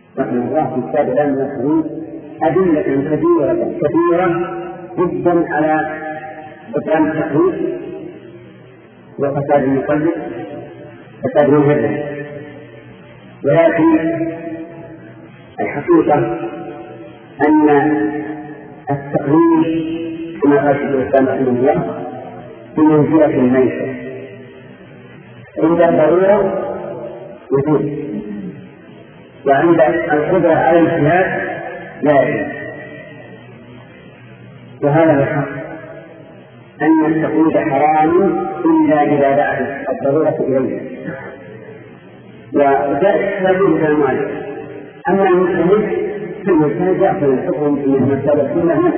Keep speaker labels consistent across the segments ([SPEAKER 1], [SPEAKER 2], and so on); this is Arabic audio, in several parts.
[SPEAKER 1] رحمه الله في كتاب العلم والحدود أدلة كثيرة جدا على بطلان التقليد وفساد المقلد فساد المهرب. ولكن الحقيقة أن التقليد كما قال شيخ الإسلام رحمه الله بمنزلة الميتة، عند الضرورة يجوز، وعند القدرة على الاجتهاد لا يجوز. وهذا هو الحق، أن التقليد حرام إلا إذا دعت الضرورة إليه، وجاء التقليد كالمال. أما المجتهد فالمجتهد يأخذ الحكم في المسألة كلها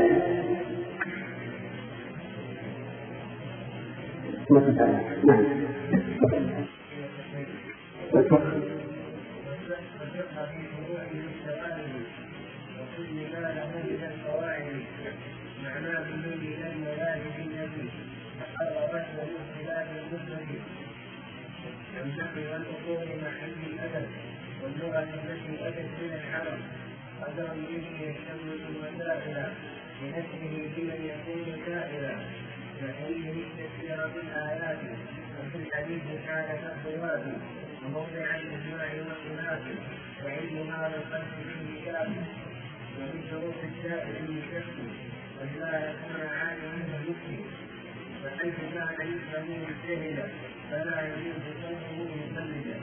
[SPEAKER 1] نعم.
[SPEAKER 2] والأصول محل الأدب واللغة التي أتت من الحرم قدر به يشتمل المسائل بنفسه بمن يكون سائلا فإنه يستثير بالآيات وفي الحديث كان كالضواب وموضع الإجماع والخلاف وعلم هذا الخلق به كافر ومن شروط السائل المشكل ولا يكون عالما ومفتي فحيث كان يفهم مجتهدا فلا يجوز قوله مقلدا.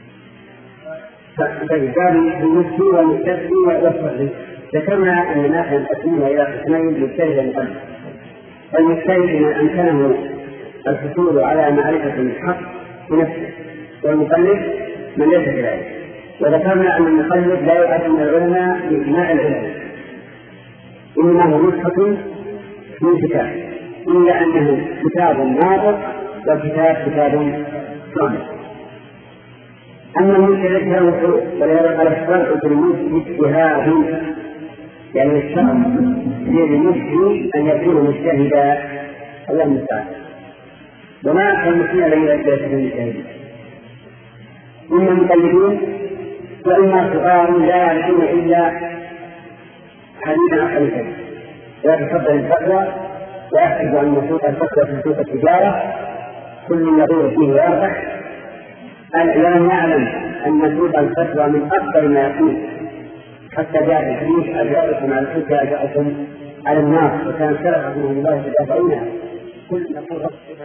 [SPEAKER 1] فالإجابة بالمفتي والمستفتي والصحيح. ذكرنا أن نحن نقسمها إلى قسمين: مجتهد ومقلد. المجتهد من أمكنه الحصول على معرفة الحق بنفسه، والمقلد من ليس كذلك. وذكرنا أن المقلد لا يعد من العلماء بإجماع العلماء، إنما هو نسخة من كتاب، إلا أنه كتاب ناطق والكتاب كتاب صامت. أما المجتهد له حروف، ولهذا قال الشرع في المجتهد اجتهاد، يعني الشرع للمجتهد أن يكون مجتهدا. الله المستعان. وما أكثر المسلمين الذين يجتهدون المجتهدين إما مقلدون وإما صغار لا يعرفون إلا حديثا عن حديثا، ويتفضل الفتوى ويحسب أن نصوص الفتوى في سوق التجارة كل يدور فيه ويربح. لم يعلم أن نصوص الفتوى من أكثر ما يكون، حتى جاء الحديث أجاءكم على الحجة أجاءكم على الناس، وكان سلف رحمه الله يدافعونها. كل نقول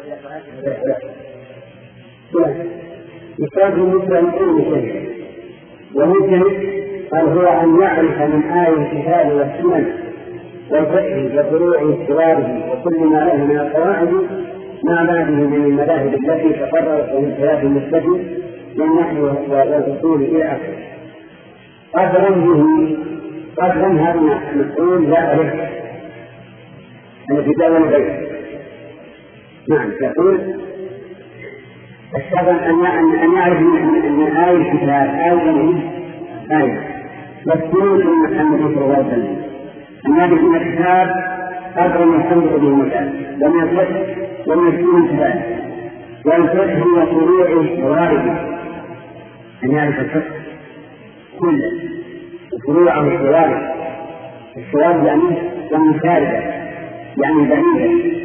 [SPEAKER 1] يستاذ المسلم أن يكون مجتهدا، ومجتهد قال هو أن يعرف من آية الكتاب والسنن والفقه وفروع اضطراره وكل ما له من القواعد مع بعده من المذاهب التي تقررت من خلاف المستفيد من نحو والأصول إلى آخره. قدرا به قدرا هذا المسؤول لا أعرف أن في دولة البيت. نعم، يقول الشرع أن يعرف من آية الكتاب آية والسنة من محمد صلى الله عليه وسلم، أن يعرف من الكتاب قدر من حمد به المكان ومن الفقه ومن السنة كذلك، والفقه وفروعه ووارده، أن يعرف الفقه كله وفروعه ووارده. الشوارد يعني خارجة، يعني بعيدة.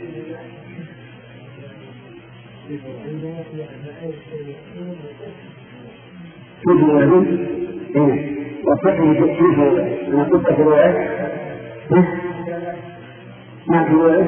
[SPEAKER 1] وفقه تكتيفه أنا قلت فروعه ما فروعه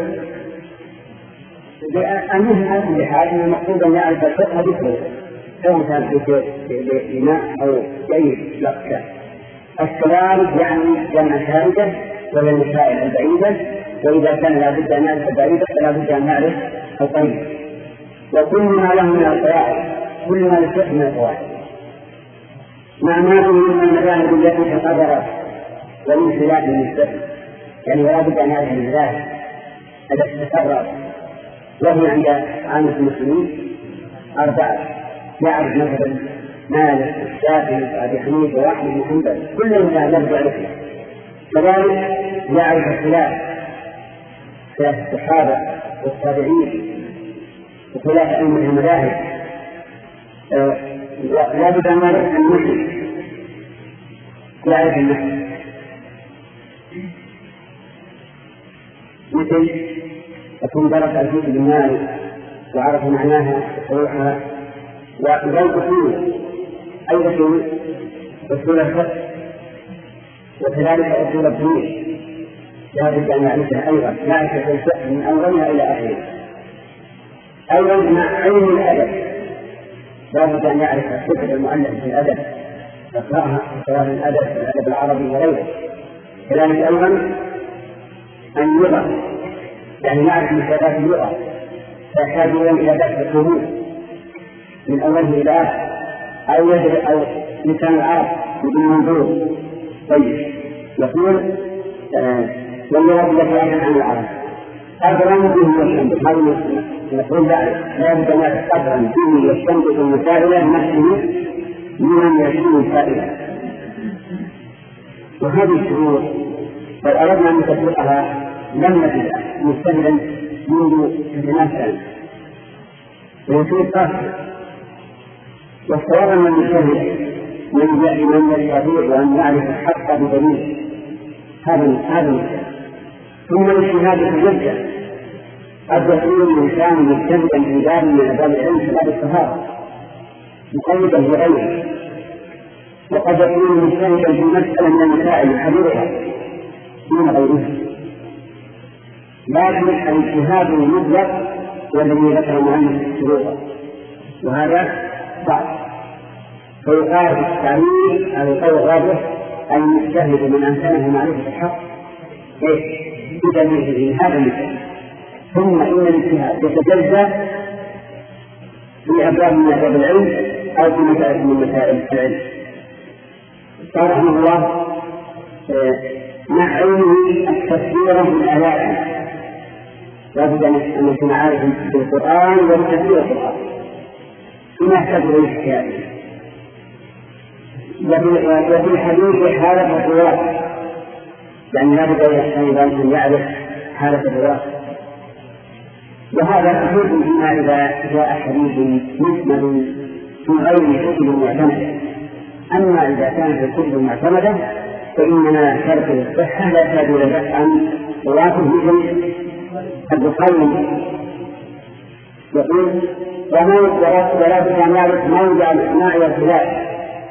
[SPEAKER 1] أنه هذه الحال أن المقصود أن يعرف الفقه بفروعه، سواء كان في بناء أو أي لقطة. الشوارد يعني جمع خارجة وهي المسائل البعيدة، وإذا كان لابد أن نعرف البعيدة فلا بد أن نعرف القريب. وكل ما له من القواعد، كل ما للفقه من القواعد، مع ما فيه من المذاهب التي تقررت ومن خلاف المستقبل، يعني لا بد أن يعرف المذاهب التي تقررت، وهي عند عامة المسلمين أربعة: يعرف مثلا مالك والشافعي وأبي حنيفة وأحمد بن حنبل، كلهم لا يعرفون. كذلك يعرف الخلاف الصحابة والتابعين وخلاف أئمة المذاهب. لا بد أن نعرف المسلم يعرف النحو، مثل يكون درس الفيل بالمال وعرف معناها وروحها، وإذا أصول أي أصول أصول الفقه وكذلك أصول الدين لا بد أن يعرفها أيضا، معرفة الفقه من أولها إلى آخره. أيضا مع علم الأدب لا بد أن يعرف كتب المؤلف في الأدب يقرأها سواء الأدب العربي وغيره. كذلك أيضا اللغة، يعني يعرف مفردات اللغة فيحتاج إلى بحث القاموس من أوله إلى آخره، أو يدرس أو لسان العرب بدون منظور. طيب يقول واللغة التي أعلم عن العرب قدرا به يستنبط، هذا نقول لا بد أن يعرف قدرا به يستنبط المسائل نفسه ممن يكون سائلا. وهذه الشروط لو أردنا أن نطبقها لم نجد مستهلا منذ 20 سنة ويكون قاسي. والصواب أن المجتهد من يستطيع وأن يعرف الحق بدليل، هذا ثم الاجتهاد في الجدة. قد يكون الإنسان مجتهدا في باب من أبواب العلم في باب الطهارة مقيدا بغيره، وقد يكون مجتهدا في مسألة من المسائل يحررها دون غيرها، لكن الاجتهاد المطلق والذي ذكر المؤلف الشروط وهذا صعب. فيقال في التعليل على القول الراجح المجتهد من أمكانه معرفة الحق بدليله هذا المثال. ثم إن الاجتهاد يتجزأ في أبواب من أبواب العلم أو في مسائل من مسائل العلم. قال رحمه الله مع علمه التفسير بالآيات، لا بد أن يكون عارفا بالقرآن وبتفسير القرآن ثم يحتاج إلى الاجتهاد. وفي الحديث حالة الرواة، يعني لا بد أيضا أن يعرف حالة الرواة، وهذا يحدث فيما إذا جاء حديث مسند في غير كتب معتمدة. أما إذا كانت الكتب معتمدة فإننا شرط الصحة لا يحتاج إلى بحث عن رواته، مثل البخاري يقول ولا بد أن يعرف موضع الإسماع والخلاف،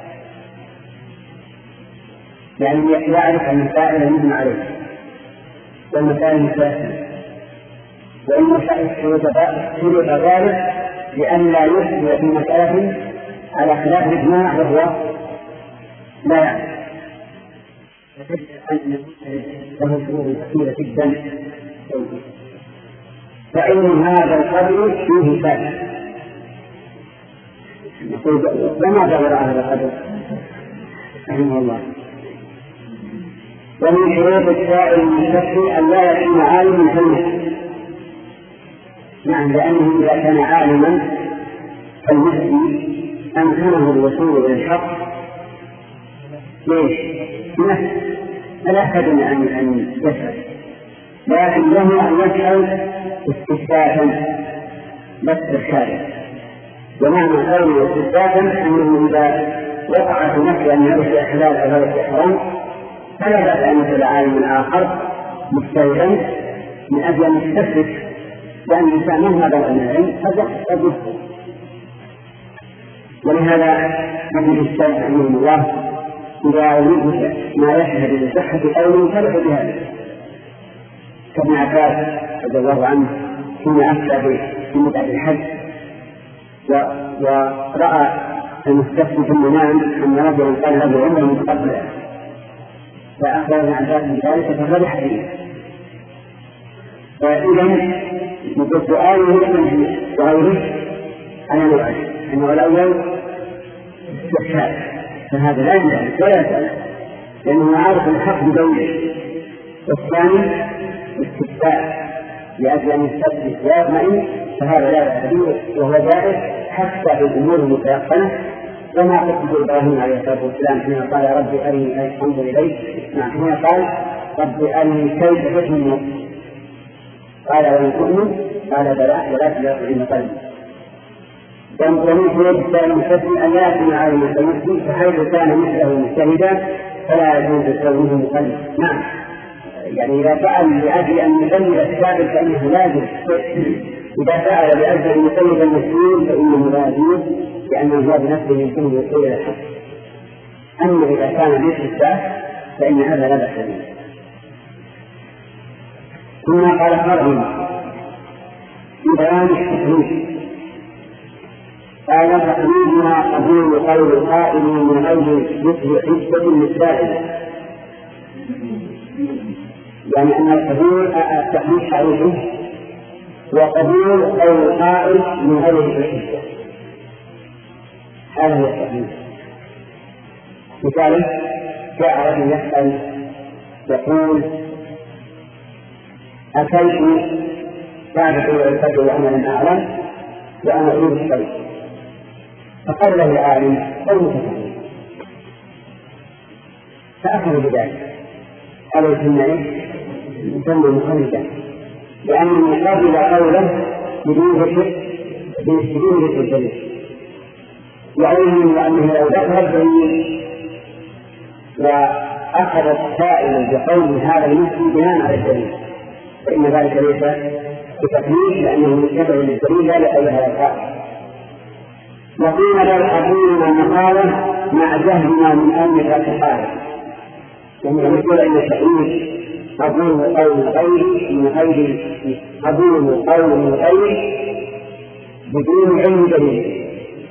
[SPEAKER 1] يعني يعرف المسائل المبنى عليه والمسائل المسائل، وإن مسائل شروط ذلك لأن لا يحدث في مسألة على خلاف الإجماع وهو لا يعرف. فتجد أن له شروط كثيرة جدا، فإن هذا القدر فيه فائدة. لماذا وراء هذا القدر رحمه الله؟ ومن شروط السائل المستفتي أن لا يكون عالما كالمفتي. نعم، لأنه إذا كان عالما كالمفتي أمكنه الوصول إلى الحق ليش؟ فلا يحتاج أن يسأل، لكن له أن يسأل استفتاء بس إرشادا. ومعنى قوله استفتاء أنه إذا وقع في نفسه أن يرجع إحلال أو هذا الإحرام فلا بأس أن يسأل عالما آخر مجتهدا من أجل أن يستفسر، لأن الإنسان مهما بلغ من العلم قد يخطئ. ولهذا نجد الشيخ رحمه الله إذا وجد ما يشهد بصحة قوله فرح بهذا، كابن عباس رضي الله عنه حين أفتى في متعة الحج ورأى المستفتي في المنام أن رجلا قال له عمره متقبلا، فأخبر ابن عباس بذلك ففرح به. فإذا سؤاله وغيره على نوعين، أنه الأول استفسار، فهذا لا ينبغي ولا يسأل لأنه عارف الحق بدوره، والثاني استفسار لأجل أن يستفسر ويطمئن، فهذا لا يستطيع وهو جائز حتى في الأمور المتيقنة. وما قصد إبراهيم عليه الصلاة والسلام حين قال ربي أرني أنظر إليك، حين قال ربي أرني كيف حكم الموت، قال وإن تؤمن قال بلى ولكن يطمئن قلبي. ومن شروط السائل المستفتي أن لا يكون عالما كالمفتي، فحيث كان مثله مجتهدا فلا يجوز كونه مقلد. نعم، يعني إذا فعل لأجل أن يقلد السابق فإنه لازم، إذا فعل لأجل أن يقلد المسلمين فإنه لازم، لأنه هو بنفسه يمكنه الوصول إلى الحق. أما إذا كان مثل السابق فإن هذا لا بأس به. ثم قال فرع في بيان التقليد، قال تقليدنا قبول قول القائل من غير مثل حجة للسائل، يعني أن القبول التقليد تعريفه وقبول قول القائل من غير حجة، هذا هو التقليد. مثاله جاء رجل يسأل يقول أتيت بعد طلوع الفجر وأنا لم أعلم وأنا أريد الصيد، فقال له العالم أو متفهم، فأخذ بذلك قال يسمى مخلدا، لأنه قبل قوله بدون ذكر الدليل، يعلم أنه لو ذكر الدليل وأخذ السائل بقول هذا المسلم بناء على الدليل فإن ذلك ليس بتقليد، لأنه يتبع للدليل لا لقول هذا القائل. وقيل لو قبولنا المقالة مع جهلنا من أمر ذات القائل، يعني يقول أن التقليد قبول قول الغير من غير قبول قول الغير بدون علم دليل.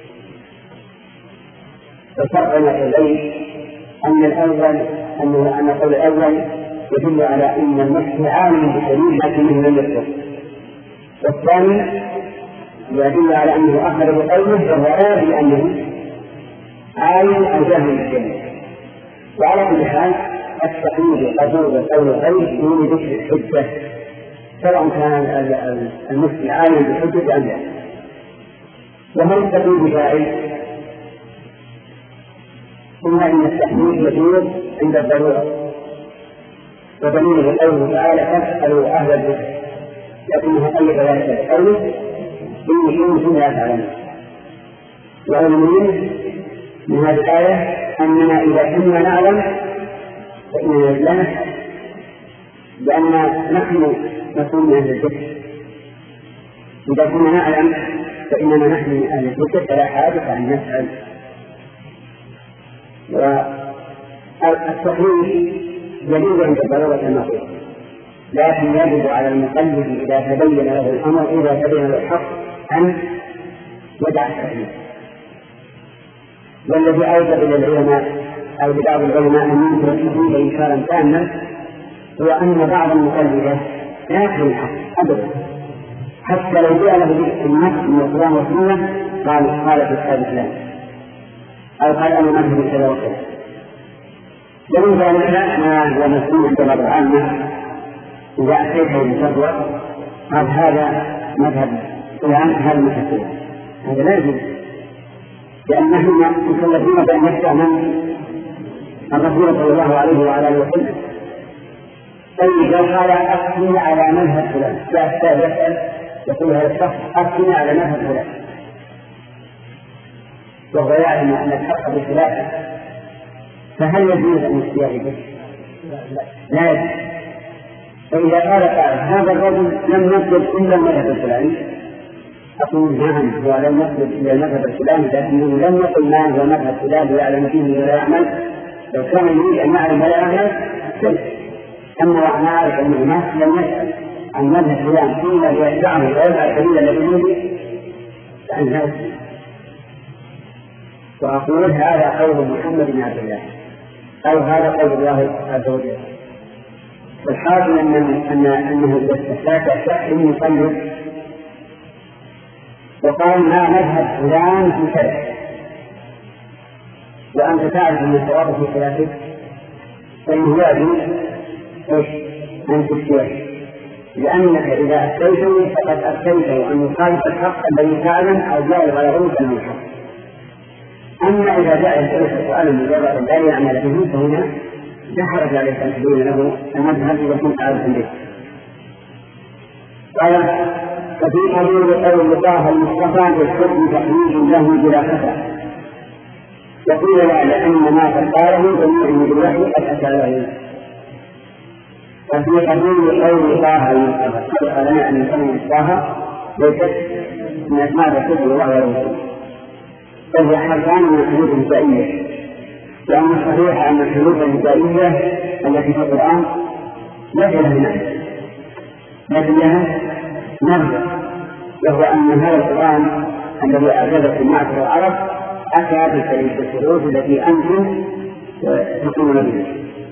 [SPEAKER 1] ففرق الغير أن الأول أن قول الأول يدل على أن المسلم عالم بالدليل لكنه لم يذكر، والثاني يدل على أنه أخذ بقوله فهو عارف لأنه عالم أو جاهل بالدليل. وعلى كل حال التقليد قبول قول الغير دون ذكر الحجة، سواء كان المسلم عالم بالحجة أم لا. وهل التقليد جائز؟ ثم إن التقليد يجوز عند الضرورة، ودليله قوله تعالى فاسألوا أهل الذكر، لكنه قلد ذلك بقوله إن كنتم لا تعلمون. وعلم من هذه الآية أننا إذا كنا نعلم فإننا لا نسأل، لأن نحن نكون من أهل الذكر. إذا كنا نعلم فإننا نحن من أهل الذكر فلا حاجة أن نسأل. والتقليد يجوز عند الضرورة كما قلت، لكن يجب على المقلد إذا تبين له الأمر إذا تبين له الحق أن يدع التقليد. والذي أوجب إلى العلماء أو لبعض العلماء أن ينكر التقليد إنكارا تاما هو أن بعض المقلدة لا يكفي الحق أبدا، حتى لو جاء له النص من القرآن والسنة قال في كتاب فلان أو قال أنا مذهب كذا وكذا. ومن ذلك ما هو مسؤول عند بعض العامة إذا أتيته بفتوى قال هذا مذهب فلان هذا مذهب فلان، هذا لا يجوز، لأنهم مكلفين بأن يفهم الرسول صلى الله عليه وعلى اله وسلم. فإذا قال أفتني على مذهب فلان لا يسأل يقول هذا الشخص أفتني على مذهب فلان، وهو يعلم أن الحق بخلافه، فهل يجوز أن يفتي به؟ لا يجوز. فإذا قال قائل هذا الرجل لم يطلب إلا المذهب الفلاني، أقول نعم هو لم يطلب إلا المذهب الفلاني، لكنه لم يقل ما هو مذهب فلان ويعلم فيه ولا يعمل. لو كان يريد أن يعلم ولا يعمل كيف؟ أما وأنا أعرف أن الناس لم يسأل عن مذهب فلان إلا ليتبعه ويضع الدليل الذي يريد فإن هذا. وأقول هذا قول محمد بن عبد الله أو هذا قول الله عز وجل. والحاصل أنه إذا استفاد الشخص يقلد وقال ما مذهب فلان في كذا وأنت تعرف أن الصواب في خلافك فإنه يجوز أن تفتيه، لأنك إذا أفتيته فقد أفتيته أن يخالف الحق الذي تعلم أو جاء على رؤوس من الحق. أما إذا جاء يسألك سؤالا مجرد لا يعمل به فهنا لا حرج عليك أن تبين له المذهب إذا كنت عارفا به. قال ففي قبول قول الله المصطفى بالحكم تحويج له بلا خطأ. وقيل لا، لأن ما قاله جميع بالوحي قد أتى له. وفي قبول قول طه المصطفى سبق لنا أن كلمة طه ليست من أسماء الرسول صلى الله عليه وسلم، بل هي حرفان من الحروف الهجائية، لأن الصحيح أن الحروف الهجائية التي في القرآن ليس لها معنى، لكن لها مرجع، وهو أن هذا القرآن الذي أعجبت معشر العرب أتى بالحروف التي أنتم تقولون بها.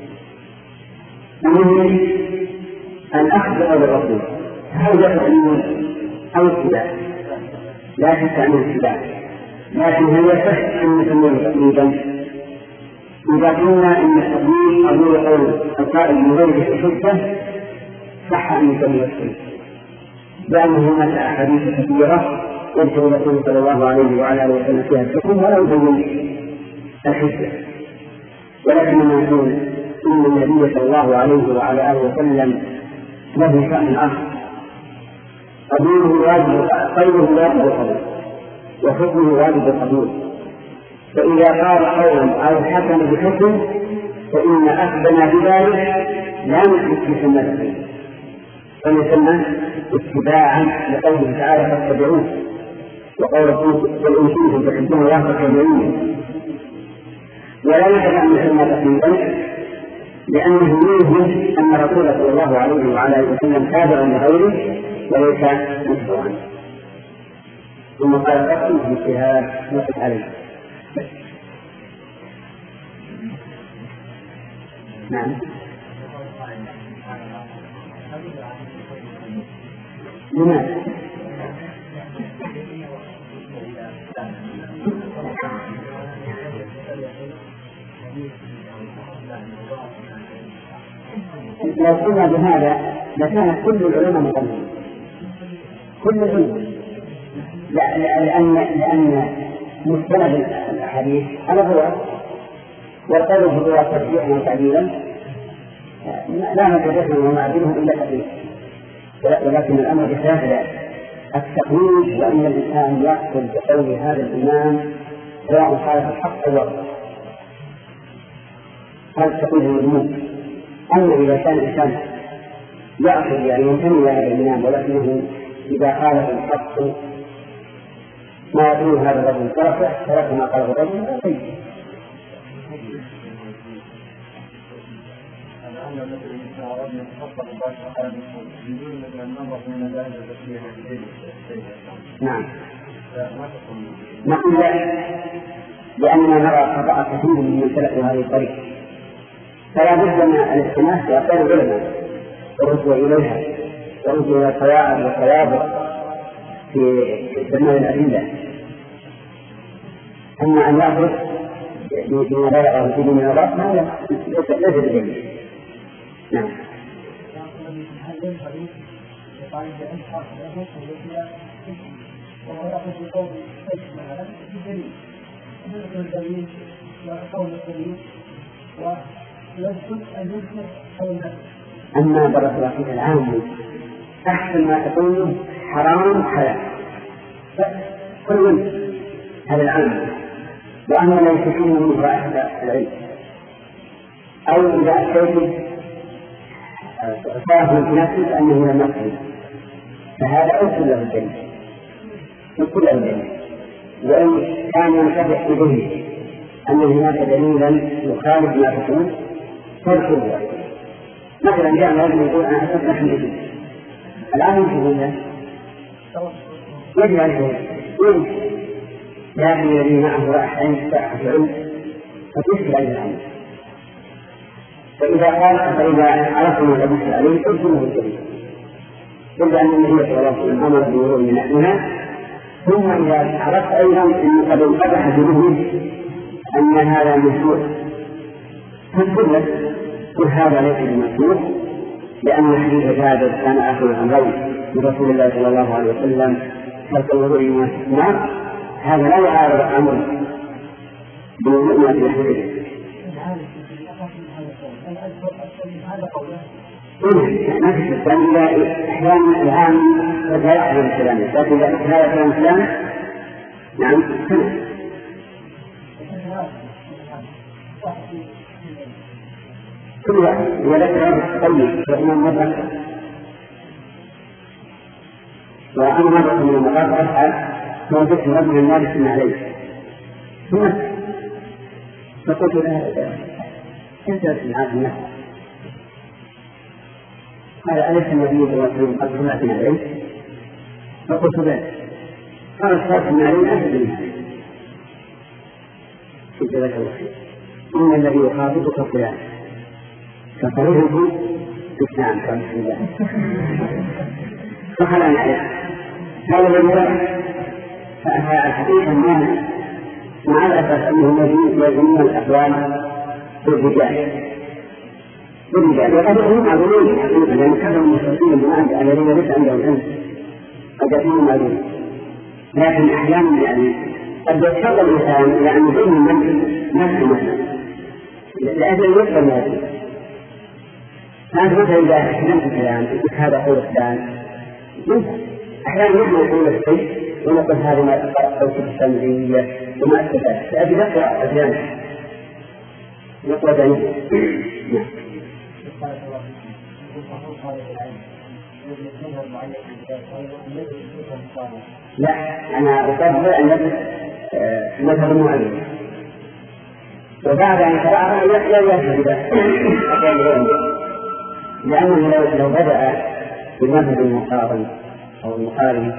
[SPEAKER 1] المهم أن أخذ قول الرسول هل يفعلون أو اتباع؟ لا شك أنه اتباع، لكن هل يصح أن نسميه تقليدا؟ إذا قلنا أن التقليد قبول قول القائل من غير الحجة صح أن نسميه التقليد، لأنه هناك أحاديث كثيرة يذكر الرسول صلى الله عليه وعلى آله وسلم فيها الحكم ولا يبين الحجة. ولكننا نقول إن النبي صلى الله عليه وعلى آله وسلم له شأن آخر، قبوله واجب، قوله واجب القبول وحكمه واجب القبول. فإذا قال قولا أو حكم بحكم فإن أخذنا بذلك لا نثبت بسنة الدين، فنسمى اتباعا لقوله تعالى فاتبعوه، وقول قل إن كنتم تحبون الله فاتبعوني. ولا يجب أن نسمى تقليدا، لأنه يوهم أن رسول صلى الله عليه وعلى آله وسلم تابع لغيره وليس متبوعا. ثم قال تقل باجتهاد نصب عليه. نعم. لماذا؟ لو قلنا بهذا لكان كل العلماء مقلدين، كل العلماء، لأن مستند الحديث على الرواة، والقول في الرواة تشريعا وتعديلا لا نتدخل ومعدلهم إلا تقليد، ولكن الأمر بخلاف التقليد، وأن الإنسان يأخذ بقول هذا الإمام سواء خالف الحق أو الغلط، هذا التقليد مذموم. أما إذا كان الإنسان يأخذ يعني ينتمي إلى هذا الإمام ولكنه إذا خالف الحق ما يقول هذا الرجل ترك ما قاله الرجل نعم. نقول لأننا نرى خطأ كثير من سلك هذه الطريقة، فلا بد من الاستماع في أقوال العلماء والرجوع إليها والرجوع إلى القواعد والضوابط في استعمال الأدلة. أما أن يأخذ بما لا يعرف في دين الله هذا ليس بدليل. نعم. أما برد في العام أحسن ما تقول حرام حلال كل هذا العام، وأما لا يستكين من رائحة العلم أو إذا أتيت فاهم في نفسك أنه لم يقل فهذا أوصل له الجنة وكل الجنة، وإن كان ينشبه به أن هناك دليلا يخالف ما تقول تركه. مثلا جاء الرجل يقول أنا أحب لحم الإبل، الآن يقول له يجب عليه لكن الذي معه رائحة ساعة العلم فتشكل عليه الأمر. فإذا عرفنا ما تبص عليه ترسله الجنة، إلا أن النبي صلى الله عليه وسلم أمر بمرور من نحوها. ثم إذا عرفت أيضا أن قد انقدح بذهنه أن هذا مشروع فقل لك كل هذا ليس بمشروع، لأن حديث جابر كان آخر الأمرين برسول الله صلى الله عليه وسلم ترك الوضوء من النار، هذا لا يعارض أمر بالوضوء من الحديث. ما في الثاني أحيانا العام لا يحضر الكلام، لكن إذا هذا كلام فلان نعم كل واحد وذكر هذا الطيب فإنه مدرك. وأنا مرة من المرات أسأل فوجدت رجل لابس عليه ثم فقلت له أنت تلعب الناس قال أليس النبي صلى الله عليه وسلم قد سمعتنا عليه؟ فقلت له قال سمعتنا عليه أهل منها قلت لك الخير إن الذي يخاطبك فلان فقرره تسلام كان بسم الله فخلعنا عليه هذا الذي فالحقيقة مع الأسف أنه يجمعون الأقوال بالرجال وقد يكونون معلومين حقيقة لأن كثروا المستقيم الذين ليس عندهم العلم قد يكونوا معلومين لكن أحيانا يعني قد يتفضل الإنسان إلى أن يبين من نفسه مثلا لأجل يفهم هذا فأنت مثلا إذا أحلمت كلام هذا قول فلان أحيانا نحن نقول الشيء ونقول هذا ما قلت السمعية وما أثبت لأجل يقرأ أحيانا يقرأ ذلك. لا أنا أفضل أن يدرس مذهب معين وبعد أن قرأها لا يشهد لأنه لو بدأ بمذهب المقارن أو المقارن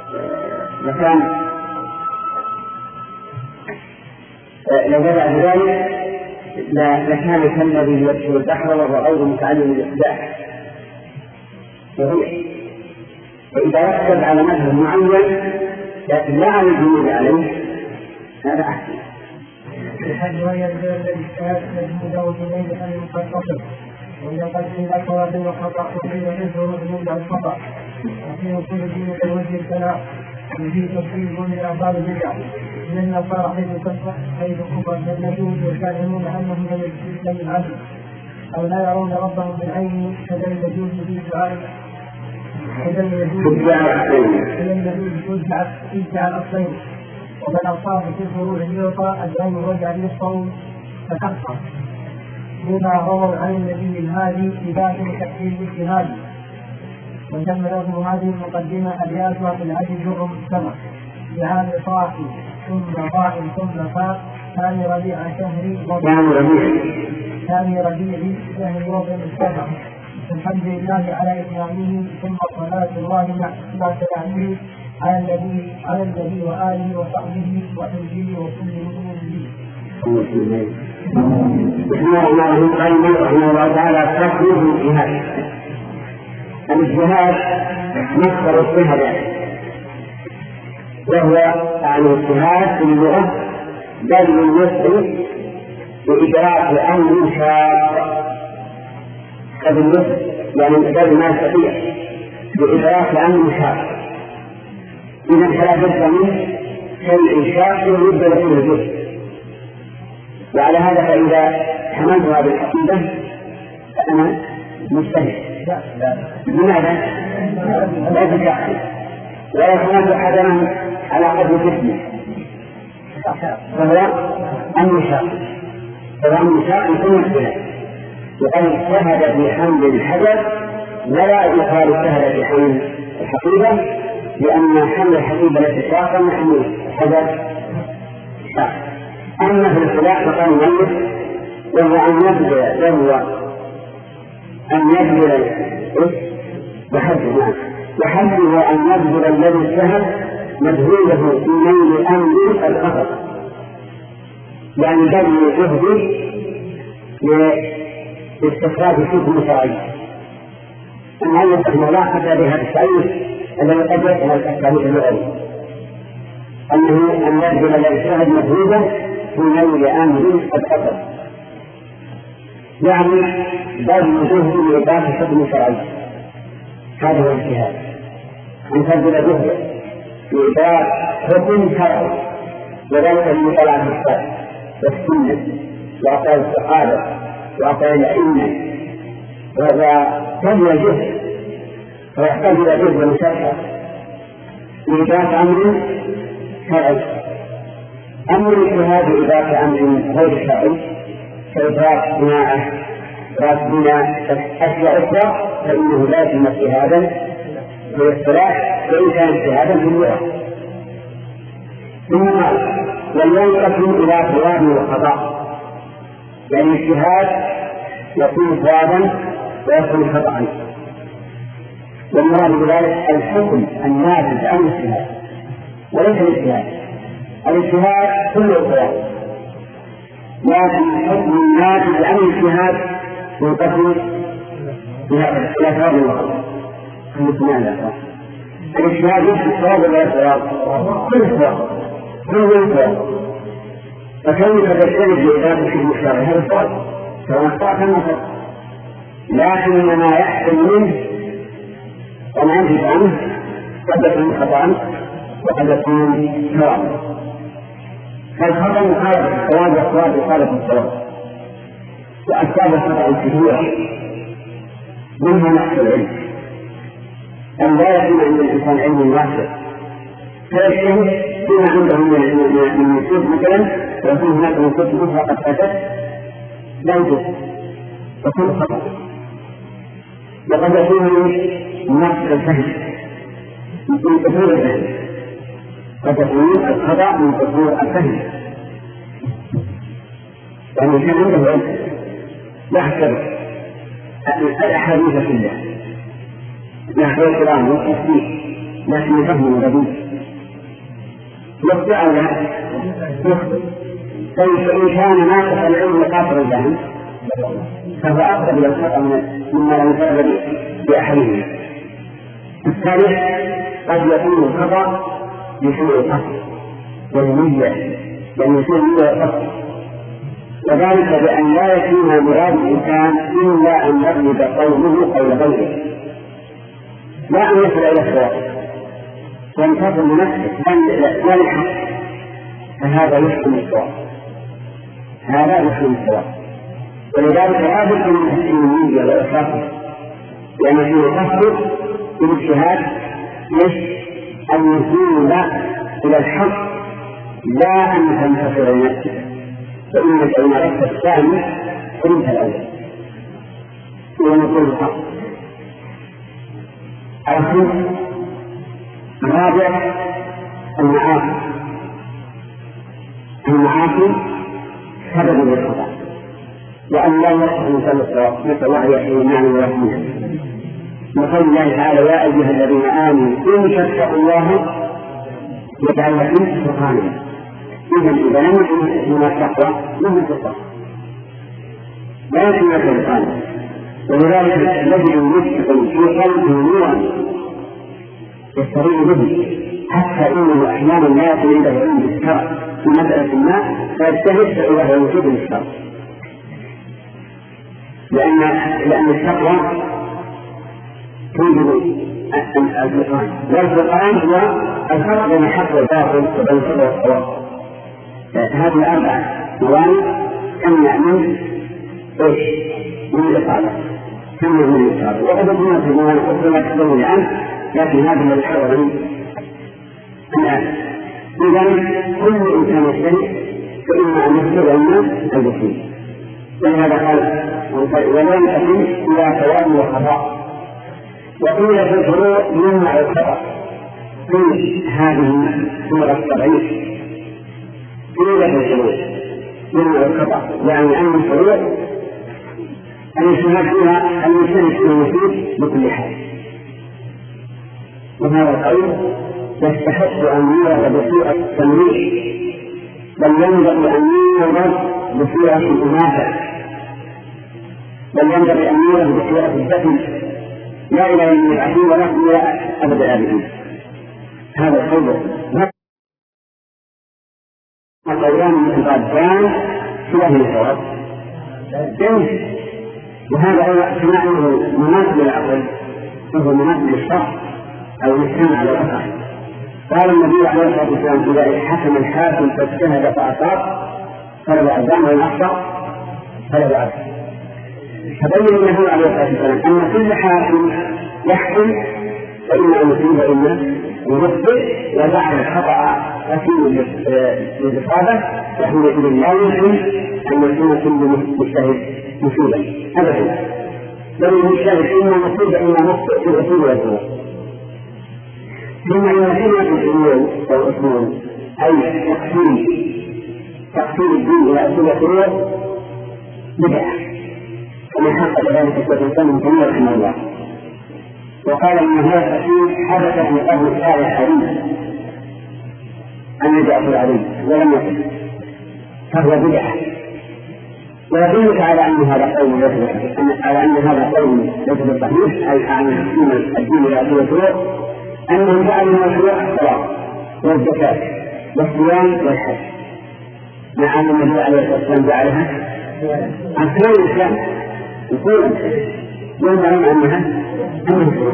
[SPEAKER 1] لو بدأ بذلك لكان كالذي يبشر البحر وهو غير متعلم الإصلاح فإذا يحسب على مذهب معين لكن لا على الجمهور عليه هذا أحسن.
[SPEAKER 2] الحج وهي الاجتهاد المدعو إليه أن يخطط وإذا قد قيل الصواب والخطأ وقيل يظهر بموضع الخطأ وفي وصول الدين إلى وجه الكلام وفيه تفصيل من أعضاء البدع من النصارى حيث كفر النبي والكافرون أنهم لم يعلموا أو لا يرون ربهم بالعين فلن يجوز به دعاء فلن يجوز إجعال الأصلين ومن أصاب في فروع اليوطى العين وجع للصوم فتحصل بما رووا عن النبي الهادي بداخل تحليل الاجتهاد وتم له هذه المقدمة أبياتها في العدل جر السمع بعام صاحي ثم ضاع ثم فاق ثاني ربيع شهري شهر وضع السبع الحمد لله على إتمامه ثم صلاة الله مع سلامه على النبي وآله وصحبه وحزبه وكل مؤمن به.
[SPEAKER 1] بسم الله الرحمن الرحيم. الاجتهاد مصدر اجتهاد وهو عن الاجتهاد في اللغة بل النصر بإدراك أمر شاق هذا النصر يعني الإدراك ما يستطيع بإدراك أمر شاق إذا فلا بد منه شيء شاق يبدأ فيه الجزء وعلى هذا فإذا حملت هذه العقيدة فأنا مجتهد. لماذا؟ لا تشاق ولا يكون أحدنا على قدر جسمه فهو النشاق يكون اجتهاد وقد اجتهد في حمل الحجر ولا يقال اجتهد في حمل الحقيبة لأن حمل الحقيبة ليس شاقا وحمل الحجر شاق. أما في الخلاف فقال المؤلف وهو أن يبذل وحده أن يبذل الذي اجتهد مجهوله في نيل أمر الخطر يعني بذل جهده لاستخراج حكم شرعي. المؤلف رحمه الله حتى بهذا التعريف الذي قد يفهم التعريف اللغوي أنه أن يبذل الذي اجتهد مجهوله في نيل أمر الخطر يعني بذل جهده لإضافة حكم شرعي. هذا هو الاجتهاد أن تبذل جهده لإضافة حكم شرعي وذلك من طلعة الكتاب والسنة وأقوال الصحابة وأقوال الأئمة وتبذل جهد ويحتاج إلى جهد ومشقة لإضافة أمر شرعي. أمر الاجتهاد لإضافة أمر غير شرعي كإدراك صناعة لكن أشياء أخرى فإنه لا يتم اجتهادا في الاصطلاح وإن كان اجتهادا في اللغة. ثم قال ولينقسم إلى صواب وخطأ، يعني الاجتهاد يكون صوابا ويكون خطأ، والمراد بذلك الحكم الناتج عن الاجتهاد وليس الاجتهاد. الاجتهاد كله صواب، لكن الحكم الناتج عن الاجتهاد ينقسم إلى صواب وخطأ. الاجتهاد يمكن صواب ولا صواب؟ كل صواب، كل صواب. فكيف تجتنب لإثبات الحكم الشرعي؟ هذا صواب سواء أخطأت أم أخطأت، لكن ما يحصل منه وما ينتج عنه قد يكون خطأ وقد يكون صوابا. فالخطأ مخالف الصواب والصواب يخالف الصواب، وأسباب الخطأ كثيرة، منها نقص العلم، أن لا يكون عند الإنسان علم واسع فيجتهد فيما عنده من نصوص مثلا، ويكون هناك نصوص أخرى قد أتت لا يوجد فكل خطأ. وقد يكون من نقص الفهم، من قصور الفهم، قد يكون الخطأ من قصور الفهم، يعني كان عنده علم يحسب الأحاديث كلها يحفظ القرآن والتفسير لكن فهم غريب يخطئ أو لا يخطئ. فإن كان ناقص العلم قاصر الفهم فهو أقرب إلى الخطأ مما لم يفرد بأحدهما. الثالث قد يكون الخطأ بسوء القصد والنية، يعني يكون نية القصد، وذلك بأن لا يكون مراد الإنسان إلا أن يغلب قوله قول غيره، لا أن يصل إلى الصواب وينتصر لنفسه لا للحق، فهذا يحكم الصواب، هذا يحكم الصواب. ولذلك لا بد من تحسين النية وإخلاصه، لأن فيه قصد بالاجتهاد أن يصل إلى الحق لا أن تنتصر لنفسه، فإنك إن أردت الثاني فإنت الأول ونقول الحق. الرابع المعاصي سبب للخطأ، وأن لا يصح الإنسان الصواب، نسأل الله يحيي المعنى ويحميه. وقال الله تعالى يا أيها الذين آمنوا إن تتقوا الله يجعل لكم فرقانا. إذا لم يكن من التقوى لم يتقى لا يكون فرقانا، ولذلك الذي يمسك في قلبه نورا يستطيع به، حتى إنه أحيانا لا يكون عنده علم بالشرع في مسألة ما فيجتهد إلى وجود الشرع، لأن التقوى توجد الفرقان، والفرقان هو الفرق بين الحق والباطل وبين الخطأ والصواب. هذه الأربع موانع تمنع من الإصابة، تمنع من الإصابة. وقد يكون في موانع أخرى لا تقدم الآن، لكن هذا الذي حضر الآن. إذن كل إنسان يجتهد فإما أن يخبر الناس البسيط، ولهذا قال ولا ينقسم إلى صواب وخطأ. وقيل في الفروع يمنع الخطأ في هذه الصورة الطبيعية، قيل في الفروع يمنع الخطأ، يعني أن الفروع الاجتهاد فيها المجتهد في المفيد بكل حال، وهذا القول يستحق أن يورد بصيغة التنويع، بل ينبغي أن يورد بصيغة الإناثة، بل ينبغي أن يورد بصيغة الذكر، لا إلى يوم العشي ولا إلى أبد الآبدين. هذا القول القولان متضادان في أهل الصواب، وهذا هو سماعه مناسب للعقل وهو مناسب للشرع أو الإسلام على الأصح. قال النبي عليه الصلاة والسلام إذا حكم الحاكم فاجتهد فأصاب فله أجران وإن أخطأ فله أجر. فبين النبي عليه الصلاة والسلام أن كل حاكم يحكم فإما أن يصيب إما يخطئ، وجعل الخطأ أكيد للإصابة، فحينئذ لا يمكن أن يكون كل مجتهد مصيبا أبدا، بل المشاهد إما مصيبة إما مخطئ في الأصول والفروع. ثم إن كلمة الأصول والأصول أي تقسيم الدين إلى أصول والفروع بدعة، كما حقق ذلك الشيخ الإسلام ابن تيمية رحمه الله، وقال إن هذا التقسيم حدث في قبل الشارع الحديث أن يجعل عليه ولم يكن، فهو بدعة. ويدلك على أن هذا قول ليس بالصحيح، أي عن الدين إلى أصول الفروع، أنهم جعلوا مشروع الصلاة والزكاة والصيام والحج، مع أن النبي عليه الصلاة والسلام جعلها أركان الإسلام يقول ينبغي أنها فروع.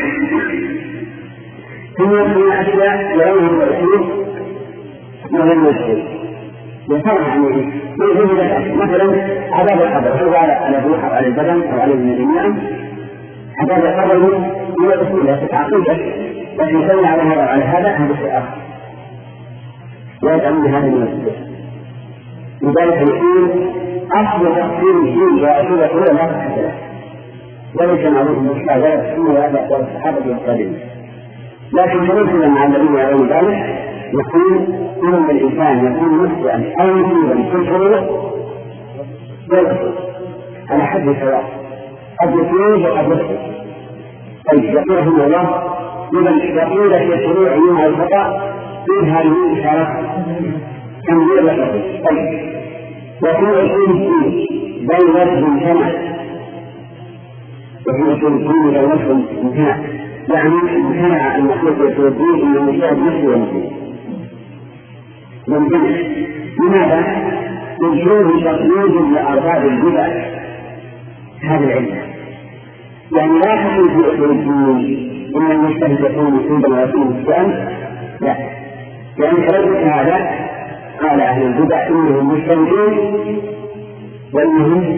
[SPEAKER 1] ثم من أشياء يرونها الأصول وغير المسلم يصرح عنه مثلا عذاب القبر، سواء على الروح أو على البدن أو على النعم. عذاب القبر من الأصول عقيدة، لكن يسمى على هذا وعلى هذا شيء آخر، ويجعلون هذا من الأصول. لذلك نقول أصل تقسيم الدين وأصول الفروع لا صحة له، وليس معروف بالإسلام ولا السنة ولا الصحابة والتابعين. لكن كمثل مع الذين يرون ذلك يقول إن الإنسان يكون مسلما أو مسلما في الفروع والأصول على حد سواء، قد يفوز وقد يخطئ. طيب يقول رحمه الله إذا يقول في الفروع منها الخطأ فيه هذه إشارات تنبيه لحظة. طيب وفي أصول الدين بل وجه امتنع، وفي أصول الدين بل وجه امتنع، يعني امتنع أن يخلق أصول الدين إن المشاهد نفسه ومسلم ممتنع. لماذا؟ لوجود تقليد لأرباب البدع. هذه العلة يعني لا تكون في أصول الدين إن المجتهد يكون مصيبا ويكون مخطئا، لا، لأن كذلك هذا قال أهل البدع إنهم مجتهدون وإنهم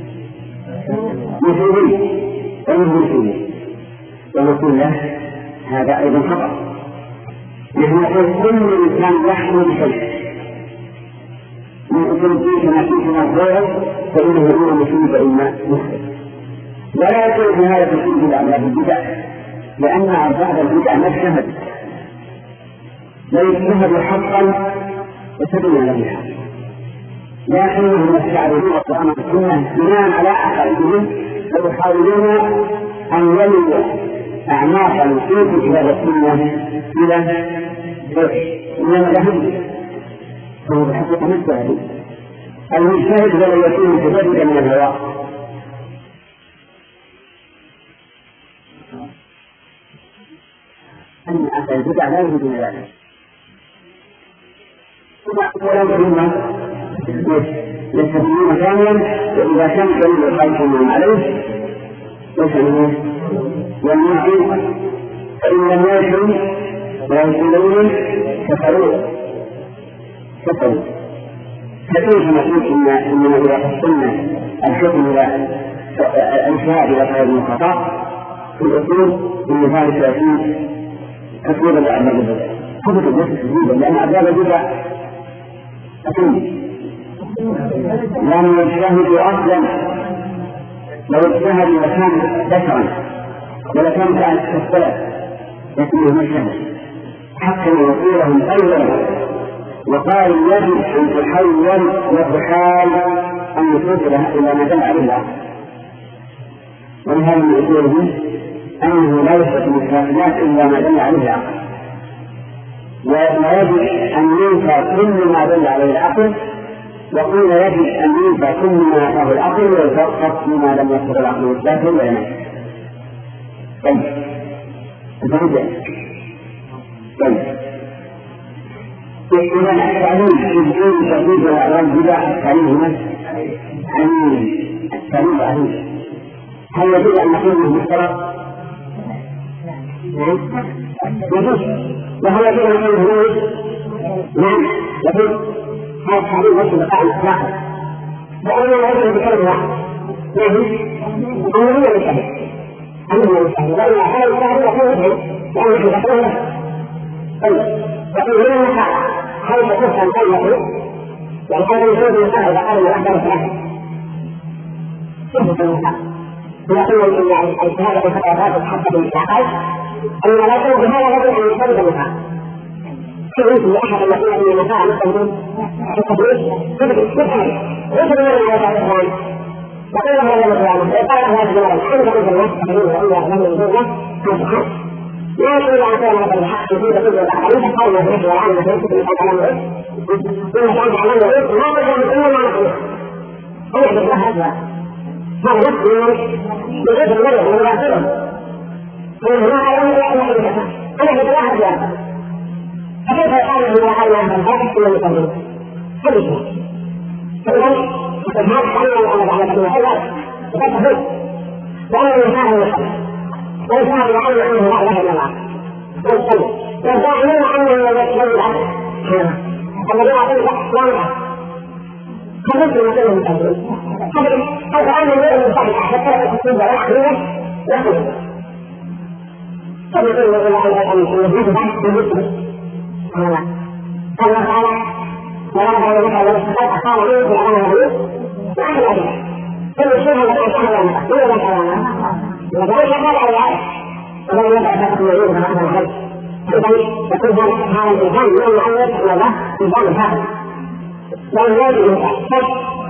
[SPEAKER 1] مصيبين وإنهم مصيبين، ونقول له هذا أيضا خطأ. نحن نقول كل إنسان يحمل بشيء من أصول الدين كما فيه الظاهر فإنه إما مصيب وإما مخطئ، ولا يكون في هذا تقول بالأعمال البدع، لأن أرباب البدع ما اجتهد، لا يجتهد حقا وتبين له الحق، لكنهم يستعرضون القرآن والسنة بناء على عقائدهم ويحاولون أن يلوا أعماق الوصول إلى السنة إلى لهم، فهو بحقيقة مجتهد. المجتهد ولا يكون متجددا من الهواء، أن أهل البدع لا يريدون ذلك، ولو كنا يستطيعون ثانيا، وإذا كان دليل الخلق من عليه يسألون والمعين، فإن لم يكن ويسألون كفروا. فكيف نقول إننا إذا قسمنا الحكم إلى الإشهاد إلى غير الخطأ في الأصول إن ذلك يكون تقريبا لأعمال البدع، هذا ليس تقريبا، لأن أعمال البدع لم يجتهد أصلا، لو اجتهد لكان بشرا ولكان كالسلف، لكنه مجتهد حتى يقولهم أولا، وقال يجب أن تحول والرحال أن يصل إلى ما دل عليه العقل. ولهذا من أصوله أنه لا يثبت من الكافرات إلا ما دل عليه العقل، ويجب أن ينفى كل ما دل عليه العقل، وقيل يجب أن ينفى كل ما أتاه العقل ويفقط فيما لم يصل العقل والسافر ولا نفسه. طيب إذا التعليم يجب تقييد الأعراض البدع التعليم هنا التعليم عليه، هل يجب أن نقول به مشترك؟ يجوز. وهل يجب أن نقول به؟ نعم، لكن هذا التعليم ليس بقاعدة واحدة، لأنه يجب بكلمة واحدة. يجوز أنه هو المشتهد، لأن هذا المشتهد يكون مجهد لأنه يكون له. طيب لكن هنا المساعدة هل تكون أن تنظر يعني هذا يجوز المساعدة إذا قال الواحدة مثلا
[SPEAKER 3] يثبت المطلق. ولكن يعني الشهادة في الفترات حتى في العقائد أن لا يكون بهذا الذي أن يثبت المطلق. في أحد المسؤولين من المساء المسلمين في التدريس يثبت ليس بمعنى على الإسلام وقال له هذا القيامة وقال له هذا الجمال الحمد لله الناس تقولون وإلا لم يجوز له مسحا لا يقول عن كلمة هذا الحق يجوز كل بعض ليس قول الناس والعالم يجوز كل كلام إن كان كلام يجوز ما تجوز إلا ما نقول أنا أحدث الله أكبر هذا نفس يجوز المرء ومباشرهم إنه ما علم إلا أن يجوز أنا أحدث الله أكبر فكيف يقال أنه وقال عنه الباحث إلا يقول هذا فإذا فهذا كان الأمر على كلمة الله وتفهم وأنا من هذا المحل وليس هذا يعلم أنه لا إله إلا الله والسلم والداعمين أنه يجب العبد الذين أعطيه إسلامها فمثل ما كنا نتكلم هذا الآن يؤمن بالصحيح حتى التصوير والعقلية يقول كما يقول المسلم بحث بالمسلم سبحان الله قال الله تعالى ولا بين لك والاستقاط قال عنه في الأمر الهدوء وعن الأدلة كل شيء هذا كان شهر الله كل ما شاء الله وذلك هذا الآيات ومن يدعى فقط يعيد هذا الحج إذا يكون هذا الإنسان من المعلم أن الله إنسان الفاقد لأن لا يجب أن يحتاج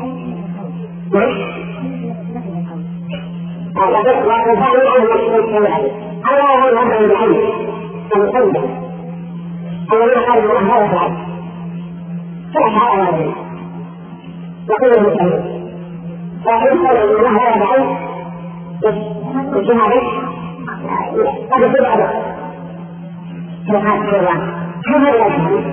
[SPEAKER 3] والإنسان يعلم نفسه من الحج ألا هو الأمر بالعلم المسلم الذين قالوا من هذا الحج فلا هذا الذي يقول المسلمين فيقول ان الله لا يدعي بالشهاده قد يكون ابدا في هذا الله هذا لا يشهد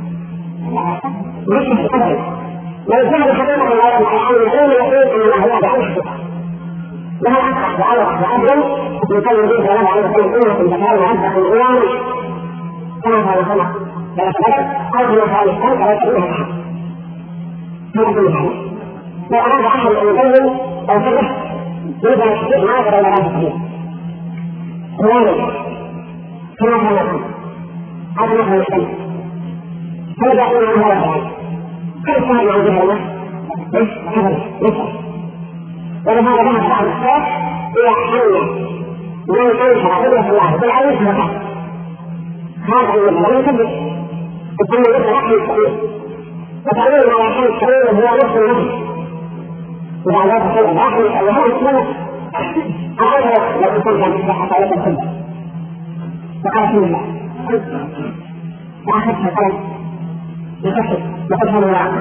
[SPEAKER 3] يشهد ابدا لو شهد حقيقه لا يدعي ان العلم يقول ان الله لا يدعي الشهاده لها اصح واوضح وابين يقول به صلى الله عليه وسلم انكم تكونوا عبدا الايمان كما قال صلى أو في مسائل الشرك أو تكونها الحق هذا كل هذا لو أراد أحد أن يبين أو شرح يريد أن يشترك ما يقدر ولا يستطيع ثانيا كما كان يقول هذا نحن نحتمل هل يقول عن هذا الكلام هل يستهل عن جهة الله؟ أبدا نسأل ولهذا ذهب بعض الشيخ إلى أن من أنشر قدرة الله بالعلم فقط هذا المثل يثبت أن مثل أحد السبيل وتعليم على أحد السبيل هو نفس النفس إذا لا تقول أحد السبيل هو نفس أقول لو كنت أن حتى لا تكون وقال في الله وأخذت القلم يكشف وتفهم الواقع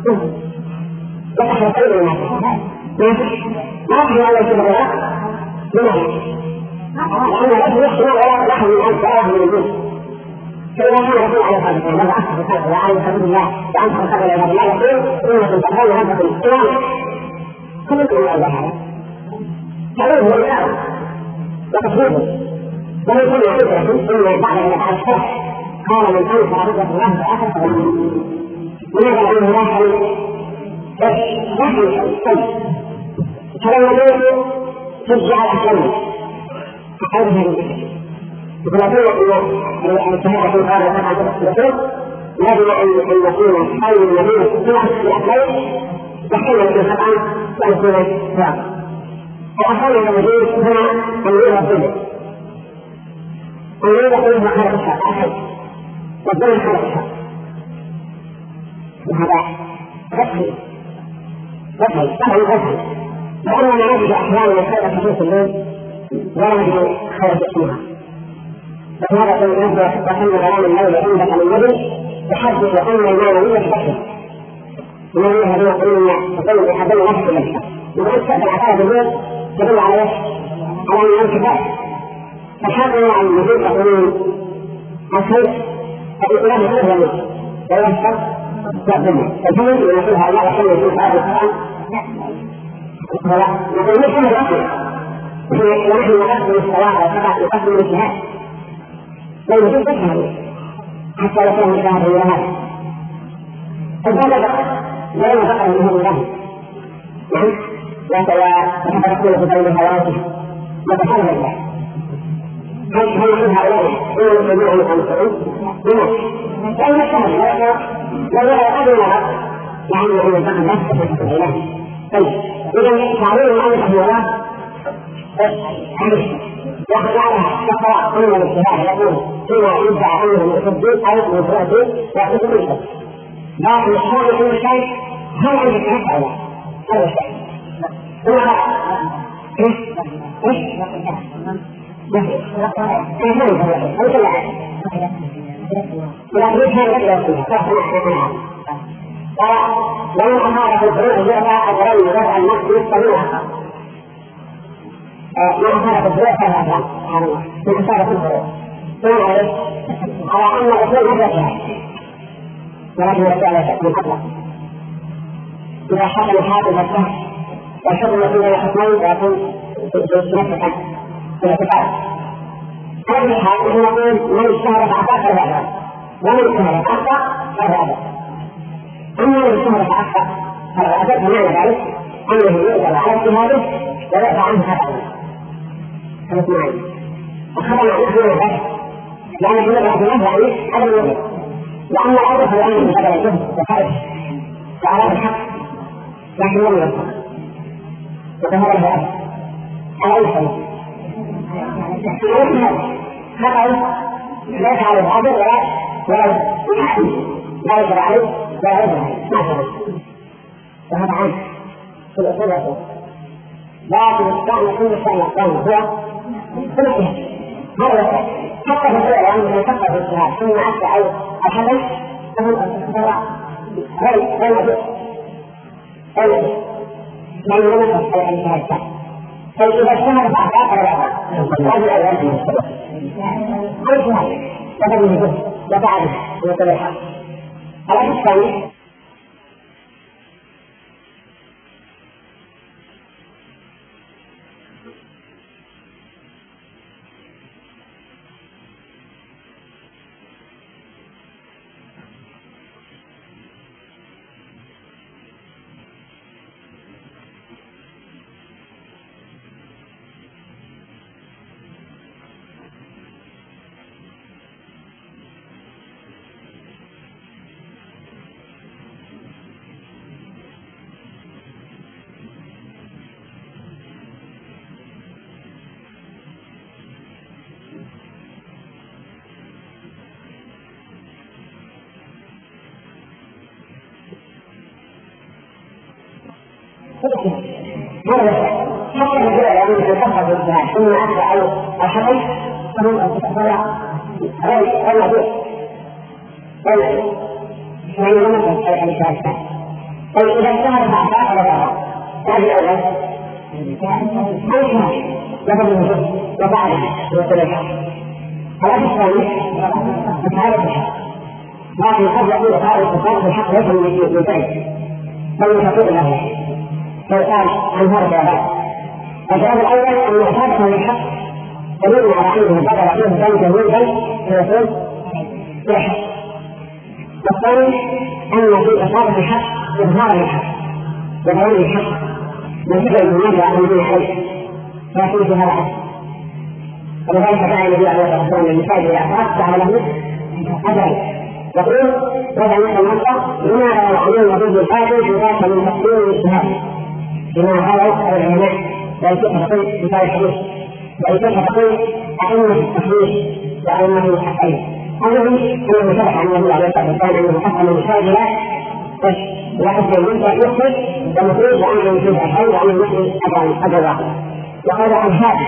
[SPEAKER 3] يكشف القلم الناس ما يحمل على شيء الواقع لماذا؟ لأن الأجل يحمل ولا يحمل من أنت ولا يحمل من الجنس فإذا كان يقول على خلقه ماذا أخذ خلقه وعلى سبيل الله وأنت خلق العباد الله يقول إنكم تكون ربكم القيامة كل يقول الله هذا تعليم هو الإسلام وتصويره ومن كل فكرة إن بعد أن يفعل الشرح قال من أنت ربك الله في آخر فلما لماذا لأنه لا يحمل السلم فلما نقول ترجع الأحلام أحيث هذه الفكرة يقول أن الشهادة في القرآن طبعا تفسير لازم أن يكون حول النبي في أحد الأحلام يحتمل أن يكون طبعا وأن يكون واقع فأحول النبي هنا أن يكون الظلم أن يكون خلق الشرع أحد والظلم خلق الشرع وهذا غسل طبعا غسل لأننا نجد أحيانا خير خصوص الليل ولا نجد خير اسمها وهذا كان ينبغي وحين غرام الليل عندك من النبي يحدث أن المعنوية تكفر المعنوية هذه تقول بحضن نفس النفس وقد تأتي العقارة بالليل تدل على على أن الكفاء فحاضر عن النبي تقولون الخير فالإسلام يقول الموت ولا يشتر يقدمه فالحمد أن يقول هؤلاء وحين يقول هذا القرآن نقول ليس هذا الأصل ونحن نقدم الصلاة وطبعا نقدم الجهاد لا يجب تفهم حتى لو كان الشهادة إلى هذا فالبلد لا ينفق من هذا الله نعم وتحدثون في بين حياته وتحرم الله هل يقول هؤلاء إنهم يجمعون أنفسهم؟ لماذا؟ لأن الشهادة لو يرى أبو مرض يعني أن ينفق الله ويحفظ الله طيب إذا تعليم أن يأخذ عليها كفراء أن الاجتهاد يقول فيما يدعى أنه مؤسسين أو مفردين يأخذ كل شيء، لكن الشرع كل شيء هل عندك نفع ولا هذا الشيء؟ ولم أخاف الفروع الجهة أجرين رفع النفس يستمعها ما أخاف الفروع فلا أفعل من أخاف الفروع ثم عليه على أن الأصول مدرسها ولكن السؤال من قبله إذا حصل الحاكم والسهل والحكم الذي بين الحكمين ويكون نفسا في الاعتقاد هذه الحاكم يقول من اجتهد فأخطأ فلا أفعل ومن اجتهد فأخطأ فلا أفعل. أما من اجتهد فأخطأ فلا أفعل فمعنى ذلك أنه يؤجر على اجتهاده ويرفع عنه خطأه. هذا معنى الخطأ معناه ذلك لأن في نظرة الله يعني عدم الوجود، لأن الأول هو أن بدل الجهد وخرج وعلى الحق لكن لم يوفق وظهر له أبدا على أي سبيل خطأ ليس على العدل ولا يجب عليه ولا يجب عليه ما شاء وهذا عنه في الأصول والأصول لكن الإسلام كل شيء يحتاج هو كل شيء هذا حتى في الفعل أنه يفكر في الاجتهاد ثم أتى أو الحدث فهو غير مجهول لأنه لم يكن الاجتهاد الثاني فإذا اجتهد فأخطأ فلا يفعل هذه الأولى الاجتهاد وبدل الجهد وتعبه ويطلع الحق. الأمر الثاني حتى الرجل الذي يتفقد بالجهاد ثم أتى أو الحقل فهو غير مجهول يعني لم يكن الاجتهاد الثاني. طيب إذا اجتهد فأخطأ فلا يفعل هذه الأولى الاجتهاد لفظ الوجود وبعده يطلع الحق. الأمر الثاني مسألة الحق لكن قد يقول هذا التصرف الحق ليس من فعل بل من تطبيق له فيقال عن هذا الجواب. الجواب الأول أن إثابته للحق دليل على أنه بدل فيه ذلك الوجه فيكون في الحق. والثاني أن في إثابة الحق إظهار للحق وبيان الحق من فعل المنازع عن دين عليه فيكون في هذا حق. ولذلك كان النبي عليه الصلاة والسلام للمساجد إذا أخذت على له أجل يقول وضع مثل المنطق لماذا يعلمون النبي الآخر في ذاك من تقديم الاجتهاد بما هذا يسأل العلماء ويكون تقول مثال الحديث ويكون تقول أئمة التحريف وأئمة الحقين هذا أنه ثبت عن النبي عليه الصلاة والسلام أنه حكم المساجد لا حكم المنطق يخرج ومفروض وأنه يجوز الحي وأن المسلم أجل واحد. وقال عن هذا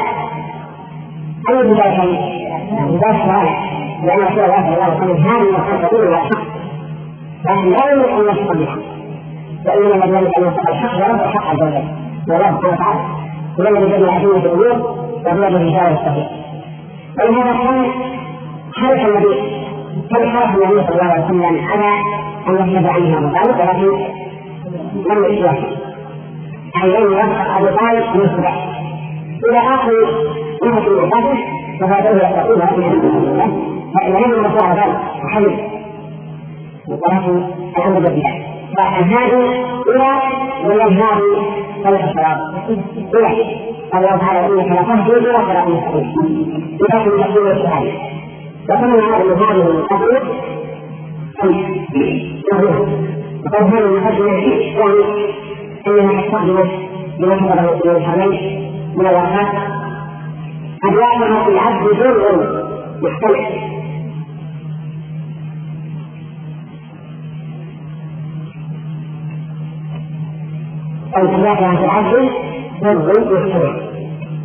[SPEAKER 3] أي بداية سؤال لأن رسول الله صلى الله عليه وسلم هذه المحاكمين والحق لكن لا يمكن أن يشق بها وإنما ذلك أن يشق الحق ورد الحق عز وجل والله سبحانه وتعالى هو الذي جمع أدلة الأمور وهو الرجال الصحيح. ولهذا كان حرص النبي صلى الله عليه وسلم على أن يحدث عنها مطالب ولكن لم يشوه أي لم يبقى أبو طالب يصبح إلى آخر نهج المعتزلة فهذا يقول هذه الأمور فإن لم يمسوا على ذلك حديث ولكن الأمر بالله فأن هذه إلى ومن هذه صلاة الصلاة إلى الله تعالى إنك لا تهدي إلى صراط مستقيم لكن تقول الشهادة وكما نعلم من هذه الأمور وقد هذه المقدمة يعني أنها تستخدم لما حضره من الحرمين من الوفاة قد يعلم في العبد جرء مختلف أو تلاقي في العبد جرء مختلف.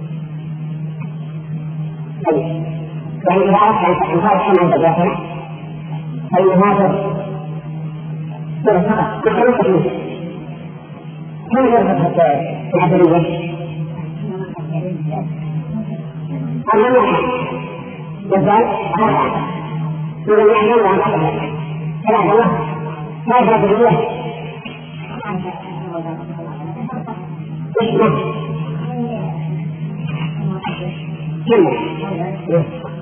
[SPEAKER 3] يعني إذا أردت أن تعرف عن الداخل فإن هذا فقط مختلف فيه. كم يربط في العبدية؟ أما نحن يزال هذا من يعلم عن هذا فلا الله لا يجب بالله اسمه كلمة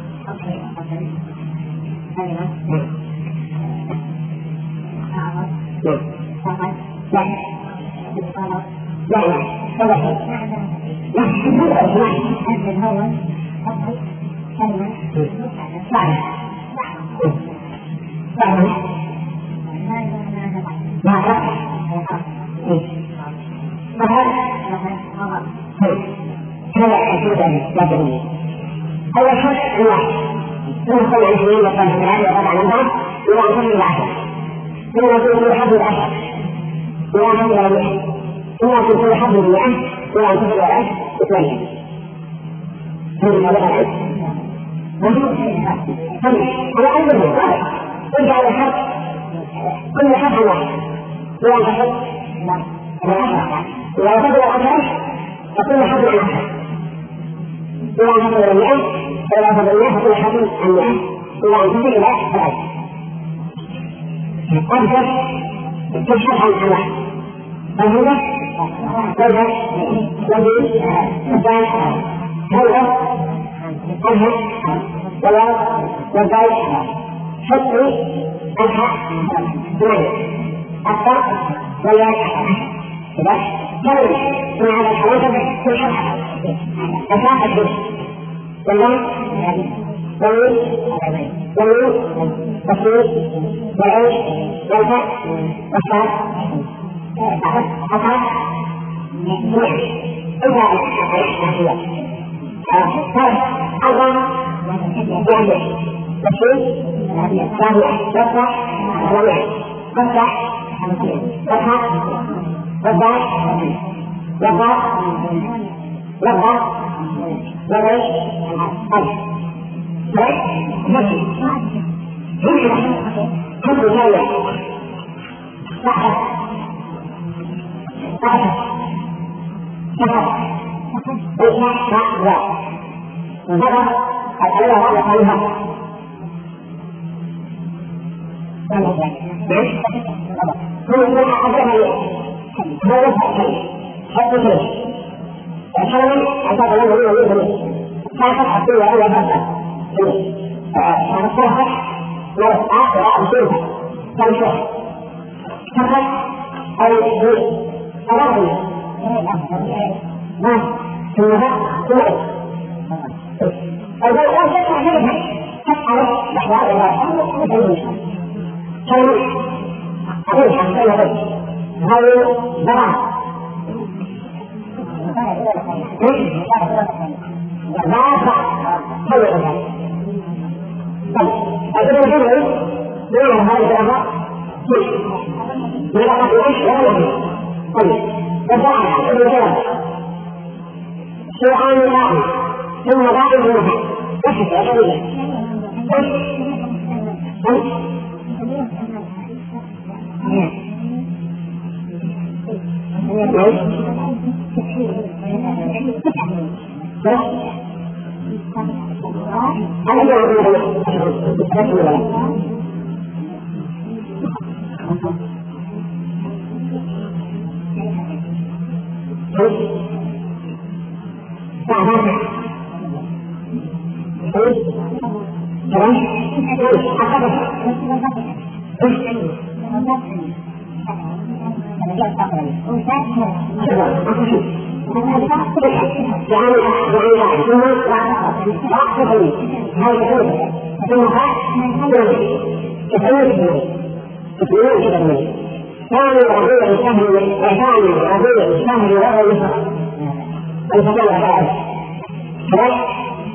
[SPEAKER 3] أول شيء الله ثم صلى عليه وسلم وقال تعالى وقال عن الله إلى أن تصل العشر ثم يكون في حد العشر إلى أن تصل المئة ثم يكون في حد المئة إلى أن تصل العشر اثنين ثم هذا العشر على أي منه ارجع الحد كل حد واحد إلى أن تصل العشر إذا تصل العشر فكل حد العشر إلى أن تصل المئة إلى أن تصل المئة فكل حد المئة إلى أن تصل إلى العشر أبدأ تشرح عن الله فهذا تذهب يجب تبان هذا أنهى ولا يبال حطي أنهى بمعنى أبقى ولا كذا كل مع هذا الحوادث تشرح أساس الدين والله والنور والسور والعيش والفأس والصاد أصعب نعم إذا الأحياء الله يعمل والسور رابع يطلع رابع يطلع يطلع والضاد والضاد والضاد والعيش كل شيء صحت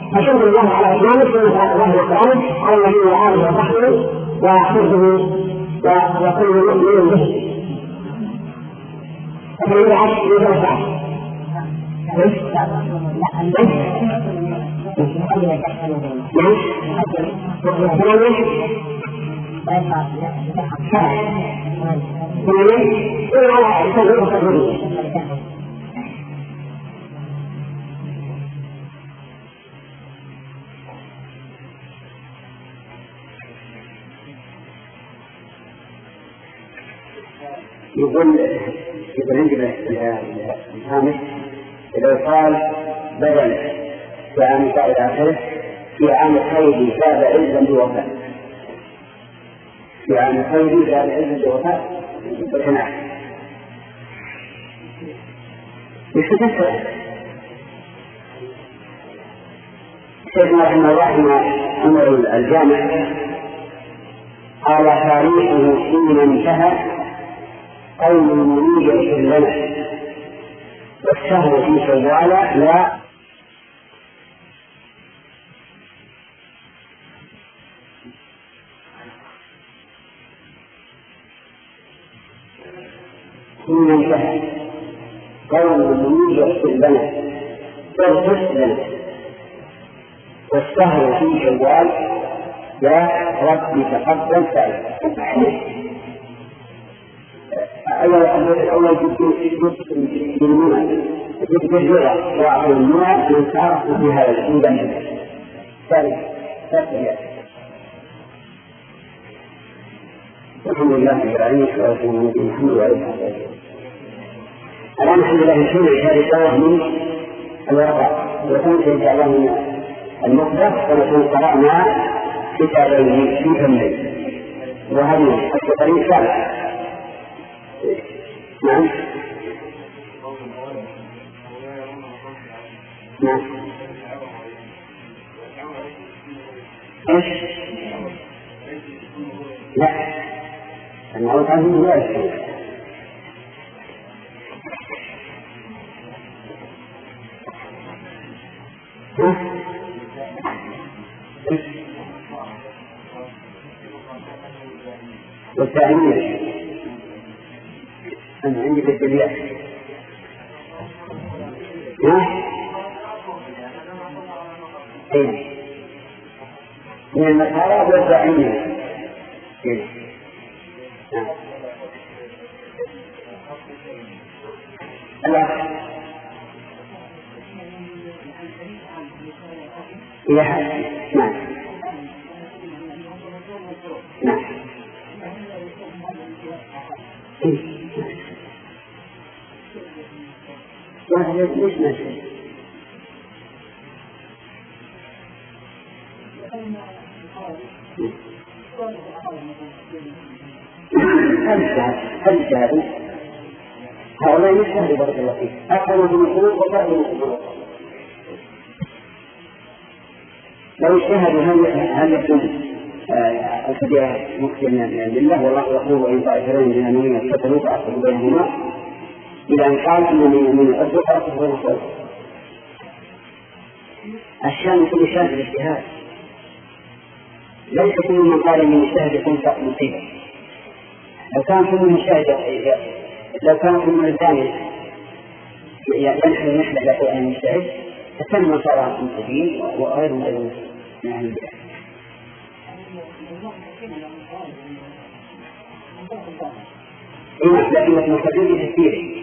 [SPEAKER 3] فشكر الله على إسلامه ثم صلاة الله وسلامه على النبي وآله وصحبه وحفظه وكل مؤمن به. فمن يعرف يدرس
[SPEAKER 1] يقول الهامش إذا قال بدل في عام إلى آخره في عام الحيض زاد عزا بوفاة في عام الحيض زاد عزا بوفاة بالخناق يتذكر سيدنا رحمه الله أمر الجامع قال تاريخه حين انتهى قول المريد لنا والشهر في شوال لا حين انتهى قول المريد لنا واغفر لنا والشهر في شوال يا رب تقبل سعيد أول بالمنى بالجرة وعلى المنى من تعرف في هذا الإنجاز ثالث الحمد لله رب العالمين والصلاة والسلام على نبينا محمد وعلى آله وصحبه الآن الحمد لله نشوف هذه من الواقع وتنتهي إن شاء الله من المقدس ونكون قرأنا كتابين في فمين وهذه الطريق ثالث. نعم نعم ايش؟ لا المعروف عنه لا يشتري والتأمين أنا عندي بالدليل من المسارات والداعمين إلى حد نعم نعم ليش ماشي هل هؤلاء يشهدوا بارك الله فيك أكثر من الخروج وكثر من الخروج لو اجتهدوا هل يكون الكبيرة مقسما لله والله يقول وإن طائفين من المؤمنين اقتتلوا فأصلحوا بينهما إلى أن قال إن من المؤمنين اقتتلوا فأصلحوا بينهما الشأن كل شأن الاجتهاد ليس كل من قال إن المجتهد يكون مصيبا لو كان كل إنسان ينحل نحلة له أن يجتهد فكم صار مصيبين وغير من أهل البدع لكن المحددين كثير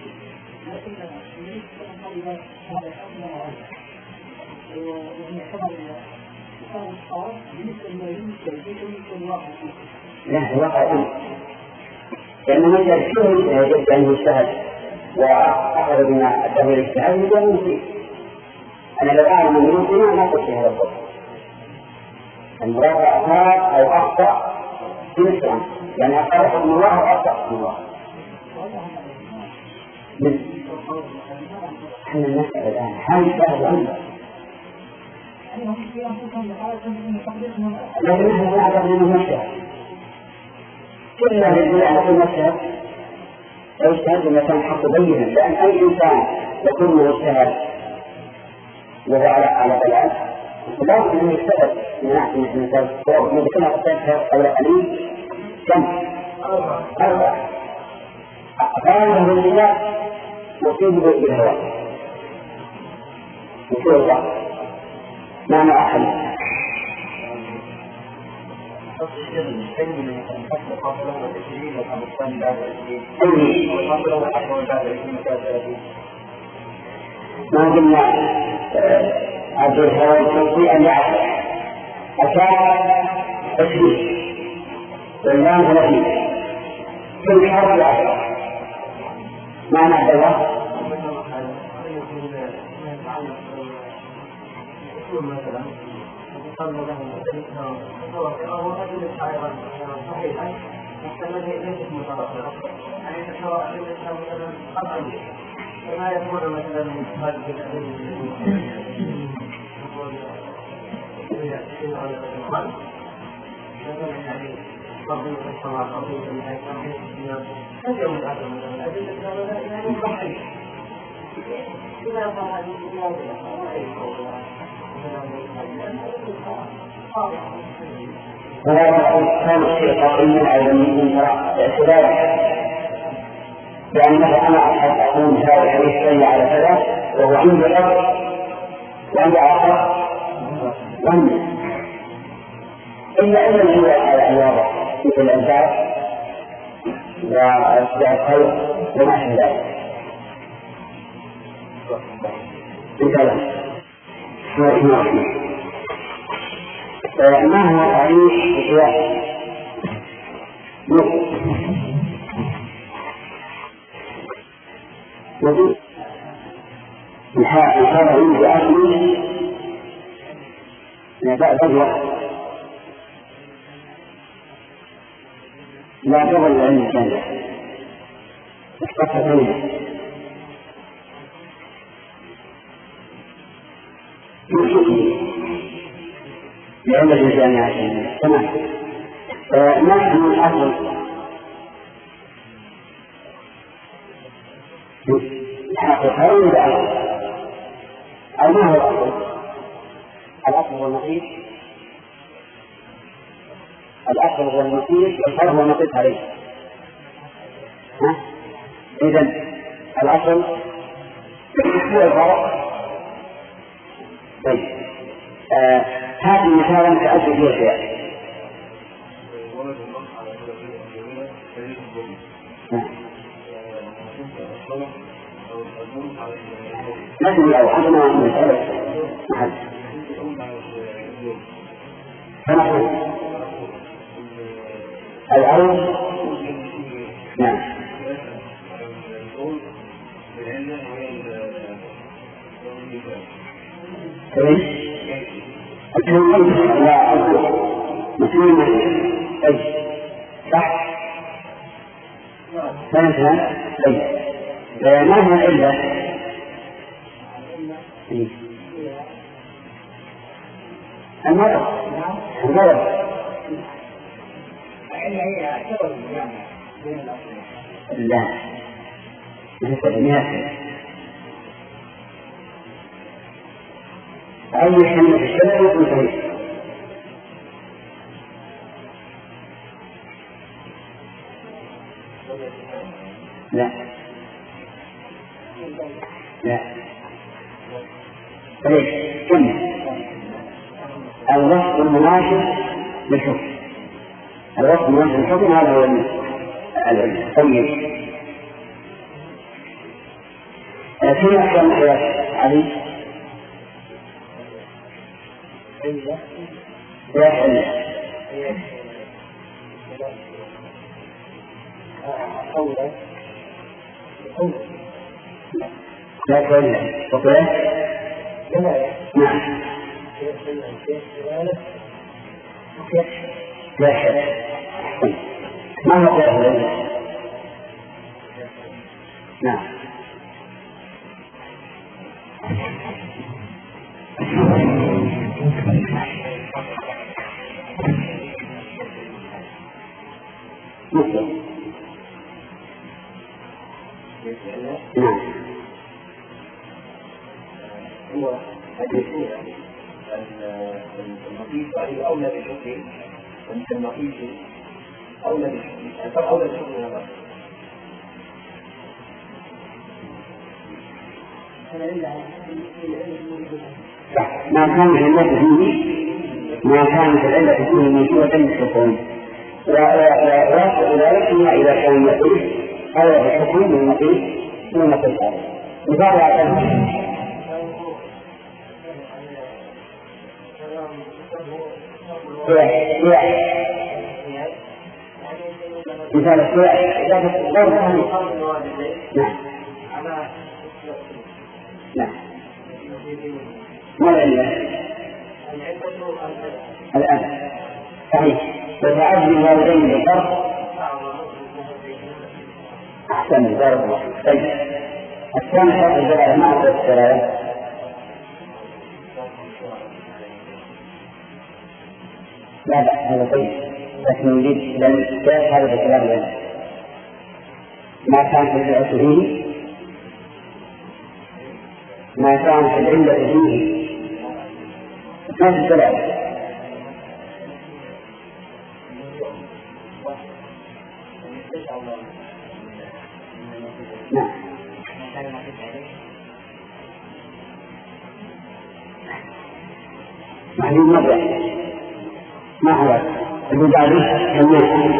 [SPEAKER 1] لا الواقع أمر لأنه من الشهر يجب أن يجتهد وأخذ من الدهور الاجتهاد يجب أن يصيب أنا لو أعلم من يمكن ما قلت هذا الضبط المراجعة أخذ أو أخطأ في الإسلام يعني أخذ حكم الله وأخطأ حكم الله احنا المسألة الآن هل سهل أمر لكن نحن نعرف من المشهد كلها لله في المشهد لو اجتهد المكان حق بينا لأن أي إنسان يكون مجتهد وهو على ضلال لا بد أن يستفد من ناحية من الصور من كل أقسامها أو قليل كم؟ 4 غالبا بالله يصيب بالهواء يصيب الله معنى أحد ما قلنا عبد الهوى في أن يعرف أشار 20 واللام 30 كل حرف 10 معنى عبد الله
[SPEAKER 2] فما يكون مثلا
[SPEAKER 1] وهذا كان الشيء قائما على من اعتباره يعني مثلا أنا أقول هذا الحديث صلى على كذا وهو عند الأرض وعند آخر وعند إلا أن هو على الواضح مثل الأنفاق وأتباع الخير وما أشبه ذلك. انتهى. ما هو تعريف الحياة؟ وفي الحالة عند أهل بعد الوقت لا تظل عند الجنة احتفظ منها لعلة الجامعة تمام. ما هو الأصل حقيقة ولا أصل؟ أو ما هو الأصل؟ الأصل هو المقيس، الأصل هو المقيس والفرق هو المقيس عليه. إذن الأصل هو الفرق. طيب هذه مثالا تأتي فيها شيء. لكن لو عندنا مسألة محل فنقول العون نعم لا مسلم أي صح فهمتها أي ما هو العلة؟ المرض لا ليس بنياته أي شيء في الشرع يكون صحيح. لا لا ليش كم الوصف المناسب للحكم، الوصف المناسب للحكم هذا هو العلم. طيب في أحكام القياس علي لا تولى وقياس نعم لا شك. ما هو قياس؟ نعم مسلم نعم
[SPEAKER 4] النقيض عليه أولى بشكل وأنت النقيض أولى بشكل أولى بشكل هذا.
[SPEAKER 1] ما كانت العلة فيه ما كانت العلة فيه موجودة بالحكم ويصل ذلك إذا كان النقيض أولى بالحكم من النقيض من النقيض مثال على مثال السواء نعم ما العلة؟ الآن صحيح وتعدي الوالدين بالفرق أحسن بارك الله. طيب الثاني فرق الدلالة ما أعطى الدلالة لا هذا طيب لكن نريد لأن هذا الكلام لنا ما كانت العلة فيه ما كانت العلة فيه كانت الدلالة نعم معلوم مرة ما هو اللي بعده الناس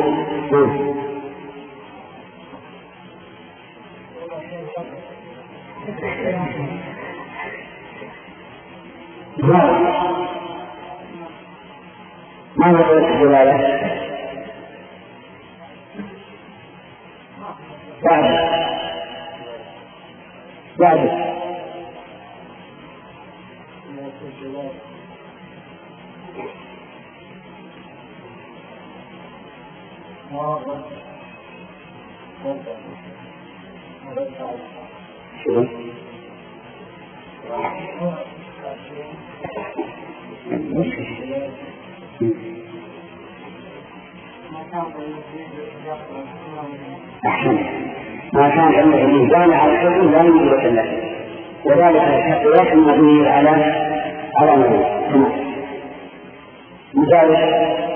[SPEAKER 1] ما هو الدلالة بعد ما كان عنده الميزان على الحكم لا يوجد له وذلك الحقيقة المبنية على نوع مثال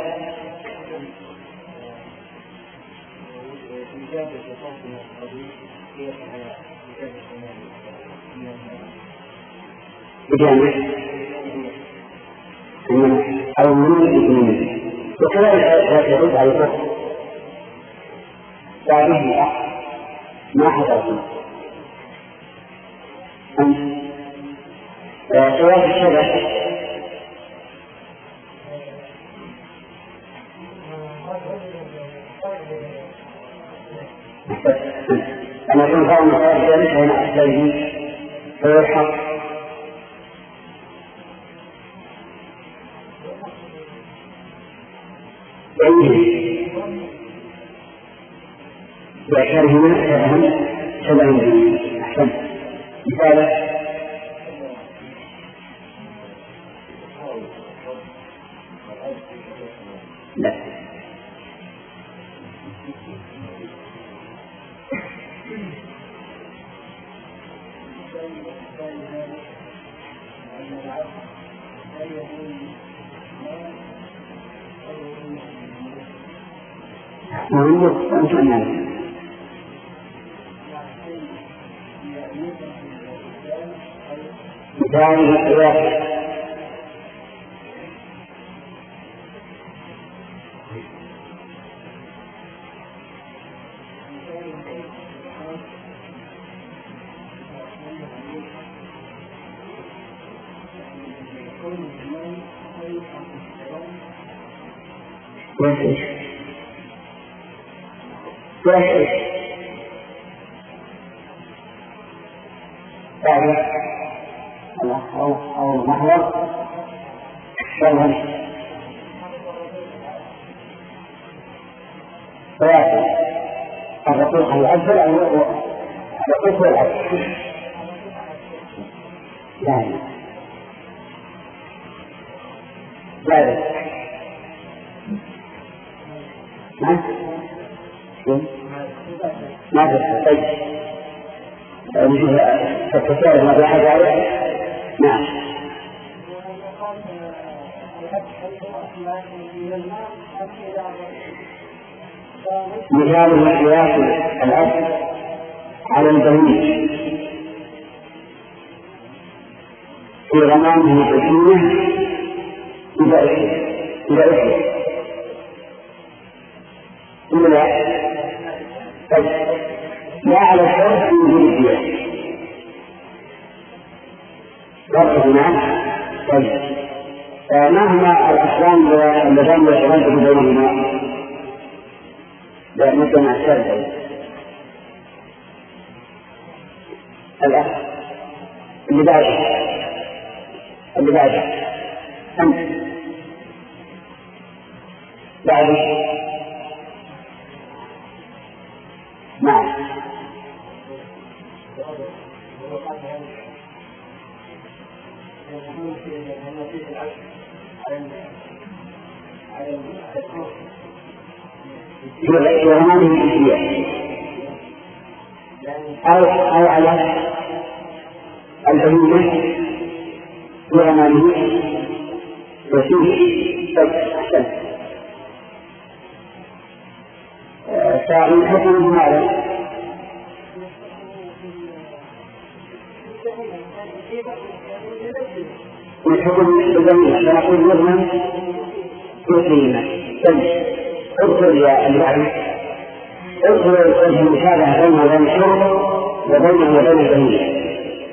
[SPEAKER 1] بجانب أو من الاثنين وكذلك يرد على الفقه بعده ما حصل سواء الشبه أنا أقول قوم ذلك هنا أحسنه هو الحق بأشار هنا أهم شبه به أحسن مثال لا ذلك الواحد أو محور شرهم ثلاثة الرقيق يؤثر أو الرقيق يؤثر لا ما في طيب التسارع ما بحاجة عليه نعم مثال قياس الأصل على البهيج في غمامه الحكيمة إذا أشهر إلا لا على الشرط في وجود الدية ربط هناك. طيب ما هما الأحكام اللذان يتردد بينهما مثل مع الشرط الأخ اللي بعده أنت بعده نعم في غمامه الجزئية أو على البهيمة في غمامه وفيه أحسن فمن حكم هذا من حكم الجميع فنقول يضمن مسلمة. اذكر يا الوعي اذكر المشابهة بين وبين الشرط وبينه وبين الجميع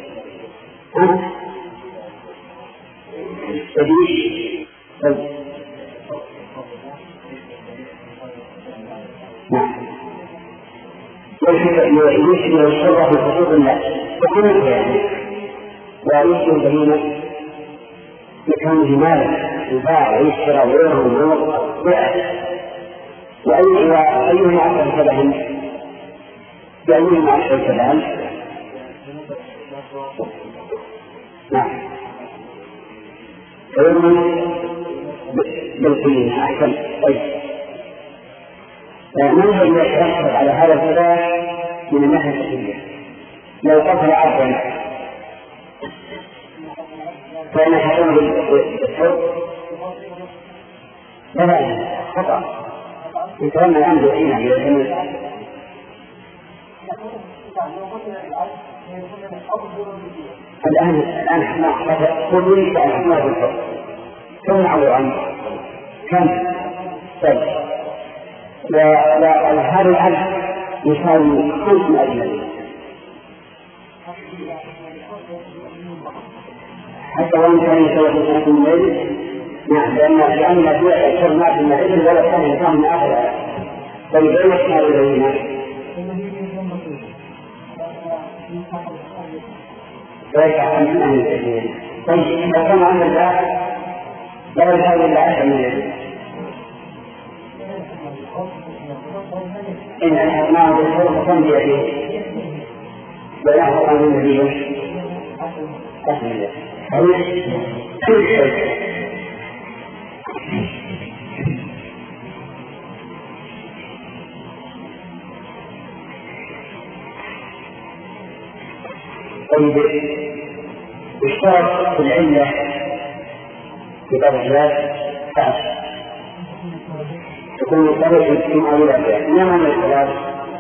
[SPEAKER 1] يشبه الشرع في خصوص الله وكل يعني ويشبه البهيمة لكونه مالا يباع ويشترى ويرهن ويوقع وأيهما أكثر شبها بأيهما أكثر شبها؟ نعم فيرمن بالقيمة أحسن. طيب من هو يحصل على هذا الكلام من الناحية الفقهية؟ لو قتل عبدا فإن حكم بالحر لا خطأ يترمى الآن بعينه الآن احنا كل شيء احنا بالحر ثم نعوض عنه كم طيب وهذا العبد يساوي 5 أجل حتى وإن كان يساوي 5 من الليل. نعم لأن بيع الشر ما في المعيد ولا كان من آخر طيب أين يحتاج إلينا ويسعى من أهل الأجل. طيب إذا كان عند الله لا يساوي إلا 10 من الليل إن أحرناه بالحر فكم بيده ولا حرم النبي أحمد كل شيء. طيب اشترط في العلة في بعض الناس تكون مختلفة في معاملاتها إنما من الخلاف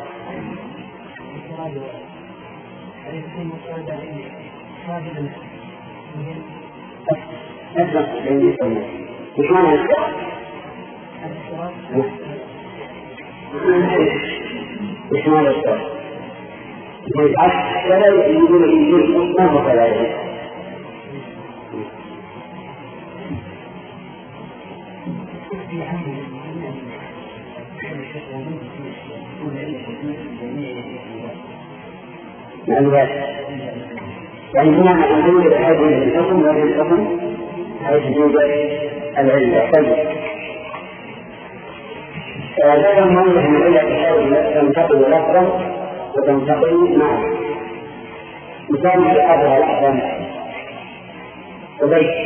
[SPEAKER 1] إيش معنى الشرط؟ بالعكس ولا يقول ما هو كذلك يعني هنا نقول هذه الحكم وهذه الحكم حيث توجد العلة. هذا ما يهم العلة تنتقل لفظا وتنتقل معه. مثال في هذا الأحكام وبيت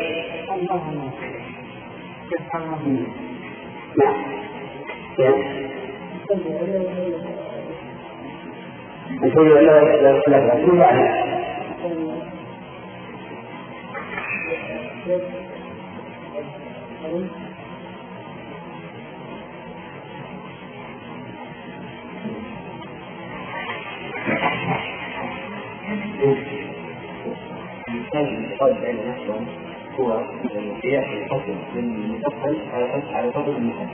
[SPEAKER 1] نعم نقول له لا شو يعني
[SPEAKER 4] الانتقال بين نفسهم هو قياس الحكم من المفصل على فضل المفصل.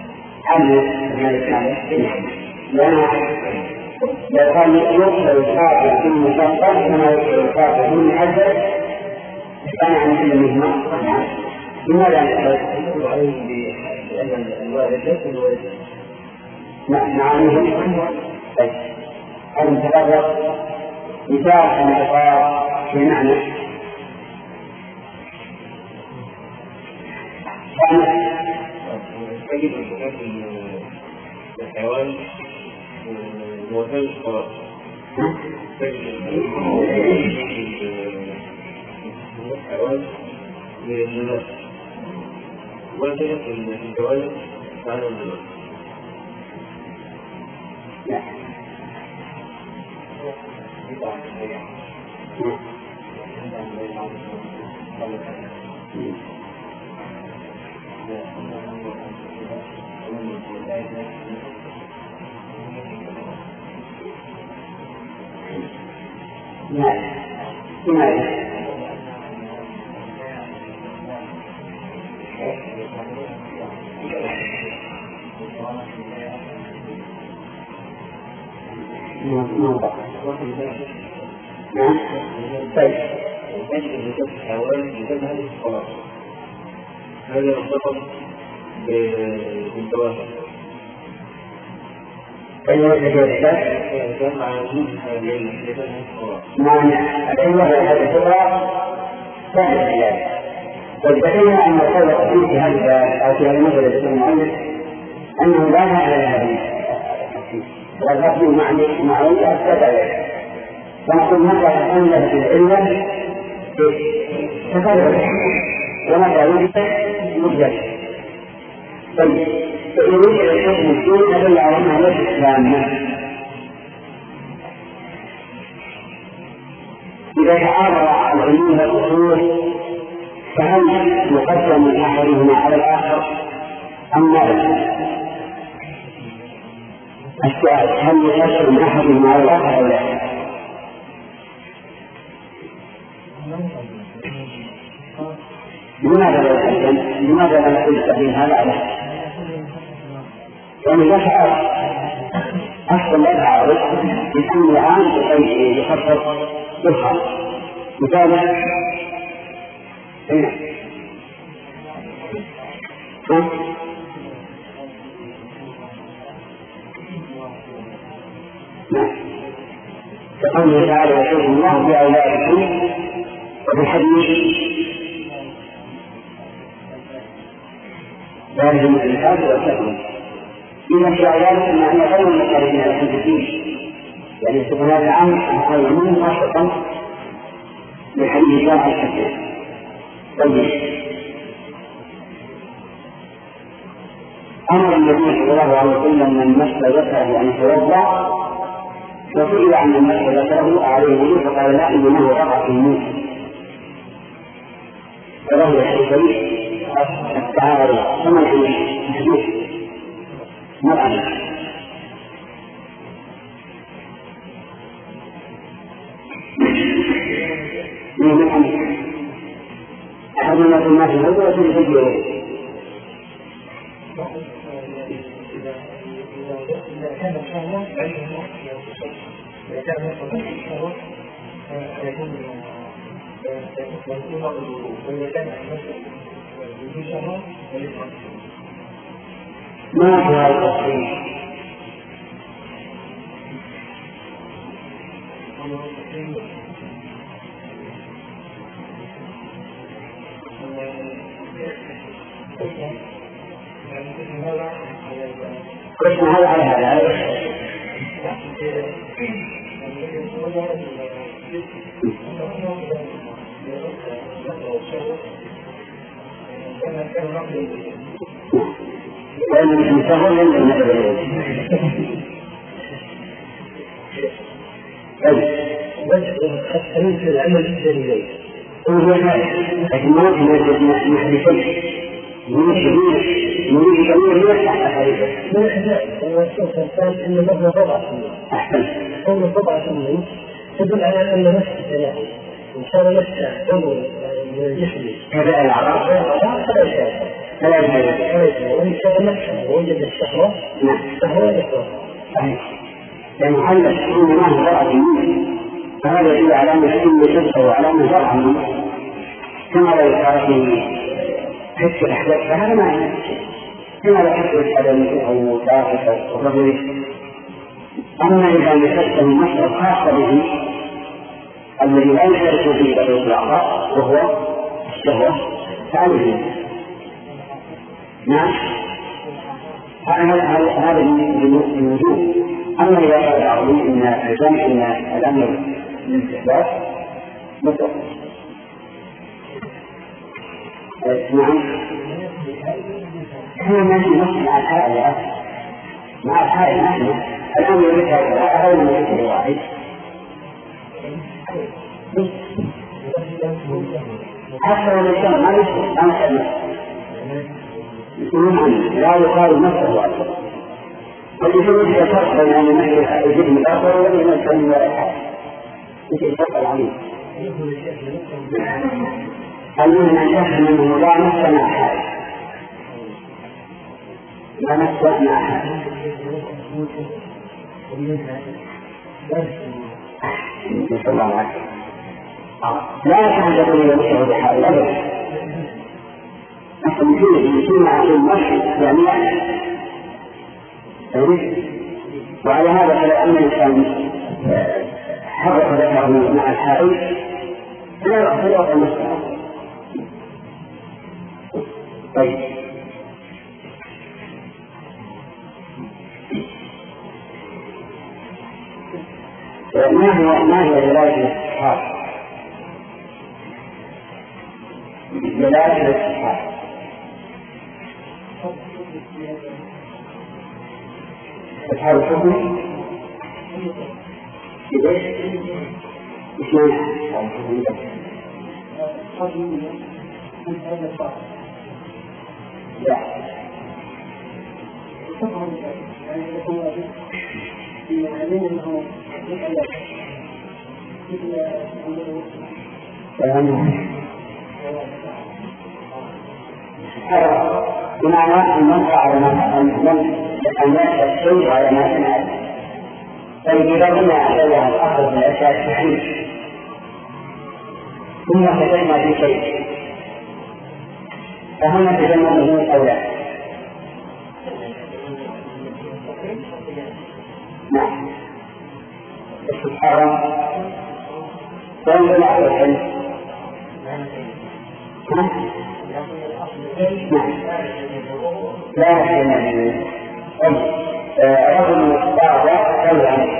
[SPEAKER 1] لو كان يقبل الفاضل في المفصل كما يقبل الفاضل في المحدد كان عن كل منهما. لماذا
[SPEAKER 4] يقول عليه بأن الوالد ليس الوالد؟
[SPEAKER 1] نعم. المتفرق مثال الانتقال في معنى
[SPEAKER 4] تجد الحيوان موزن الصراط الحيوان من الناس وتجد الجوانب عن الناس. هذا يرتبط بالجواهر.
[SPEAKER 1] أيوة هذا الصورة ثانية. والبقية أن القول الأصلي في هذا أو في هذا المجلس المؤلف أنه لا معنى لهذه والرفض معنوية أكثر. ونقول مثلا أن العلة تفرد ومتى وجد مجد. طيب فإن وجد الحكم الدين أدل على أنها ليست تامة. إذا تعارض العلوم والأصول فهل يقدم أحدهما على الآخر أم لا؟ السؤال هل يقدم أحدهما على الآخر أو لا؟ لماذا لا يقدم؟ لماذا لا نقول التقديم هذا على هذا؟ يعني لا تعارض أصلا لا تعارض لكل عام يخصص بالخاص. مثالا هنا كقوله تعالى يقول الله بأولادكم وبالحديث لا يلزم الإنسان والتقوى. إذا في أولادكم أن غير المقربين لكم في الدين يعني يكون هذا الأمر أقل منه خاصة بالحديث الله الحديث. طيب أمر النبي صلى الله عليه وسلم من مس ذكره أن يتوضأ وسئل عن من مس ذكره عليه الوضوء فقال لا إنه وقع في الموت. فله الحديث التعارض ثم الحديث مرأة من أحد الناس ما في الهدى وفي الفجر ما في هذا التصريح قسم هذا على هذا لأن المساهل لن بس العمل الدليلي هو هذا لكن ما في محل شيء يريد جميع يفتح حديثه
[SPEAKER 2] من الأحداث والشوف الثالث أن المبنى بضعة
[SPEAKER 1] أحسن
[SPEAKER 2] قول بضعة منه تدل على أن نفس السلاح إن شاء الله نفس عضو من الجسم
[SPEAKER 1] هذا العرب فلا يجوز
[SPEAKER 2] وإن شاء الله نفسه وجد الشهوة فهو يحضر
[SPEAKER 1] لأن حل الشؤون ما هو ضرع منه فهذا يدل على أن الشؤون يجبه وعلى أنه ضرع منه كما لو صار في حس الأحداث فهذا ما يعني كما لو حس الأدم أو طاقة أو رجل. أما إذا مسكته المسألة خاصة به الذي لا يشارك فيه بقية الأعضاء وهو الشهوة فعليه. نعم هذا الوجود. أما إذا قال بعضهم إن الأمر للاستحباب مطلق. نعم هو ما في نص مع الحائل يا أخي مع الحائل نحن الآن يريد هذا المثل الواحد حتى لو كان ما يشبه ما يشبه يقولون عنه لا يقال نفسه واحد والجسم يفرق بين أن نحن الجسم الآخر والذي نسمى من الحائل مثل الفرق العظيم المهم أن يفهم أنه لا نفس مع حائل لا نفس مع حائل نسأل الله العافية. لا يتحدث إلى نفسه بحائل أبدا نحن فيه مع المشي جميعا وعلى هذا فلو أن الإنسان حرك ذكره مع الحائل لا يأخذ المسألة. طيب ما هي دلالة الاستحقاق؟ دلالة الاستحقاق إظهار الحكم إيش بمعنى أن ننفع على أن يأتي الشيء على ما سمعت. فإذا قلنا أحيانا الأخذ من الأشياء التحريم ثم فتحنا في شيء فهل نتجنبه أو لا؟ نعم الحرام وين على الحلم لا يحتمل رغم بعض كلام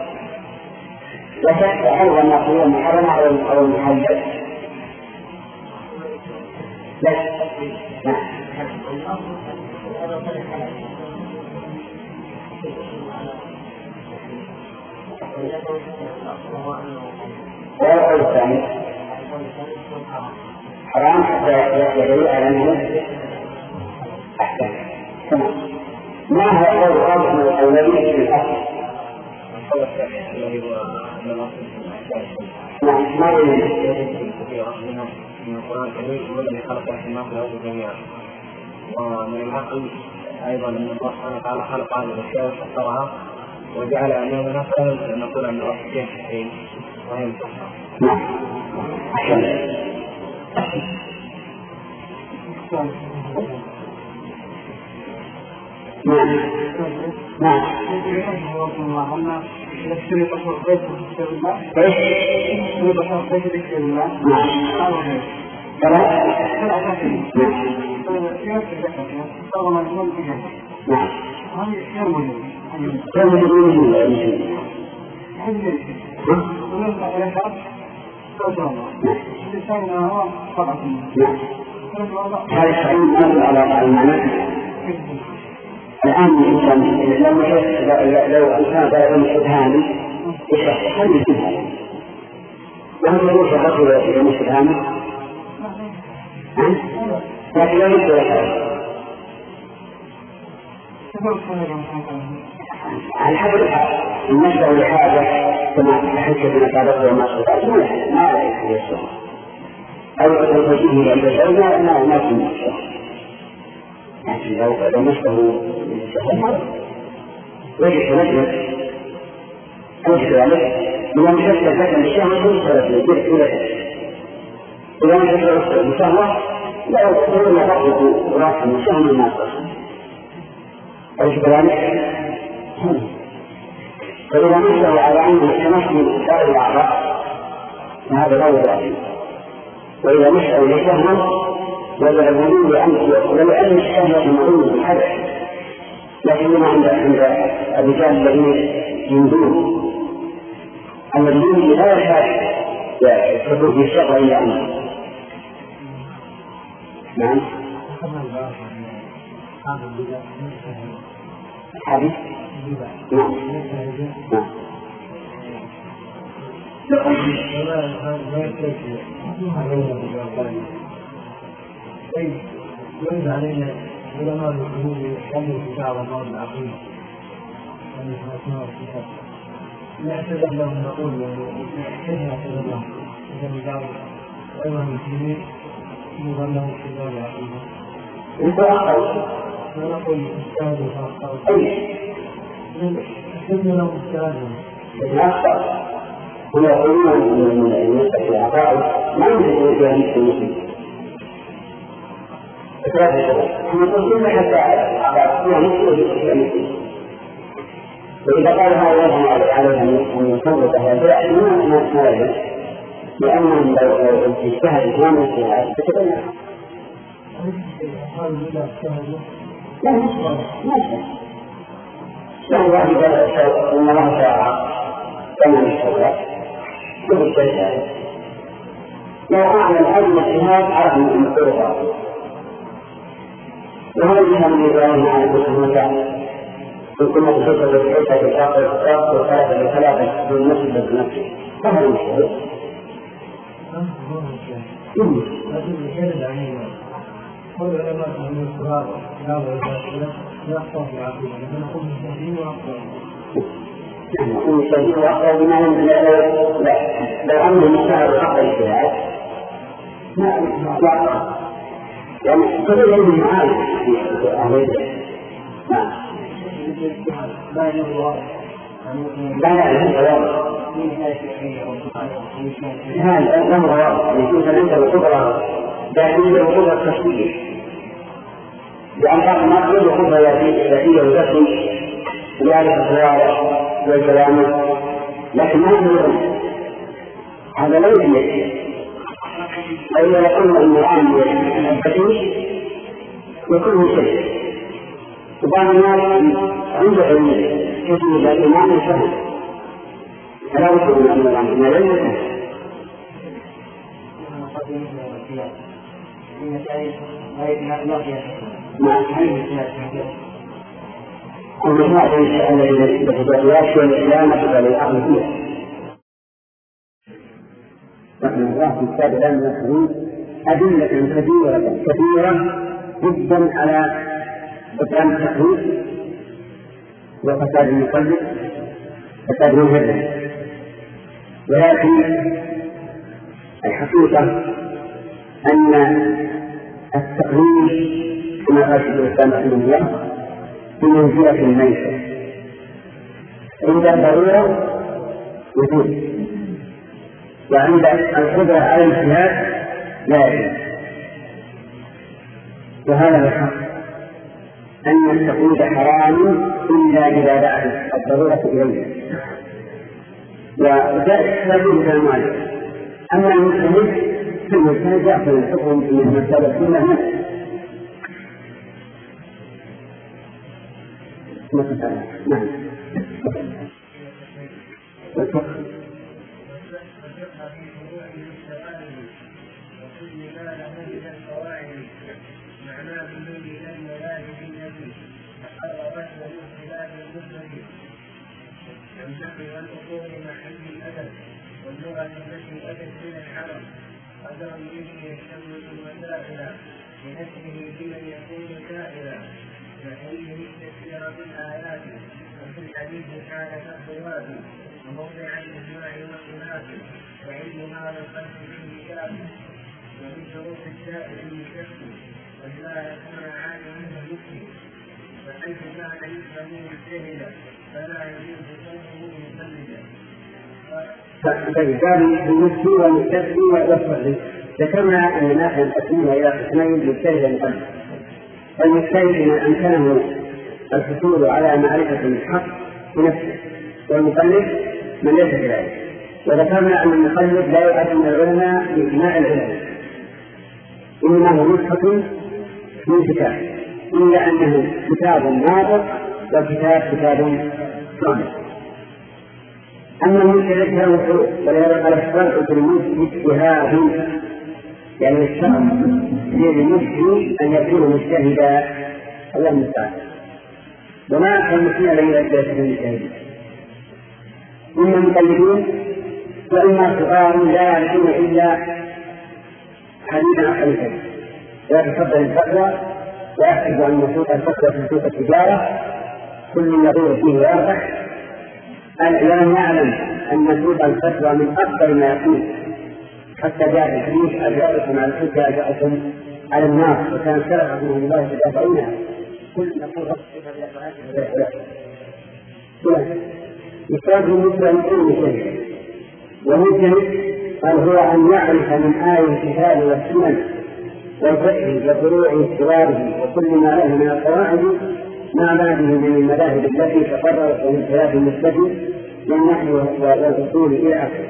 [SPEAKER 1] وشك أيضا ما هو محرم أو محدد لا ويقول الثاني حرام حتى يدل على أنه أحسن. ما هو القول من الأولوية في الأصل؟ نعم ما يريد
[SPEAKER 4] من القرآن الكريم هو الذي خلق السماوات والأرض جميعا. ومن العقل أيضا أن الله سبحانه وتعالى خلق هذه الأشياء وسخرها وجعل أمامنا فلا نقول أن الأرض شيء وهي مسخرة.
[SPEAKER 1] نعم نعم الآن الإنسان لو أنسان بلغ استفهامي يشرح خلي الجهة وهل يروح الرجل إلى استفهامه لكن لا يمكن على حسب الحال النشأ لحاجة كما تحس بما سابقه وما سبقه ما لا يكفي الشهر أو تفجيه عند الشهر ما في الشهر لكن لو نشأه للشهر ويجب نشأه أنشأ عليه بما نشأ ذكر الشهر يوصل في الجرح إلى إذا نشأ بشهر لا يقدرون يضبط رأس من شهر من الناس أليس كذلك؟ فإذا نشأ على أنه تمثل سائر الأعضاء فهذا لا يضاهي وإذا نشأ لشهر ويعلمون لأن الشهر معروف بالحدث لكنما عند الرجال الذين ينذون الذين لا يحتاج يكون في الشهر إلا أنه نعم حديث نعم نعم
[SPEAKER 2] يرد علينا علماء الحدود يحمل كتاب الله العظيم من الأسماء والصفات نعتذر لهم نقول كيف نعتذر لهم إذا نجعل أيها المسلمين نظن لهم كتاب العظيم
[SPEAKER 1] أنت أخطأ
[SPEAKER 2] ونقول اجتهدوا فأخطأوا أحسن لهم اجتهادهم
[SPEAKER 1] أخطأ هم يقولون من النسبة العقائد ما يمكن فيها مثل المسلم هم يقولون حتى عقائد فيها مثل وإذا قال هذا يجب عليها أن يصوت هذا ما يجب لأنهم لو اجتهدوا في هذا الاجتهاد فتبين لا نشرب لا واحد إن الله تعالى كما نشرب كل الشيء لو أعلم أجل الاجتهاد عرف من الطرق وهذا الإنسان إبراهيم عليه السلام كنا تشكر بالحسة بالآخر الصاف وثلاثة بثلاثة بالنسبة بنفسه فهذا المشهور
[SPEAKER 2] لكن الشهد علينا كل علماء من الصغار لا ويجب يحفظ العقيدة لكن نقول مستهدين وأقوى
[SPEAKER 1] نحن مستهدين وأقوى بما لو أنه مستهد حق الاجتهاد ما أقوى يعني تقول علم المعارف في أهل البيت نعم
[SPEAKER 2] لا يجب
[SPEAKER 1] لا هذا له غرض يجوز عنده القدرة لكن عنده القدرة التشريعية لأن بعض الناس عنده قدرة ذاتية وذكي ويعرف الصلاة والكلام لكن ما عنده هذا لا يمكن فإذا يقول أن الآن الذكي يكون شيء وبعض الناس عنده علم كثير لكن ما عنده فهم فلا بد من أن العلم لا يمكن المسائل التي تتجاوز والإسلام تبقى للعقل فيها نحن الله في كتاب الآن من الحدود أدلة كثيرة جدا على بطلان التقليد وفساد المقلد فساد منهج ولكن الحقيقة أن التقليد كما قال شيخ الإسلام رحمه الله بمنزلة الميتة عند الضرورة وجود وعند القدرة على الاجتهاد لا يجوز وهذا هو الحق أن التقليد حرام إلا إذا دعت الضرورة إليه وذلك لا يجوز المال أما المجتهد فالمجتهد يأخذ الحكم من المسألة كلها نعم
[SPEAKER 2] معناه من الملاذ بالنبي تقربت بالاختلاف المسند ينتقي الأصول محل الأدب واللغة التي أتت من الحرم قدر به يشتمل المسائل بنفسه بمن يكون سائلا وحينه تفسير بالآيات وفي الحديث حالة الضواب وموضع الإجماع والخلاف وعلم هذا الخلق به كافي ومن شروط السائل يكفي ولا يكون عالما يكفي وحيث كان يفهم مجتهدا فلا يجوز صومه مقلدا.
[SPEAKER 1] فالباب بالنسبة والمستثني والصحيح ذكرنا أن ناحية التسمية إلى قسمين للمجتهد والمقلد. المجتهد من أمكنه الحصول على معرفة الحق بنفسه، والمقلد من ليس كذلك. وذكرنا أن المقلد لا يؤدي من العلماء بإجماع العلماء، إنما هو نسخة من كتاب، إلا أنه كتاب ناطق وكتاب صامت. أما المجتهد له حروف، ولهذا قال الشرع في المجتهد اجتهاد، يعني الشرع للمجتهد أن يكون مجتهدا. الله المستعان. وما المسلمين الذين يجتهدون المجتهدين إما مقلدون وإما صغار لا يعرفون إلا حديثا عن حديثين، ويتصدر الفتوى ويحسب أن مسوق الفتوى في سوق التجارة كل يدور فيه ويربح. الإعلام يعلم أن مسوق الفتوى من أكثر ما يكون، حتى جاء الحديث أجاءكم على الحجة أجاءكم على النار، وكان سلف رحمه الله يدافعونها. كل نقول رب يصاب مثل أن يكون مجتهد. ومجتهد قال هو أن يعرف من آية الكتاب والسنن والفقه وفروع استواره وكل ما له من القواعد ما بعده من المذاهب التي تقررت من خلاف المستفيد والنحو والأصول إلى آخره.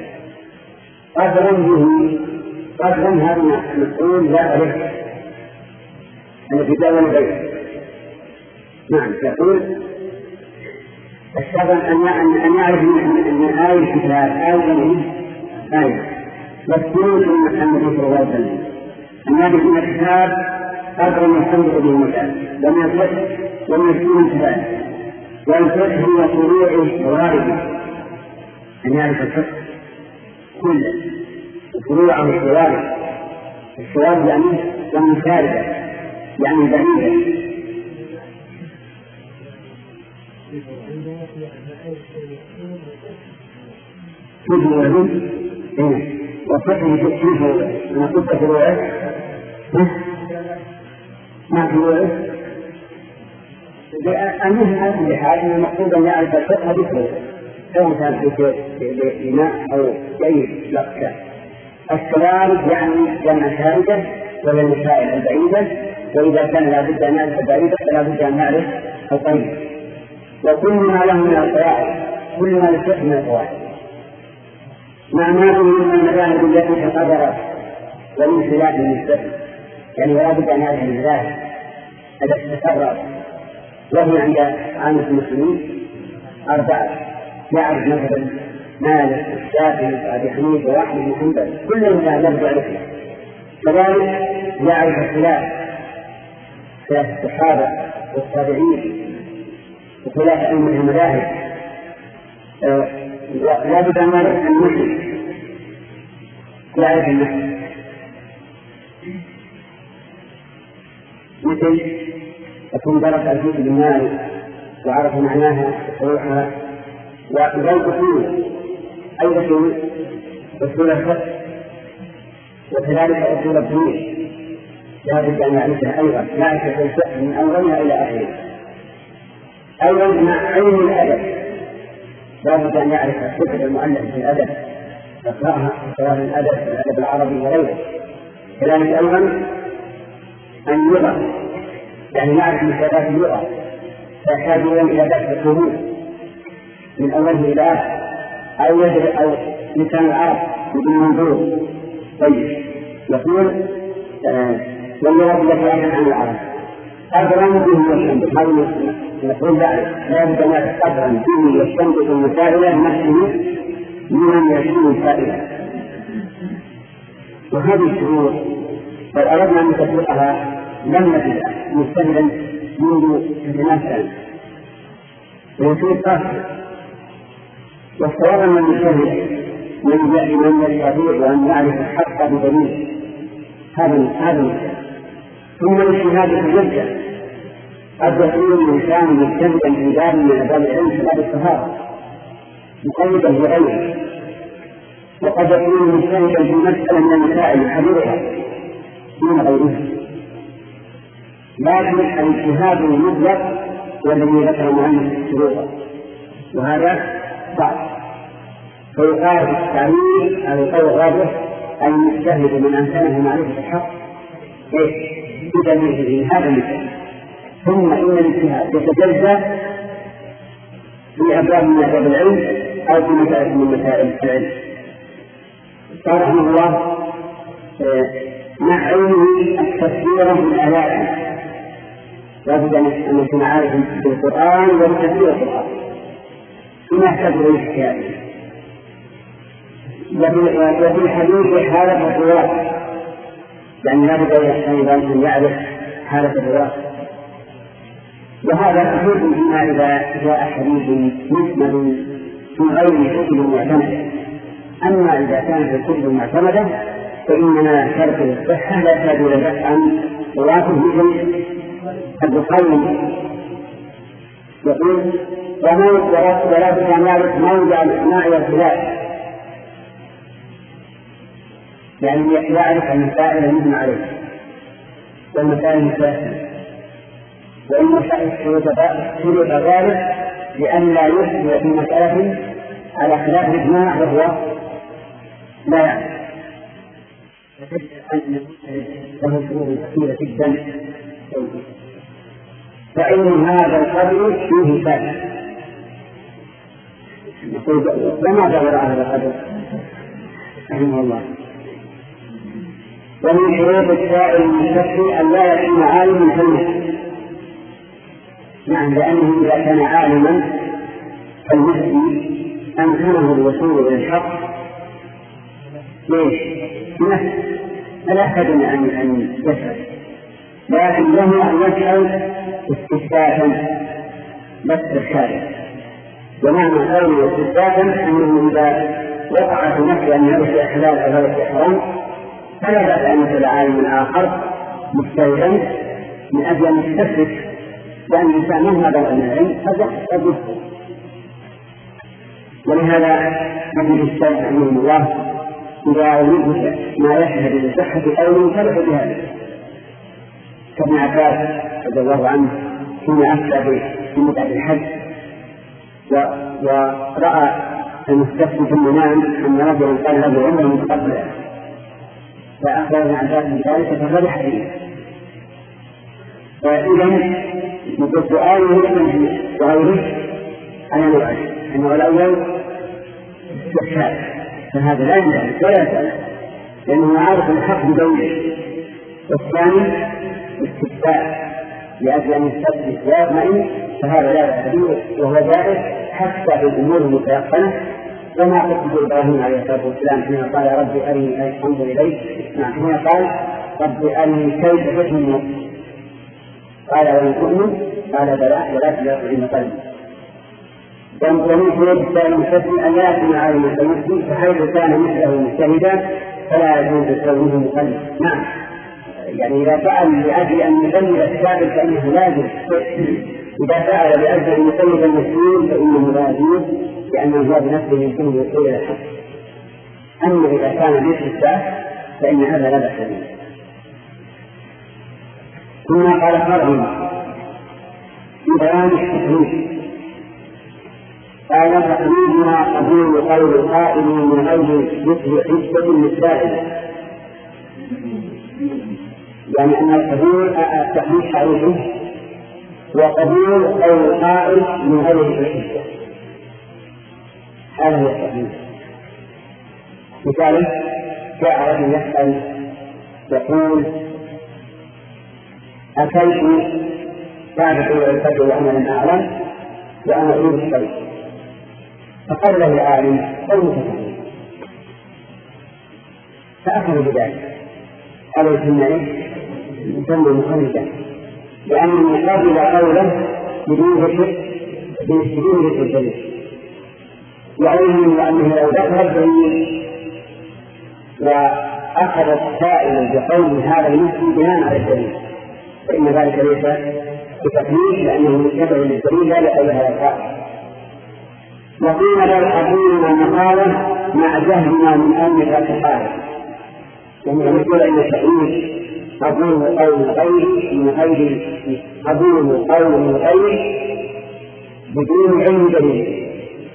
[SPEAKER 1] قدرا هذا المسؤول لا أعرف الكتاب والبيت. نعم، يقول الشرط أن يعرف أن آية الكتاب آية والسنة من محمد صلى الله عليه وسلم، أن يعرف أن الكتاب قدرا يستنبط به المكان ومن الفقه ومن السنة كذلك، والفقه هو فروع وغالبه، أن يعرف الفقه كله وفروعه الشوارب يعني خارجة يعني بعيدة. وفقه تكتيفه أنا قلت فروعه ما فروعه أنه بحال أن المقصود أن يعرف الفقه بكره سواء كان في إناء أو أي لقشة. الشوارب يعني جمع شارجة وهي المسائل البعيدة، وإذا كان لابد أن نعرف البعيدة فلا بد أن نعرف القريب. وكل ما له من القواعد كل ما يصح من القواعد مع ما فيه من المذاهب التي تقررت ومن خلاف المستقبل، يعني ولا بد أن يعرف المذاهب التي تقررت، وهي عند عامة المسلمين 4: يعرف مثلا مالك والشافعي وأبي حنيفة وأحمد بن حنبل كلهم لا يعرفون. كذلك يعرف الخلاف الصحابة والتابعين وخلاف أئمة المذاهب. لا بد أن يعرف النحو، يعرف النحو مثل يكون درس الفيل بالمال وعرف معناها وروحها، وغير أصول أي أصول الفقه وكذلك أصول الدين لا بد أن يعرفها أيضا، يعرف الفقه من أولها إلى آخره. أيضا مع علم الأدب لا بد أن يعرف الكتب المؤلفة في الأدب يقرأها سواء الأدب العربي وغيره. كذلك أيضا اللغة، يعني يعرف مفردات اللغة فيحتاج إلى درس القانون من أوله إلى آخره، أو يدرس أو لسان العرب بدون منظور. طيب يقول واللغة التي يعرف عن العرب قدرا به يستنبط، هذا يقول لا بد أن يعرف قدرا به يستنبط المسائل نفسه ممن يكون سائلا. وهذه الشروط لو أردنا أن نطبقها لم نجد مستهلا منذ 2 سنة ويكون قاسي. والصواب أن المجتهد من يستطيع وأن يعرف الحق بدليل، هذا ثم الاجتهاد في الجدة قد يكون الإنسان مجتهدا في باب من أبواب العلم كباب الطهارة مقيدا بغيره، وقد يكون مجتهدا في مسألة من المسائل يحررها دون غيره، لكن الاجتهاد المطلق والذي ذكر المؤلف الشروط وهذا صعب، فيقال في التعليم على القول الراجح المجتهد من أمكنه معرفة الحق بدليله هذا المثال. ثم إن الاجتهاد يتجزأ في أبواب من أبواب العلم أو في مسائل من مسائل العلم. قال رحمه الله مع علمه التفسير من آياته، لابد أن يكون عارفا بالقرآن وبتفسير القرآن بما يحتاج إلى الاجتهاد. وفي الحديث حالة الرواة، لأن لابد أيضا أن يعرف حالة الرواة، وهذا يحدث فيما إذا جاء حديث مسند في غير كتب معتمدة. أما إذا كانت الكتب المعتمدة فإننا شرط الصحة لا يحتاج إلى البحث عن رواته مثل البخاري يقول ولا بد أن يعرف موضع الإسماع والخلاف، يعني يعرف المسائل المبنى عليه والمسائل المسائل، وإن مسائل شروط ذلك لأن لا يحدث في مسألة على خلاف الإجماع وهو لا يعرف، فتجد أن له شروط كثيرة جدا، فإن هذا القدر فيه فائدة. نقول وماذا وراء هذا القدر رحمه الله؟ ومن شروط السائل المستفتي أن لا يكون عالما كالمفتي. نعم، لأنه إذا كان عالما كالمفتي أمكنه الوصول إلى الحق. ليش؟ لا يحتاج أن يسأل، لكن له أن يسأل استفتاء بس الشارع. ومعنى قوله استفتاء أنه إذا وقع في نفسه أن هذا حلال أو هذا حرام فلا بأس أن يسأل عالما آخر مجتهدا من أجل أن يستفسر، لأن الإنسان مهما بلغ من العلم قد يخطئ. ولهذا نجد الشيخ رحمه الله إذا وجد ما يشهد بصحة قوله فرح بهذا، كابن عباس رضي الله عنه فيما أفتى بمتعة الحج ورأى المستفتي في المنام أن رجلا قال له عمره متقبلا، فأخبر ابن عباس بذلك ففرح به. فإذا سؤاله يحمل وغيره على نوعين، أنه الأول استفسار، فهذا لا يمكن ولا يسأل لأنه عارف الحق بدونه، والثاني استفسار لأجل أن يستفسر ويطمئن، فهذا لا بأس به وهو جائز حتى في الأمور المتيقنة. وما قصد إبراهيم عليه الصلاة والسلام حين قال يا ربي أرني أنظر إليك، حين قال ربي أرني كيف تؤمن، قال ولن تؤمن قال بلى ولكن لا تؤمن قلبي. ومن شروط السائل المستفتي أن لا يكون عالما كالمفتي، فحيث كان مثله مجتهدا فلا يجوز كونه مقلد. نعم، يعني إذا فعل لأجل أن يقلد السائل فإنه لازم، إذا فعل لأجل أن يقلد المسلمين فإنه لا يجوز، لأنه هو بنفسه يمكنه الوصول إلى الحق. أما إذا كان باستفتاء فإن هذا لا بأس به. ثم قال فرع في بيان التحريم، قال تقريبنا قبول قول القائل من غير ذكر حجة للسائل، يعني أن التحريم تعريفه وقبول قول القائل من غير حجة، هذا هو التحريم. مثال جاء رجل يسأل يقول أكلت بعد طلوع الفجر وأنا لم أعلم وأنا أريد الشيء، فقال له العالم قوله تحريم، فأخذ بذلك قالوا ثم يسمى مخرجا، لأنه قبل قوله بدون ذكر الدليل، يعلم أنه لو ذكر الدليل وأخذ السائل بقول هذا المسلم بناء على الدليل فإن ذلك ليس بتكليف لأنه يتبع للدليل لا لأي هذا القائل. وقيل لو أقولنا المقالة مع جهلنا من أين ذات الحالة، يعني يقول أن التأويل قبول قول غير من غير قبول قول غير بدون علم دليل.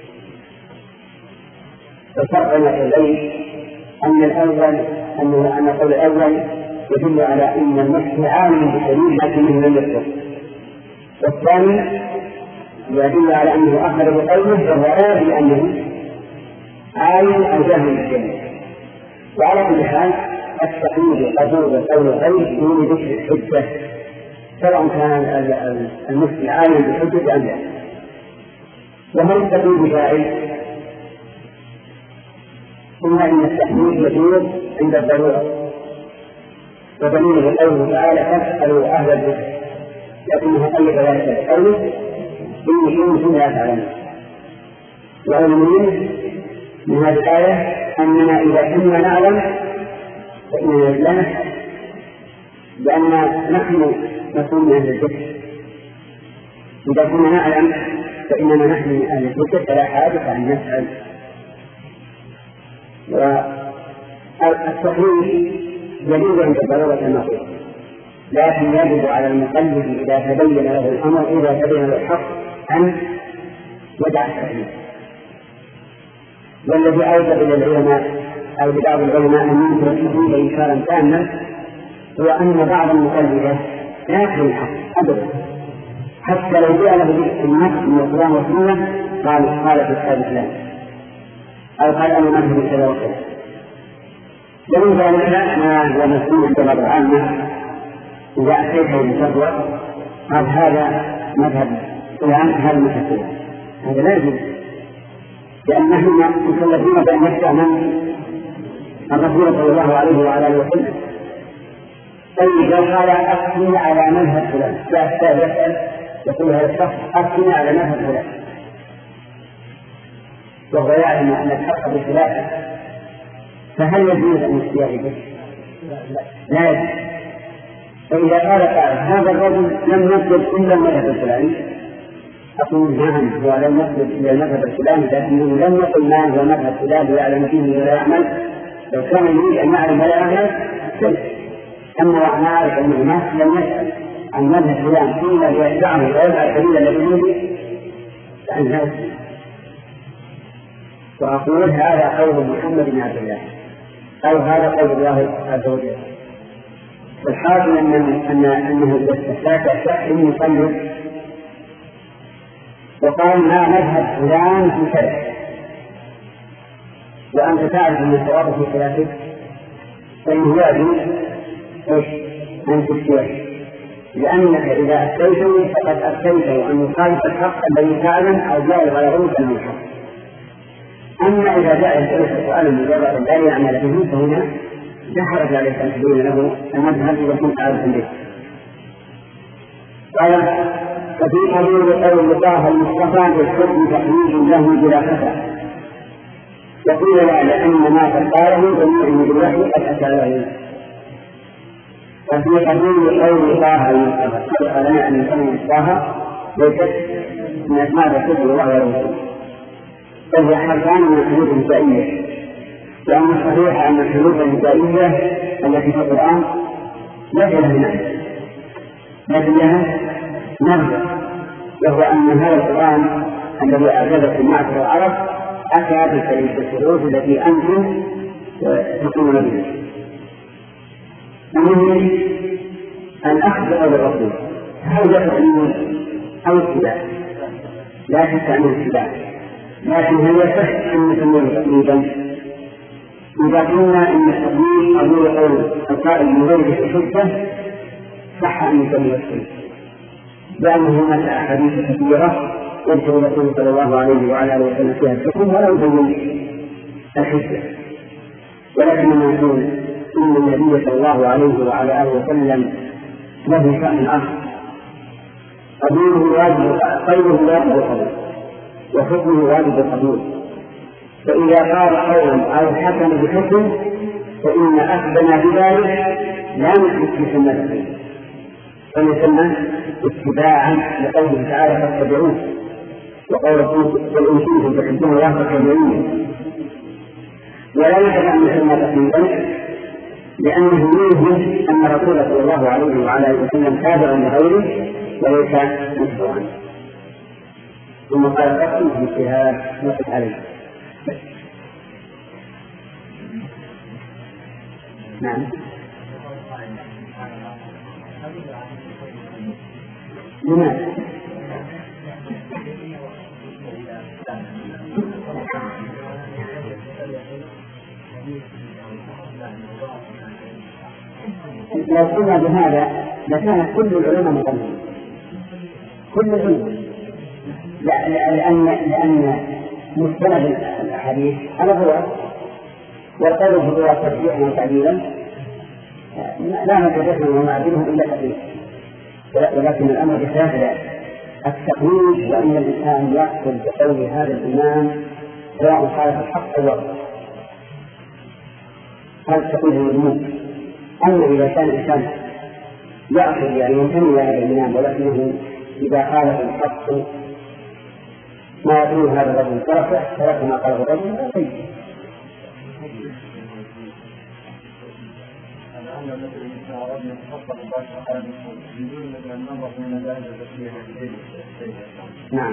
[SPEAKER 1] ففرقنا إليه أن الأول أن القول الأول يدل على أن المسح عالم بالدليل لكنه لم يذكر، والثاني يدل على أنه أخذ بقوله وهو راضي بأنه عالم أو جاهل بالدليل. وعلى كل حال التقييد قبول قول غير دون ذكر الحجة سواء كان المسلم عالم بالحجة أم لا. وهل التقييد فاعل؟ ثم إن التقييد يجوز عند الضرورة، ودليله قوله تعالى فاسألوا أهل الذكر، لكنه قيد ذلك بقوله إنكم لا تعلمون. والمهم من هذه الآية أننا إذا كنا نعلم فإننا لا نسأل، لأن نحن نكون من أهل الذكر. إذا كنا نعلم فإننا نحن من أهل الذكر فلا حاجة أن نسأل. والتصحيح يجوز عند ضرورة المقصود، لكن يجب على المقلد إذا تبين له الأمر إذا تبين له الحق أن يدع التصحيح. والذي أوجب إلى العلماء أو لبعض العلماء أن ينكر التصحيح إنكارا تاما هو أن بعض المقلدة لا يكفي الحق أبدا، حتى لو جاء له النص من القرآن والسنة قال في الكتاب الإسلام أو قال أنا مذهب كذا وكذا. ومن ذلك ما هو مسؤول عند بعض العامة إذا أتيته بفتوى قال هذا مذهب فلان هذا مذهب فلان، هذا لا يجوز، لأنهم مكلفين بأن يفهم الرسول صلى الله عليه وعلى آله وسلم. طيب لو قال أفتني على مذهب فلان، لا يسأل يقول هذا الشخص أفتني على مذهب فلان، وهو يعلم أن الحق بخلافه، فهل يجوز أن يفتي به؟ لا يجوز. فإذا قال قائل هذا الرجل لم يطلب إلا المذهب الفلاني، أقول نعم هو لم يطلب إلا المذهب الفلاني، لكنه لم يقل ما هو مذهب فلان ويعلم فيه ولا يعمل. لو كان يريد أن يعلم ولا يعمل ليس. أما أنا أعرف أن الناس لم يسأل عن مذهب فلان إلا ليتبعه ويدعى الدليل الذي يريد فإن لا يسأل. وأقول هذا قول محمد بن عبد الله أو هذا قول الله عز وجل. والحاصل أنه يستفتى شخص مقلد وقال ما مذهب فلان في كذا، وأنت تعرف أن الصواب في خلافك، فإنه يجوز أن تفتيه، لأنك إذا أفتيته فقد أفتيته أن يخالف الحق الذي تعلم أو جاء على غيرك من الحق. أما إذا جاء يسألك سؤالا مجردا لا يعمل به فهنا لا حرج عليك أن تبين له المذهب إذا كنت عارفا به. قال ففي قبول قول طه المصطفى بالحكم تحويج له بلا خطأ، يقول لا لأن ما تختاره جميع بالوحي قد أتى له. ففي قبول قول طه المصطفى سبق لنا أن كلمة طه ليست من أسماء الرسول وهو الرسول، فهي حرفان من الحروف الهجائية، لأن الصحيح أن الحروف الهجائية التي في القرآن ليس لها معنى لكن لها مغزى، وهو أن هذا القرآن الذي أعجب في معشر العرب أتى بالحروف التي أنتم تقولون بها. المهم أن أخبر بالرسول هل يفعلون أو اتباع، لا شك أنه اتباع، لكن هل يصح أن نسميه تقليدا؟ إذا قلنا أن التقليد قبول قول القائل من غير الحجة صح أن نسميه تقليد، لأنه هناك أحاديث كثيرة يذكر الرسول صلى الله عليه وعلى آله وسلم فيها الحكم ولا يبين الحجة. ولكننا نقول إن النبي صلى الله عليه وعلى آله وسلم له شأن آخر، قبوله واجب، قوله واجب القبول وحكمه واجب القبول. فإذا قال قولا أو حكم بحكم فإن أخذنا بذلك لا نثبت في سنته، فيسمى اتباعا لقوله تعالى فاتبعوه، وقول قل إن كنتم تحبون الله فاتبعوني. ولا يجب أن يسمى تقليدا لأنه يوهم أن رسول صلى الله عليه وعلى آله وسلم تابع لغيره وليس متبوعا. ثم قال تقل في اجتهاد نقف عليه. نعم. لماذا؟ لو قلنا بهذا لكانت كل العلماء مقلدين، كل العلماء، لأن مستند الحديث على الرواة، والقول في الرواة تشريعا وتعديلا لا نتدخل ونعدله إلا تقليد، ولكن الأمر بخلاف التقليد، وأن الإنسان يأخذ بقول هذا الإمام سواء خالف الحق أو الوضع، هذا التقليد المذموم. أما إذا كان الإنسان يأخذ يعني ينتمي إلى هذا الإمام ولكنه إذا خالف الحق ما يقول هذا الرجل ترك ما قاله الرجل لا شيء. نعم.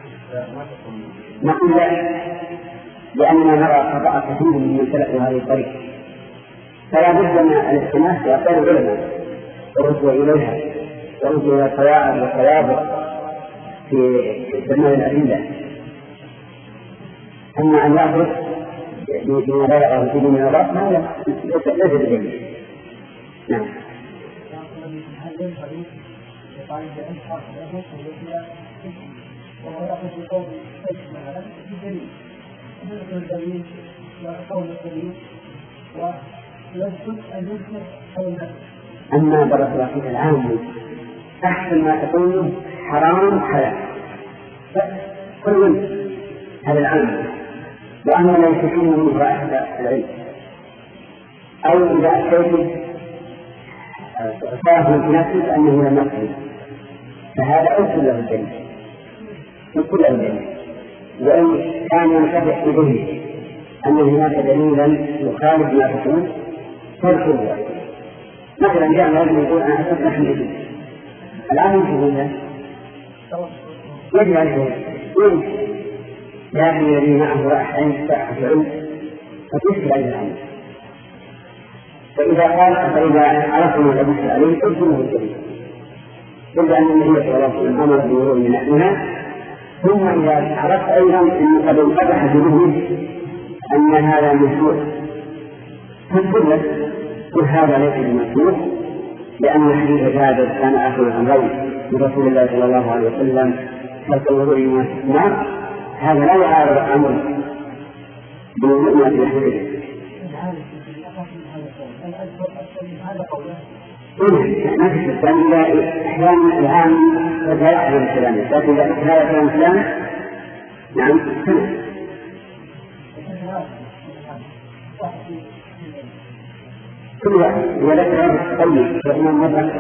[SPEAKER 1] نقول لا، لأننا نرى خطأ كثير من سلك هذه الطريقة، فلا بد من الاستناس بأقوال العلماء والرجوع إليها والرجوع إلى القواعد والضوابط في تمام الأدلة. أما أن يأخذ بما بلغه في دين الله هذا ليس بدليل. نعم. أما بارك الله فيك العام أحسن ما تقول حرام حلال كل هذا العام، وأما لا يستكين منه رائحة العلم أو إذا أتيت صار في نفسه أنه لم يقل فهذا أوصل له الجنة يقول له الجنة، وإن كان ينتبه به أن هناك دليلا يخالف ما تقول تركه. مثلا جاء رجل يقول أنا أحب لحم الإبل، الآن يجب يجب عليه لكن الذي معه رائحة ساعة علم فتشكل عليه العمل، فإذا عرفنا ما تشكل عليه تركه الجنة، إلا أن النبي صلى الله عليه وسلم أمر بوضوء من نحوها. ثم إذا عرفت أيضا أن قد انقدح بذهنه أن هذا مشروع فقل لك قل هذا ليس بمشروع، لأن حديث جابر كان آخر الأمرين من رسول الله صلى الله عليه وسلم ترك الوضوء من الاستثناء، هذا لا يعارض أمر بالوضوء من الاستثناء. ما في الإسلام إلا أحيانا العام لا يحضر الكلام، لكن إذا هذا كلام الإسلام نعم سنة. كل واحد وذكر طيب فإمام مرة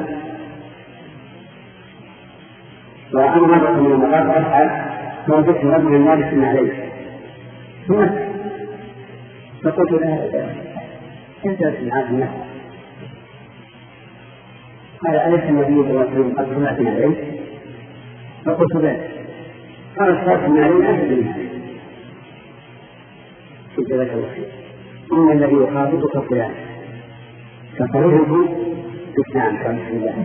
[SPEAKER 1] وأنا مرة من المرات أفعل موجود رجل الناس من عليه ثم فقلت له أنت العاد الناس قال أليس النبي صلى الله عليه وسلم قد سمعت من عليه؟ فقلت له قال سمعت من عليه أنت منها. قلت لك الوحيد إن الذي يخاطبك فلان فقرره بسنان كان بسم الله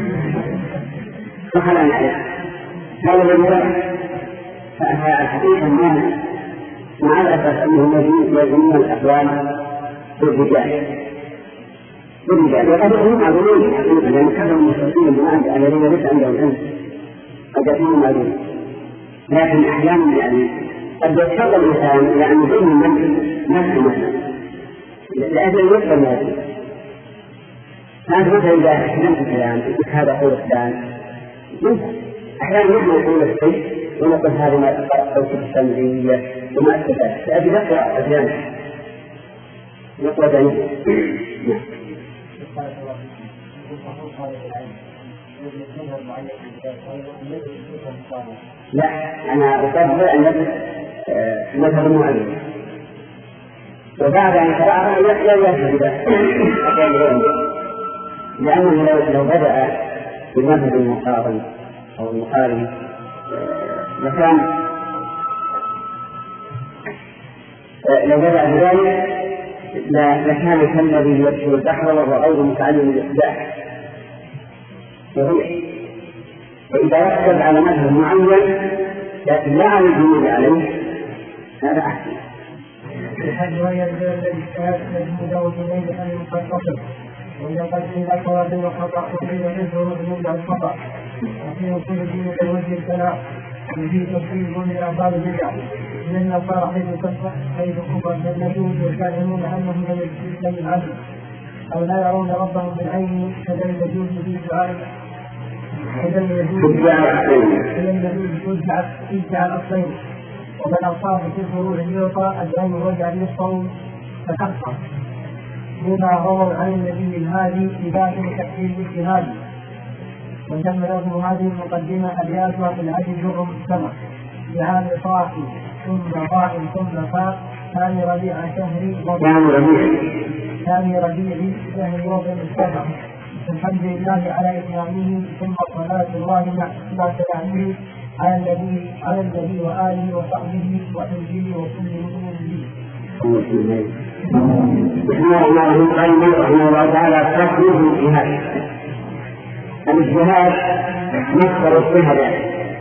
[SPEAKER 1] فخلعنا عليه هذا الذي الحقيقة مع الأسف أنه يجمع الأحوال بالرجال وقد هم معلومين حقيقة لأن كثر المشركين بما الذين ليس عندهم علم قد يكونوا معلومين، لكن أحيانا يعني قد يضطر الإنسان إلى أن يبين من نفسه مثلا لأجل يفهم هذه. فأنت مثلا إذا أحيانا الكلام هذا قول فلان أحيانا نحن نقول الشيء ونقول هذا ما تقرأ التنزيلية وما أثبت لأجل يقرأ أحيانا يقرأ ذلك. لا، أنا أفضل أن ندرس مذهب معين، وبعد أن قرأها لا يذهب لأنه لو بدأ بمذهب المقارن أو المقارن لكان لو بدأ بذلك لكان كالذي يدخل البحر وهو غير متعلم الإحداث. فإذا ركز على مذهب معين لكن لا على الجمهور عليه هذا أحسن.
[SPEAKER 2] الحج وهي الجهل الاجتهاد المداوم اليه ان يخصصه، واذا قد قيل الصواب والخطا وقيل يظهر يبدا الخطا، وفي اصول الدين كالوجه الثلاث وفي تفصيل من اعضاء البدع من النصارى حيث كفر لم يجوز يزعمون انهم لم يعلموا او لا يرون ربهم بالعين فلم يجوز في دعاء فلم يجوز ادعاء الاصلين، ومن أصاب في الفروع اليوطى العين وجعل يصفر فتحصر بما رووا عن النبي الهادي في ذات تحصيل الاجتهاد. وتم له هذه المقدمة أبياتها في العدل جر مجتمع بعام صاحي ثم ضاء ثم فاء ثاني ربيع شهري وضع السبع. الحمد لله على إتمامه ثم صلاة الله مع سلامه على النبي وآله وصحبه وحزبه وكل مؤمن به.
[SPEAKER 1] بسم الله الرحمن الرحيم. قال رحمه الله تعالى تقويه الاجتهاد. الاجتهاد مصدر اجتهاد،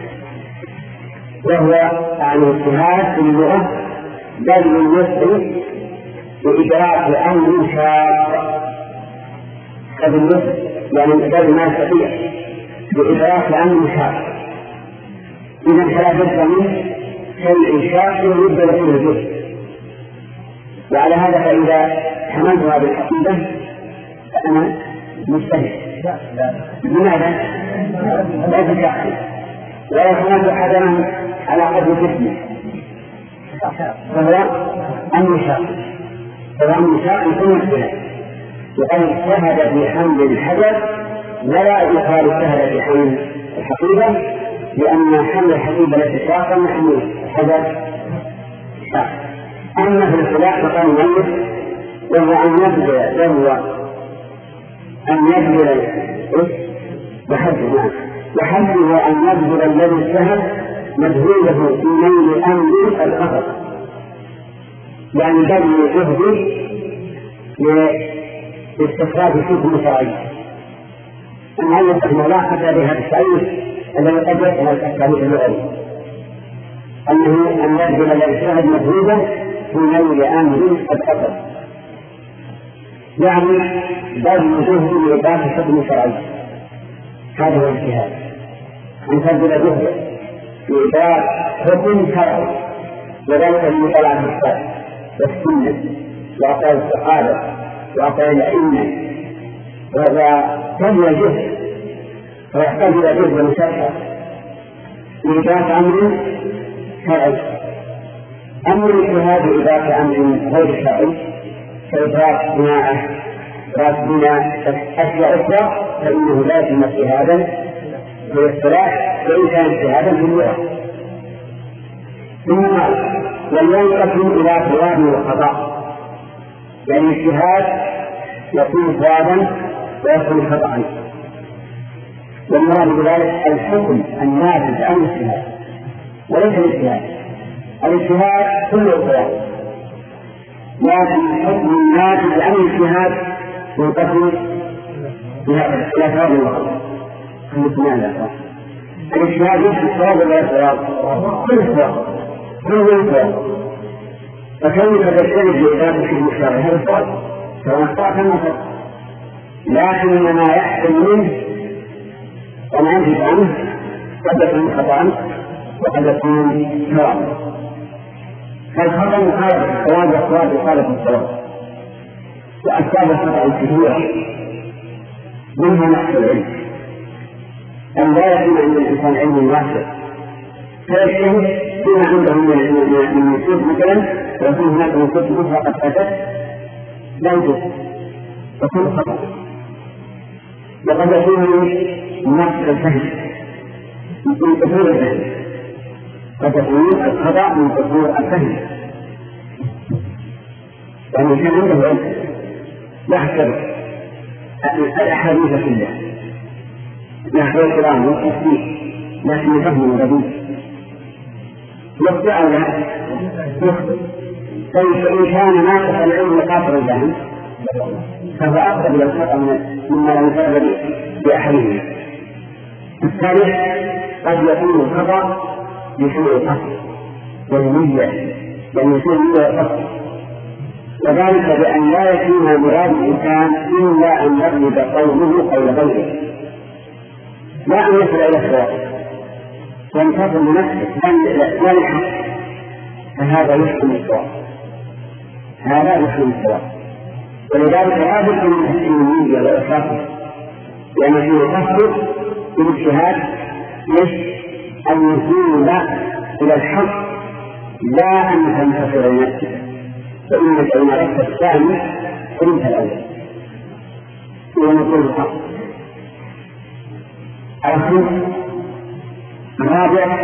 [SPEAKER 1] وهو عن الاجتهاد في اللغة بذل الوسع لإدراك أمر شاق، بذل الوسع يعني بذل ما يستطيع لإدراك أمر شاق. إذا فلا بد من شيء شاق يبدأ فيه الجزء. وعلى هذا فإذا حملتها بالحقيقة فأنا مجتهد. لماذا؟ لا تتأخر ولا حملت حدما على قدر جسمه فهو أمر شاق، يكون اجتهاد. وقد اجتهد في حمل الحجر ولا يقال اجتهد في حمل الحقيقة، لأن حمل الحقيقة ليس شاقا وحمل الحجر شاق. أما في الخلاف فقال المؤلف وهو أن يبذل وحده أن يبذل الذي اجتهد مجهوده في نيل أمر الخطر، يعني بذل جهده لاستخراج حكم شرعي. المؤلف رحمه الله حتى بهذا التعريف الذي قد يسأل التعريف اللغوي أنه أن يبذل الذي اجتهد مجهوده في نيل أمر الخطر، يعني بذل جهده لإثبات حكم شرعي. هذا هو الاجتهاد، أن تبذل جهده لإثبات حكم شرعي، وذلك من طلع الكتاب والسنة وأقوال الصحابة وأقوال الأئمة. وهذا تبذل جهد ويحتاج إلى جهد ومشقة لإثبات أمر شرعي. أمر الاجتهاد لإثبات أمر غير شرعي كإثبات بناءه وبناء أشياء أخرى فإنه لا يتم اجتهادا في الاصطلاح وإن كان اجتهادا في اللغة. ثم قال ولينقسم إلى ثواب وخطأ، يعني الاجتهاد يكون ثوابا ويكون خطأ، والمراد بذلك الحكم الناتج عن الاجتهاد وليس الاجتهاد. الاجتهاد كله ثواب، لكن الحكم الناتج عن الاجتهاد ينقسم إلى ثواب وخطأ. الاجتهاد يجب ثواب ولا ثواب؟ كل ثواب. فكيف تجتنب لإثبات الحكم الشرعي؟ هذا ثواب سواء خطأ كما خطأ، لكن ما يحصل منه وما ينتج عنه قد يكون خطأ وقد يكون ثوابا. فالخطأ مخالف الثواب والثواب مخالف الثواب. وأسباب الخطأ كثيرة، منها نقص العلم، أن لا يكون عند الإنسان علم واسع فيجتهد فيما عنده من نصوص مثلا، ويكون هناك نصوص أخرى قد أتت لا يوجد، تكون خطأ. وقد يكون نقص الفهم من قصور الفهم، قد يكون الخطأ من قصور الفهم، يعني كان عنده علم يحسب الأحاديث كلها يحسب القرآن والتفسير لكن يفهم رديء يخطئ أو لا يخطئ. طيب فإن كان ناقص العلم قاصر الفهم فهو أقرب إلى الخطأ مما لم يفعل بأحدهما. الثالث قد يكون الخطأ بسوء القصد والنية، يعني يكون نية القصد، وذلك بأن لا يكون مراد الإنسان إلا أن يغلب قوله قول غيره، لا أن يصل إلى الصواب وينتصر لنفسه لا للحق، فهذا يحكم الصواب، هذا يحكم الصواب. ولذلك لا بد من تحسين النية والإخلاص، لأن فيه قصد بالاجتهاد أن يكون إلى الحق لا أن تنتصر لنفسك، فإنك إن أردت الثاني كنت الأول ونقول الحق. الرابع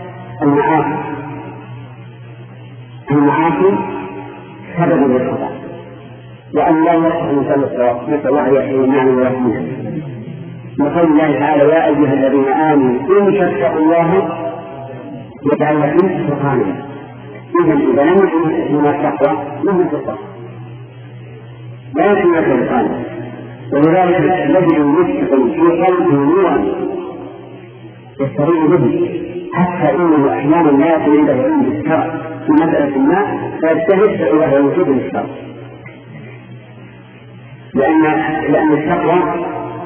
[SPEAKER 1] المعاصي سبب للخطأ، وأن لا يصح مثل الصواب، نسأل الله يحيي المعنى ويحميها. وقال الله تعالى يا أيها الذين آمنوا إن تتقوا الله يجعل لكم فرقانا. إذا لم يكن من التقوى لم يتقى لا يكون فرقانا، ولذلك الذي يمسك في قلبه نورا يستريح به، حتى إنه أحيانا لا يكون عنده علم بالشرع في مسألة ما فيجتهد إلى وجود الشرع، لأن التقوى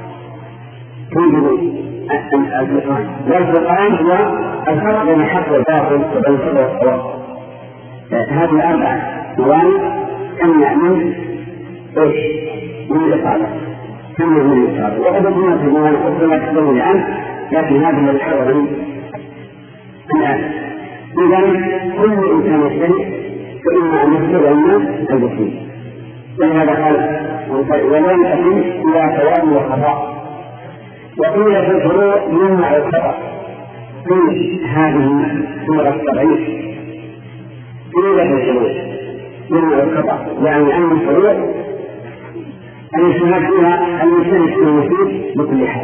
[SPEAKER 1] توجد الفرقان، والفرقان هو الفرق بين الحق والباطل وبين الخطأ والصواب. هذه الأربع موانع تمنع من الإصابة، تمنع من الإصابة. وقد يكون في موانع أخرى لا تقبل عنه، لكن هذا الذي حرر منه الآن. إذن كل إنسان يجتهد فإما أن يخبر الناس البسيط، ولهذا قال ولا يقيم إلى ثواب وخطأ. وقيل في الفروع يمنع الخطأ في هذه الصورة الطبيعية، قيل في الفروع يمنع الخطأ، يعني أن الفروع الاجتهاد فيها المجتهد فيها المفيد بكل حال،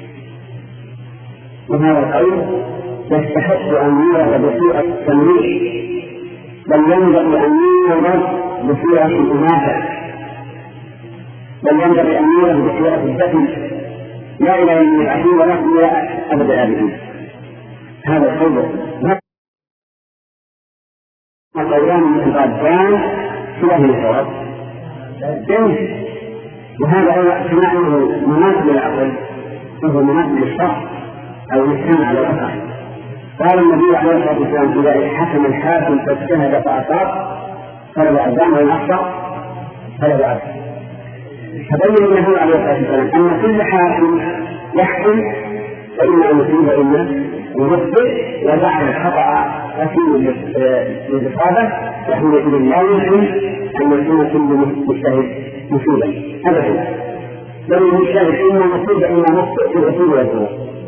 [SPEAKER 1] وهذا القول يستحق أن يورد بصيغة التمريح، بل ينبغي أن يورد بصيغة الإناثة، بل ينبغي أن يورد بصيغة الدفن، لا إله إلا العظيم ولا إلا أبد الآبدين. هذا القول القولان متضادان في أهل الصواب، وهذا هو اجتماعه مناسب للعقل وهو مناسب للشرع أو للسمع على الأقل. قال النبي عليه الصلاة والسلام إذا حكم الحاكم فاجتهد فأصاب فله أجران وإن أخطأ فله أجر. فبين النبي عليه الصلاة والسلام أن كل حاكم يحكم فإما أن يصيب وإما يخطئ، وجعل الخطأ أكيد للإصابة، فحينئذ لا يمكن أن يكون كل مجتهد مصيبا أبدا، بل المجتهد إما مصيبة إما مخطئ في الأصول والفروع.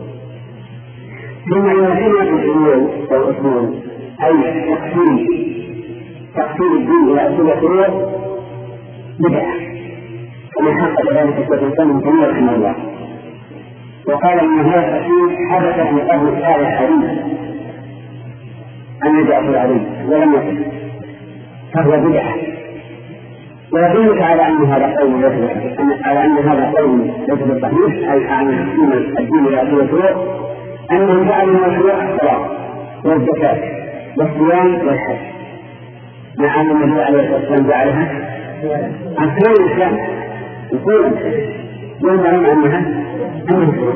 [SPEAKER 1] ثم إن كلمة الأصول والأصول أي تقسيم الدين إلى أصول والفروع بدعة، ومن حقق ذلك الشيخ الإسلام ابن تيمية رحمه الله، وقال إن هذا التقسيم حدث في قبل الشارع الحديث أن يجعل العلم ولم يكن، فهو بدعة. ويدلك على أن هذا قول ليس بالصحيح، أي أن تقسيم الدين إلى أصول والفروع أنهم جعلوا المشروع الصلاة والزكاة والصيام والحج، مع أن النبي عليه الصلاة والسلام جعلها أركان الإسلام، يقول يعلم أنها أمر.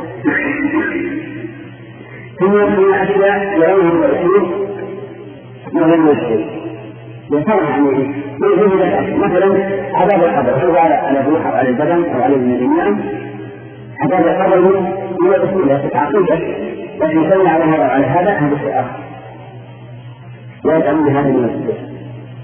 [SPEAKER 1] ثم من أشياء يرونه الأصول وغير المسلم يصرح عنه مثلا عذاب القبر، هل على الروح أو على البدن أو على النعم. عذاب القبر من الأصول لا تتعقيده، لكن يسمى على هذا شيء آخر ويدعم من هذا المسجد.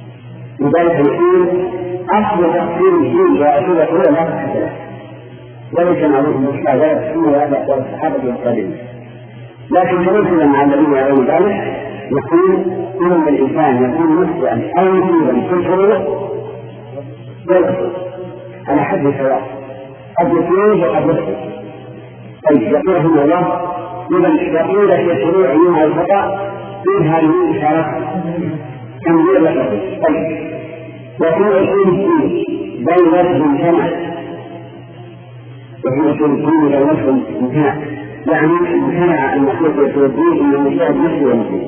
[SPEAKER 1] لذلك نقول أصل تقسيم الدين وأصول الفروع لا تحدث، وليس معروف بالشهادة والصحابة والتابعين. لكن مثل مع الذين يرون ذلك يقول إن الإنسان يكون مسلما أو مسلما في الشروط يلقي على حد سواء، قد يكون وقد يخطئ. طيب يقول رحمه الله إذا يقول في شروع يوم الخطأ في هذه الإشارات تنوير لفظه. طيب يكون الدين بين وجه سمع وهو الدين بين وجه امتناع، يعني امتنع المخلوق في الدين إن المشاهد نفسه ومسلم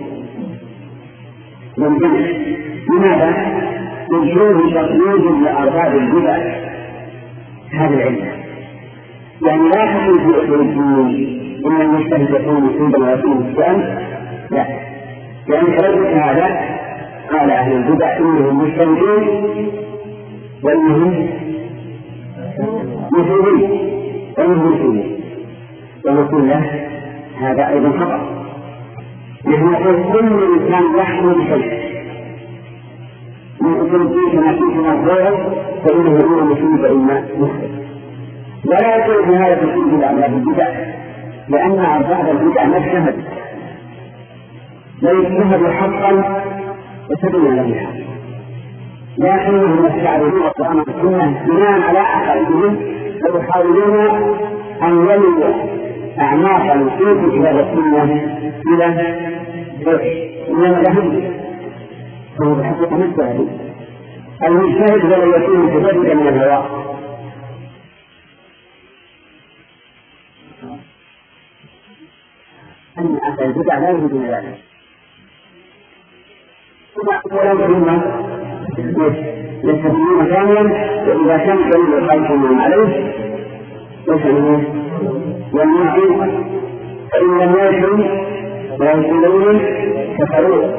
[SPEAKER 1] ممتنع. لماذا؟ لشروط تقليد لأرباب البدع هذا العلم. يعني لا تكون في أصول الدين إن المجتهد يكون مسلما ويكون مسلما، لا، لأن كذلك هذا قال أهل البدع إنهم مجتهدون وإنهم مسلمين وإنهم مسلمين، ونقول له هذا أيضا خطأ. نحن نقول كل إنسان يحكم بشيء من أصول الدين كما كنا نقول فإنه إما مسلم فإما مسلم، ولا يكون في هذا تكون بالأعمال البدع، لأن أرباب البدع ما اجتهد، لو اجتهدوا حقا وتبين له الحق، لكنهم يستعرضون القرآن والسنة بناء على عقائدهم ويحاولون أن يلوا أعماق الوصول إلى السنة إلى إنما لهم فهو بحقيقة مجتهد. المجتهد ولا يكون متجردا من الهواء. أن أهل البدع لا يريدون ذلك، ولو هم يستطيعون ثانيا، وإذا كان دليل الخلق عليه يسألون يمنعون، فإن لم يجدوا ويسألون كفروا.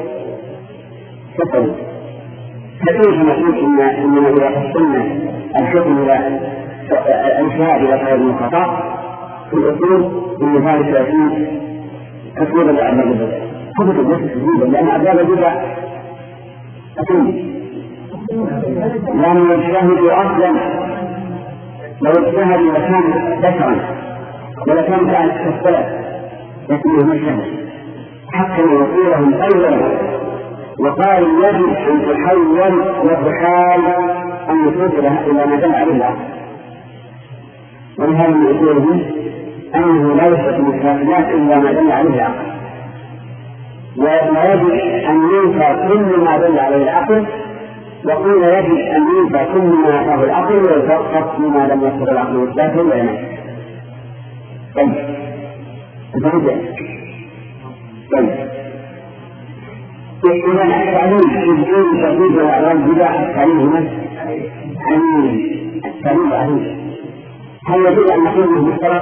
[SPEAKER 1] فكيف نقول إننا إذا قسمنا الحكم إلى الإشهاد إلى غير الخطأ في الأصول إن ذلك يكون تكويرا لأعمال البدع. كتب النفس جديدة لأن أعمال البدع أكيد لم يجتهدوا أصلا. لو اجتهدوا لكان بشرا ولكان كالسلف، لكنه مجتهد حتى يصيرهم أولا، وقال يجب أن تحول وتحال أن يصير إلى ما دل عليه العقل. ولهذا من أصوله أنه لا يثبت من الكافرات إلا ما دل عليه العقل، ويجب أن ينفى كل ما دل عليه العقل، وقيل يجب أن ينفى كل ما أتاه العقل ويتوقف فيما لم يذكر العقل والكافر وينام. طيب إذا التعليم في الدين تقييد الأعراض بدع التعليم هنا التعليم عليه. هل يجب أن نقول به مشترك؟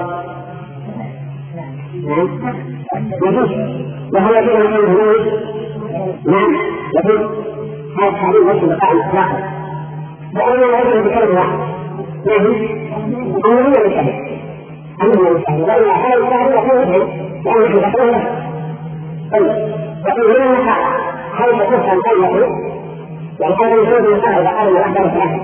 [SPEAKER 1] يجوز. وهل يجب أن نقول به؟ نعم يجوز. هذا التعليم ليس بقاء إطلاقا، وأننا نجد بكلمة واحدة يعني أنه هو المشاهد لأن هذا المشاهد يكون مجهد لأنه في بطنه له. وفي هنا النقاء حيث تفهم كلمة يعني هذا المشاهد المشاهد قال من أحد الثلاثة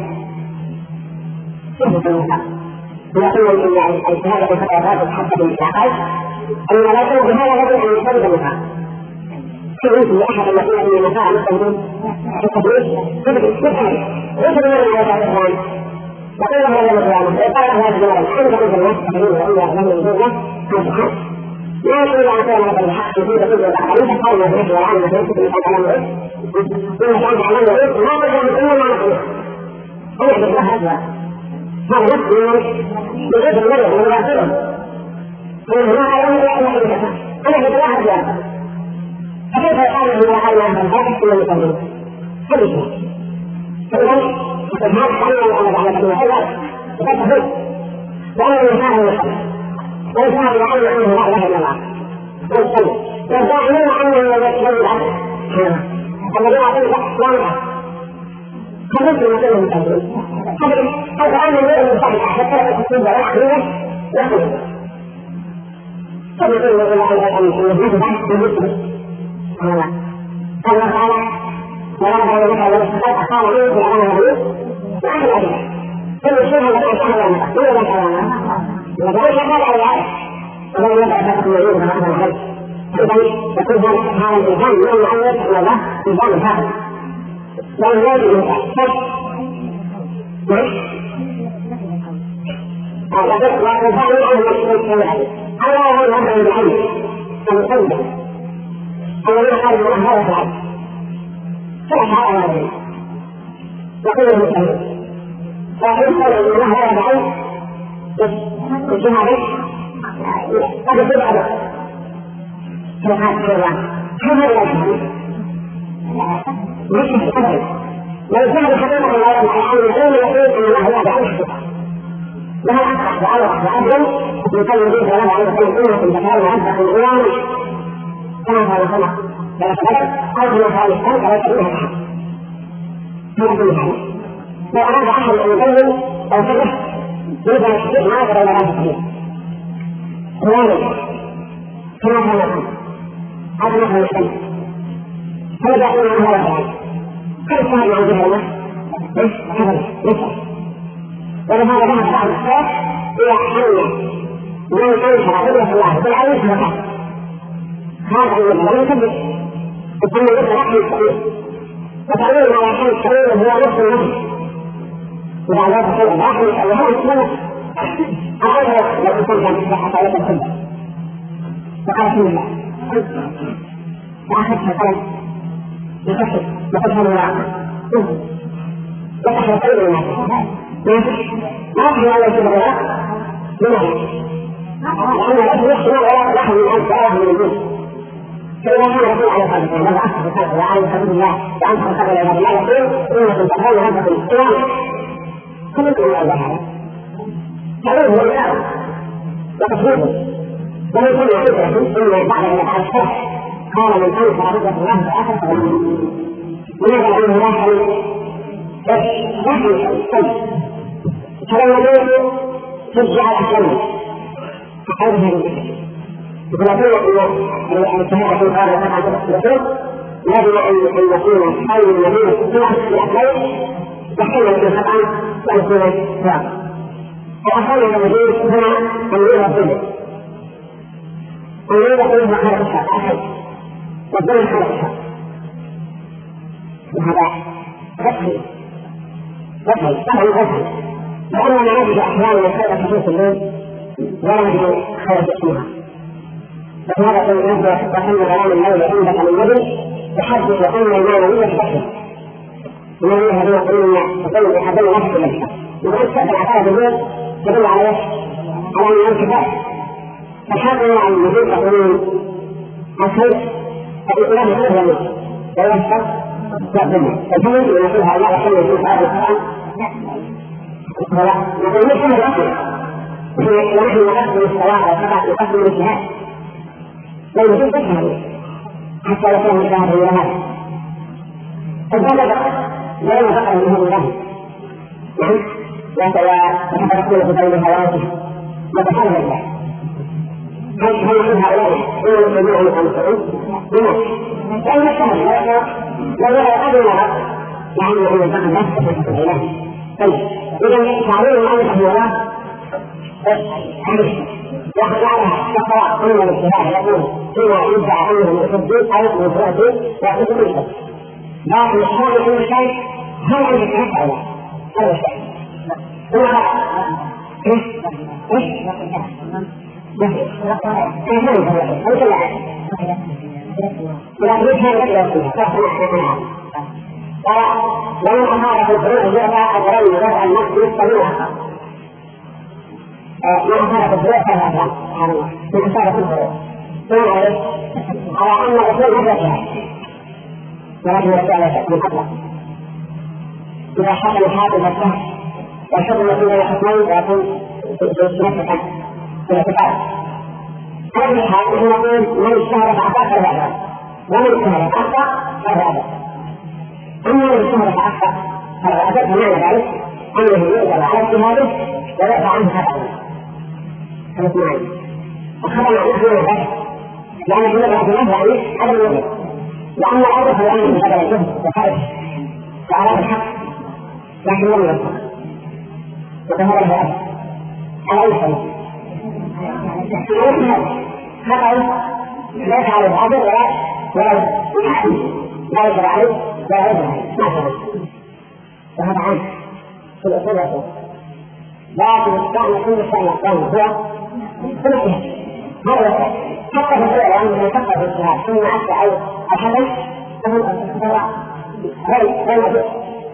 [SPEAKER 1] كيف النقاء يقول إن الشهادة الفترات حتى بالمشاهد أن لا يكون بهذا الرجل أن يشترك النقاء يمكن لأحد أن يقول أن النقاء مستمر في التدريس تبحث ليس بمعنى على الإسلام وقال هذا الإسلام وقال هذا الجمال حمد أنت الناس تقولون وإلا لم يجوزنا نصحا لا يقول عن كلام هذا الحق يجوز كل الأحد ليس قول الناس والعالم في كتب الكلام إيه إن كان تعلم إيه ما تقول إلا ما نقول أنا أحب الله هذا نفس يجوز المرء من راسله فإنه ما علم إلا أن يحب الله أنا أحب الله هذا فكيف يقال إن الله هذا الحق كل المسلمين كل شيء فإذن هذا التعليم أن على كلمة حلوة وتفهم لأن الإنسان هو الحق والإنسان يعلم أنه لا إله إلا الله والسلم والزاعمين أنه يتبين العقل الذين يعطون الحق لا نعم فمثل ما كانوا متعلمين القرآن يقول المستحيل حتى لا تكون بلا عقلية يقول فمثل ما يقول أن يجب بحث بالمسلم الله تعالى ولا يجب أن يستطيع قال إيه في الأمر الغريب وعن الأدلة كل شيء الذي أشهد أن تقول لك
[SPEAKER 3] وذلك هذا العادة ومن يدع فقط يعيد كما أمر الحج. إذا يكون هذا الإنسان من المعود إلى الله إنسان فاقد لا يريد الإنسان والإنسان يعلم الشيء العليم ألا هو الأمر بالعلم المقدم الذين خرجوا عن هذا العلم فلا شعر عليه وكل المسلمين فإن قال إن الله هذا العلم الشهادة قد يكون أبدا سبحانه وتعالى هذا الأجهل ليس أبدا لو كان حقيقة لا يمنع العلم العلم يقول أن الله هو العلم لها أصح وأوضح وأبين يقول به صلى الله عليه وسلم إنكم تكونوا أصدق الإيمان كما قال صلى أو كما قال الإسلام فلا تكونها الحق هذا كل حاجة لو أراد أحد أن يبين أو يصرح يريد أن يستطيع ما يقدر إلى هذا الصحيح ولذلك كما قال الإسلام هذا نحن نسلم فإذا قلنا عن هذا الكلام هل السهل عن جهة الله؟ أبدا نسأل ولهذا ذهب بعض الشيخ إلى أن من أنكر قدرة الله بالعلم فهو كافر هذا المثل لم يثبت يسمى مثل أحد السبيل وتعليم على أحد السبيل هو نفس النفس إذا لا تقول أحد السبيل هو نفس النفس أعرف لو كنت عن الصحة عليك الحب وقال بسم الله وأخذت القلم يكفر وتفهم الواقع يكفر قلب الناس ما في أول شيء بالغلط لماذا؟ لأن الأجل يحتمل ولا لحظ من أنت ولا من الجنس فإذا كان يقول على صادق وضع أصل الخلق وعلى حدود الله وأنت الخلق العباد لا يقول إنكم تفعلون هذا القيامة كلكم من أجل هذا تعلمه الإسلام وتصويره ومن كل عبرة إن بعد أن يفعل الشرع قال من أنكر عبرة الله فأخذ فضله لماذا لأنه لا حل فلما نقول ترجع الأحلام أعرف هذه الفكرة يقول أن الشهادة في هذا طبعا تفسير لازم أن يكون حول النبي في الأحلام يحتمل أن يكون طبعا ويكون واقع الأحلام النبي هنا النبي الظلم النبي يقول هو خلق الشرع أحد والظلم خلق الشرع وهذا غفل طبعا غفل لأننا نجد أحيانا الخير في الليل ولا نجد خير اسمها فهذا نجد وحن غلام الليل عندك من النبي يحدث أن المعنوية تكفر النبي هذا يقولون يقول بحضر نفس الإنسان وقد تأتي عقارب الليل تدل على أن الكفاء فحاولوا عن النبي يقولون الخير فالإله يقول له ويشتر يقدمه فالفمن يقول هؤلاء يحل يقول هذا القرآن نقول ليس من الأصل ونحن نقدم الصلاة وطبعا نقدم الاجتهاد لا يجوز تفهم حتى يكون مشاهد إلى هذا فهذا بقى لا يبقى منه الله نعم وتتركون في بين هواته وتحرر الله هل يقول هؤلاء إن يسمعون أنفسهم لماذا؟ لأن الشهد لو يقضي نظر يعني أن البقى نفسه في الإله طيب إذا تعليم الأمر في الله يخلعها تقرأ أن الاجتهاد يقول فيما يدعى أنه من الدين أو من الدين يأخذ كل شيء لكن الشرع كل شيء هل عندك نفع ولا هذا الشيء ومن أمارة الفروع جاء أجرين وضع النفس يستمعها من أمارة الفروع فلا أفعل من أمارة الفروع على أن الأصول مدرسها ولكن الرسالة تكون أطلق إذا حكم الحاكم السهل والحكم الذي لا يحكمون ويكون نفسك في الاعتقاد هذه الحال نحن نقول من اجتهد فأخطأ فهو أبدا ومن اجتهد فأخطأ فهو أبدا أما من اجتهد فأخطأ فهو أبدا فمعنى ذلك أنه يؤجر على اجتهاده ويرفع عنه خطأه هذا معنى وخطأ نحن نبحث لأن في نبحث الله يعني عدم الوجه لأن الأرض هو أن بدل الجهد وخرج وأراد الحق لكن لم يوفق وتهرب هذا على أي سبيل خطأ لا يفعل العبد ولا لا يجب عليه ولا يجب عليه ما شاء وهذا عنه في الأصول والأصول لكن الإسلام كل شيء يقوم هو كل شيء هذا حتى في الفعل يعني من يفكر في الجهاد ثم أتى أو الحدث فهو غير موجود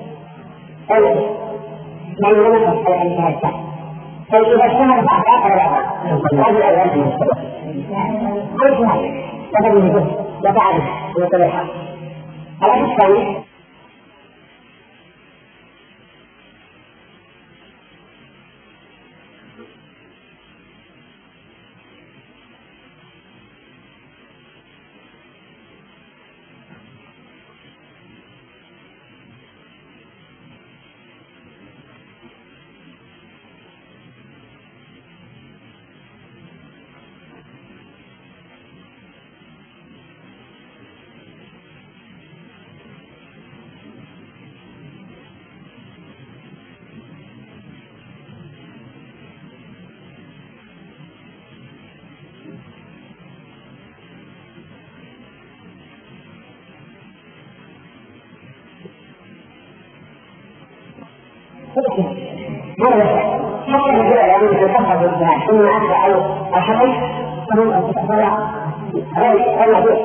[SPEAKER 3] يعني لم يكن الجهاد الثاني فإذا اجتهد بعد هذا هذه الأيام من السبب كل شيء وتبني به وتعرف ويطلع الحق الأمر الثاني حتى في الجهاد يعني يفكر في الجهاد ثم أتى أو الحدث فهو غير موجود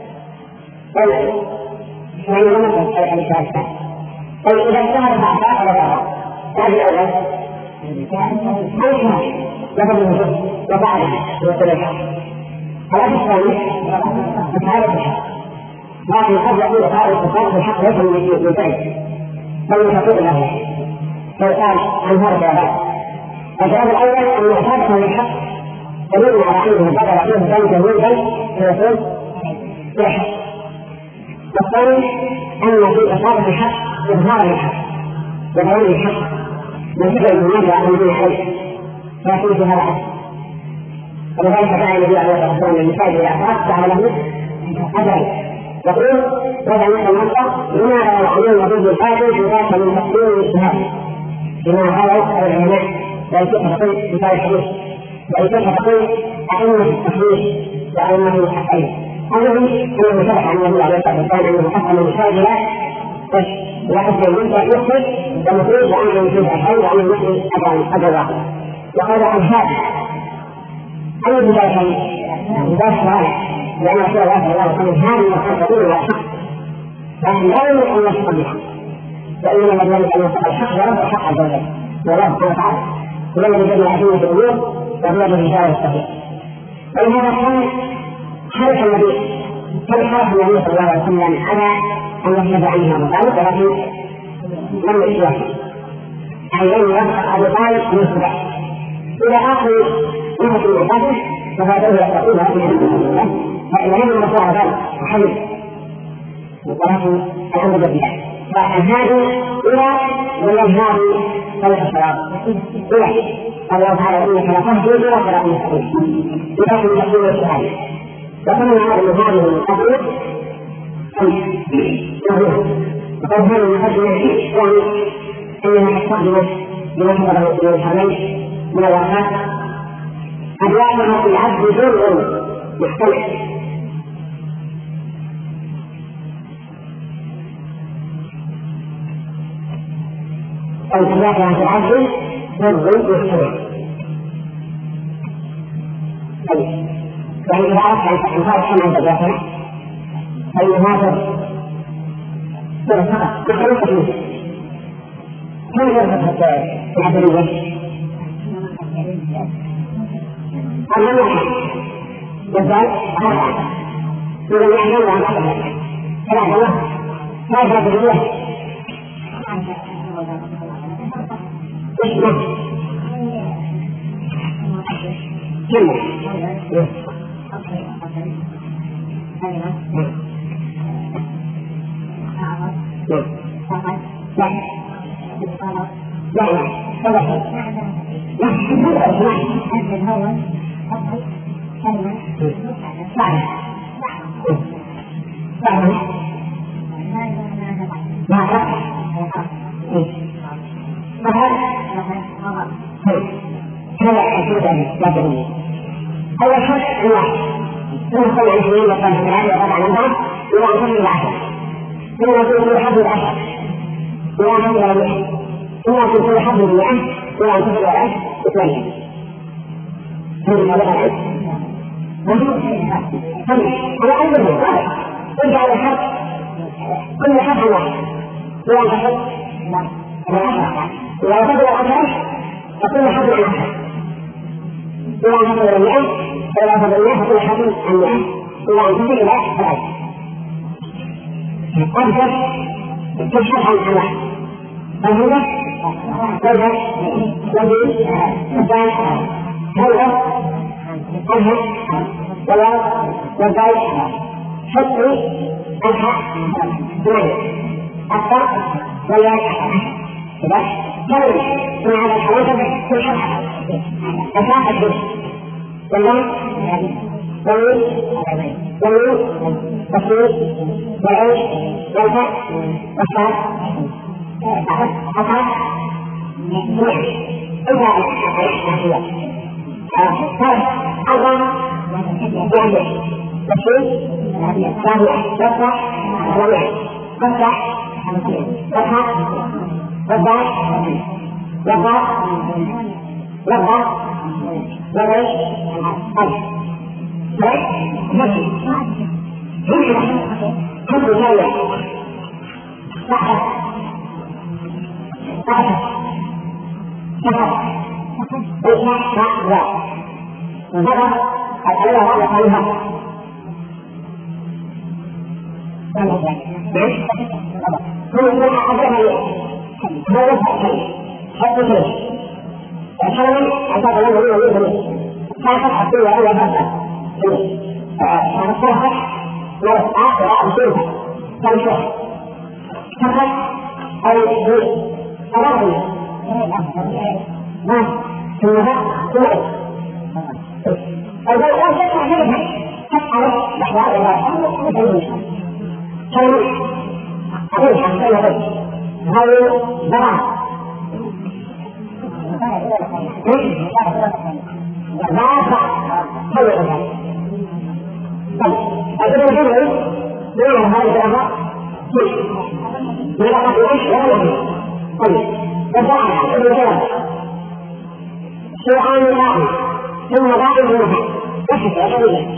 [SPEAKER 3] يعني لم يكن الجهاد الثاني فإذا اجتهد بعد هذا هذه الأول يقبل به وبعده يتبعه الأمر الثاني مسألة الحق لكن قد يقول هذا التصرف الحق ليس من ذلك بل من حقوق الله فيقال عن هذا الجواب الجواب الأول أن إثباته للحق دليل على أنه بدل فيه ذنب جميلا فيكون في حق والثاني أن في إثبات الحق إظهار للحق وبيان الحق نتيجة المنازع عن دين عليه فيكون في هذا الحق ولذلك دعا النبي عليه الصلاة والسلام للنساء إذا أخذت على له أجرا يقول وضع مثل المنطق لماذا يعلم النبي الآتي في ذاك من تقديم الاجتهاد بما هذا يسأل العلماء ويكون تقول مثال الحديث ويكون تقول أئمة التحريف وأئمة الحقين هذا أنه شرح عن النبي عليه الصلاة والسلام أنه حكم المشاهد لا حسن المنطق يخرج ومفروض أنه يجوز الحي وأنه يحمي أجر واحد وقال عن هذا أي بداية بداية صالح لأن رسول الله صلى الله عليه وسلم هذه المكان تقول لا حق لكن لا يمكن أن يحق بالحق وإنما ذلك أن يحق الحق ورد حق عز وجل والله سبحانه وتعالى ولما يجب أدلة الأمور وهو بالرجال الصحيح ولهذا كان حرص النبي صلى الله عليه وسلم على أن يحدث عنها مطالب ولكن لم يحدث أي لم يوفق أبو طالب يصبح إلى آخر نهج المعتزلة فهذا يقول هذه الأمور فإذا لم يصبح ذلك حدث ولكن الأمر بالله فهذه إلى ولم هذه طريق الصراط إلى الله تعالى إنك لا تهدي إلى صراط مستقيم لكن تقول الشهادة وكما نعلم هذه المقدمة وقد هذه المقدمة يعني أنها تستخدم بما حضره من الحرمين من الوفاة أدواتها في العبد دون علم مختلف أدواتها في العبد دون علم مختلف يعني إذا أردت أن تعرف عن أدواتها فإن هذا فقط مخلوق منه كم يربط العبدية؟ أمامها يزال هذا إذا يعلم عن هذا ثلاثة الله هذا بالله اسمه كم الواحد ثم صنع 20 وصنع 3 وقطع نظام إلى أن تصل إلى 10 ثم يكون في حد 10 إلى أن تصل إلى 100 ثم يكون في حد 100 إلى أن تصل إلى 200 هذه طريقة على أي ذنب ترجع إلى الحرب كل حرب واحد إلى أن تصل إلى 10 إذا وصلت إلى 10 فكل حرب عن 10 إلى أن تصل إلى 100 فإذا وصلت إلى 100 فكل حرب عن 100 إلى أن تصل إلى 10 أبشر تشرح عن واحد فهذا تذهب وجه الثاني هذا أنهى ولا والبيت حطي أنهى معنى أكثر ولا كذا كلمة مع هذا الحوادث في الحرحة أساس الجزء والله والمين والصوت والعيش والفاء والصاد أصاب نعم إذا الأحياء أيضا يعني تشريك ثانية تفتح رميع تفتح فتحة وضع وضع وضع وضع ماشي كل جاية صحة صحة صحة صحة لا وهذا الأولى هذا قالها كل ما أعطيها هذا الشيء حتى شيء الحلم أعطاها له هو يقول صحة حتى ولا بأس صحة لا أعطى بشيء كم شيء صحة أي شيء أراضي ما سمعها سمعت أيضا لا شك عليها تفعل بحوار الله كان أقول حسنا هذا ضرع لا فعل أجل الجمع لا هذا الأمر لا أقول ولا طيب وفعل أجل الجمع سؤال الله ثم بعد المنهج وحث أجل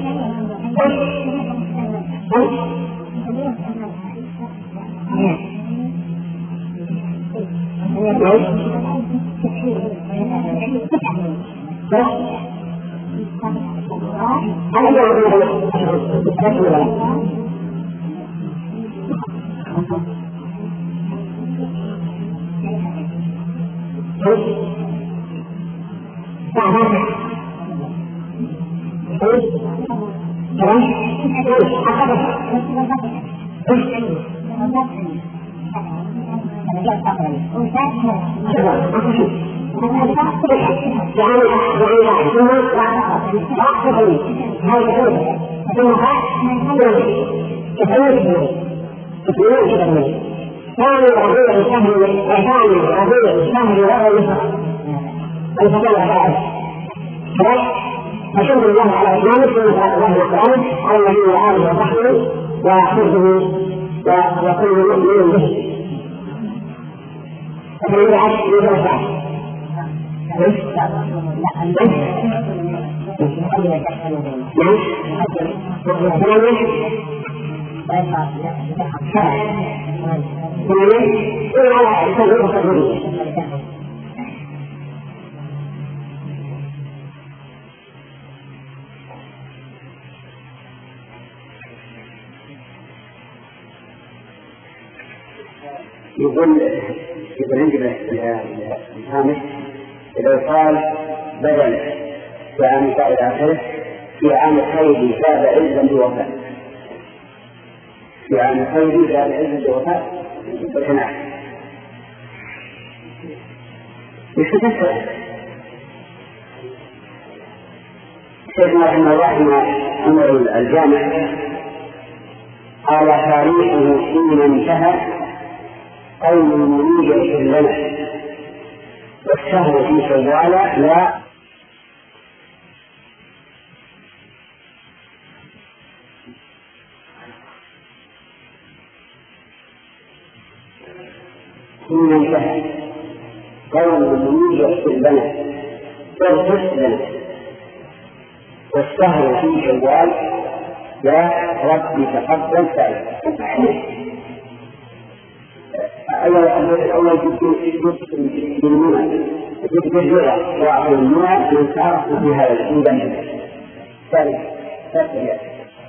[SPEAKER 3] فشكر الله على إسلامه ثم صلاة الله والسلام على النبي وآله وصحبه وحفظه وكل مؤمن به. فمن يدعى يدعى الساعة.
[SPEAKER 1] يقول عندنا الهامش إذا قال بدل في عام إلى آخره في عام الخير زاد عزا بوفاء في عام الخير زاد عزا بوفاء وكناح يتكسر سيدنا رحمه الله عمر الجامع قال تاريخه حين انتهى قوم المريد لنا والشهر في شوال لا ثم انتهى قول المنيب يغفر لنا اغفر لنا، والسهر في شوال يا ربي تقبل سعيد. أول جزء بالمنى جزء باللغة وعلى المنى من تعرف في هذا الإنجاز ثالث.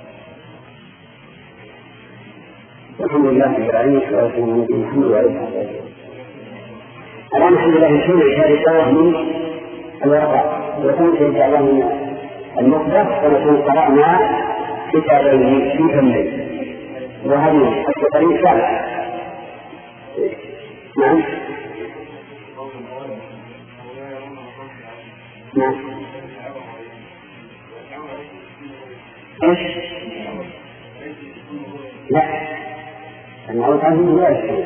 [SPEAKER 1] الحمد لله رب العالمين والصلاة والسلام على محمد وعلى آله وصحبه. الآن الحمد لله نحن هذه من الواقع وكنت إن شاء الله من المقدر ونكون قرأنا كتابين في فمين وهذه الطريق ثالث. نعم نعم ايش؟ لا المعروف عنه لا يشتري.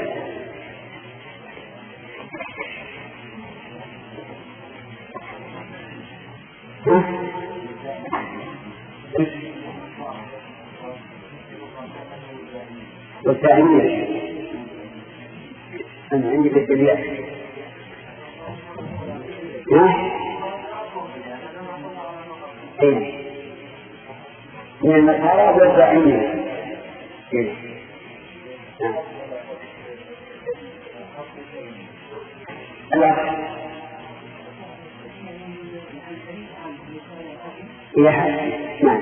[SPEAKER 1] والتعليم أنا عندي بالدليل من المسارات والتعليم نعم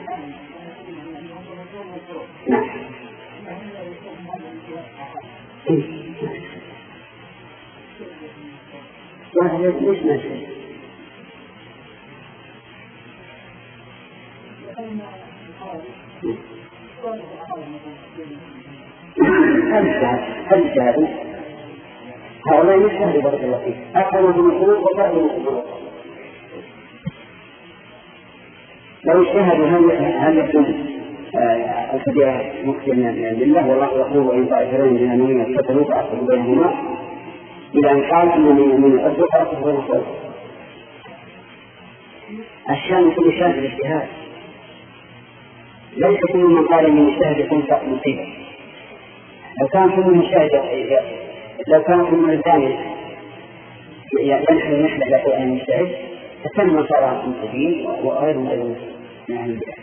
[SPEAKER 1] نعم ليش ماشي؟ هل الشهادة هؤلاء يشهدوا بارك الله فيك أكثر من الخلوق وكثر من الخلوق. لو اجتهدوا هل يكون الكبيرة مقسما لله والله يقول وإن طائفتان من المؤمنين اقتتلوا فأصلحوا بينهما إلى أن قال إن من الأصل فأصلحوا بينهما. الشأن كل شأن في الاجتهاد، ليس كل من قال إن اجتهد يكون مصيبة. لو كان كل من الثاني ينحل نحلة لا أن يجتهد فكان صار مصيبين وغير من أهل البدع.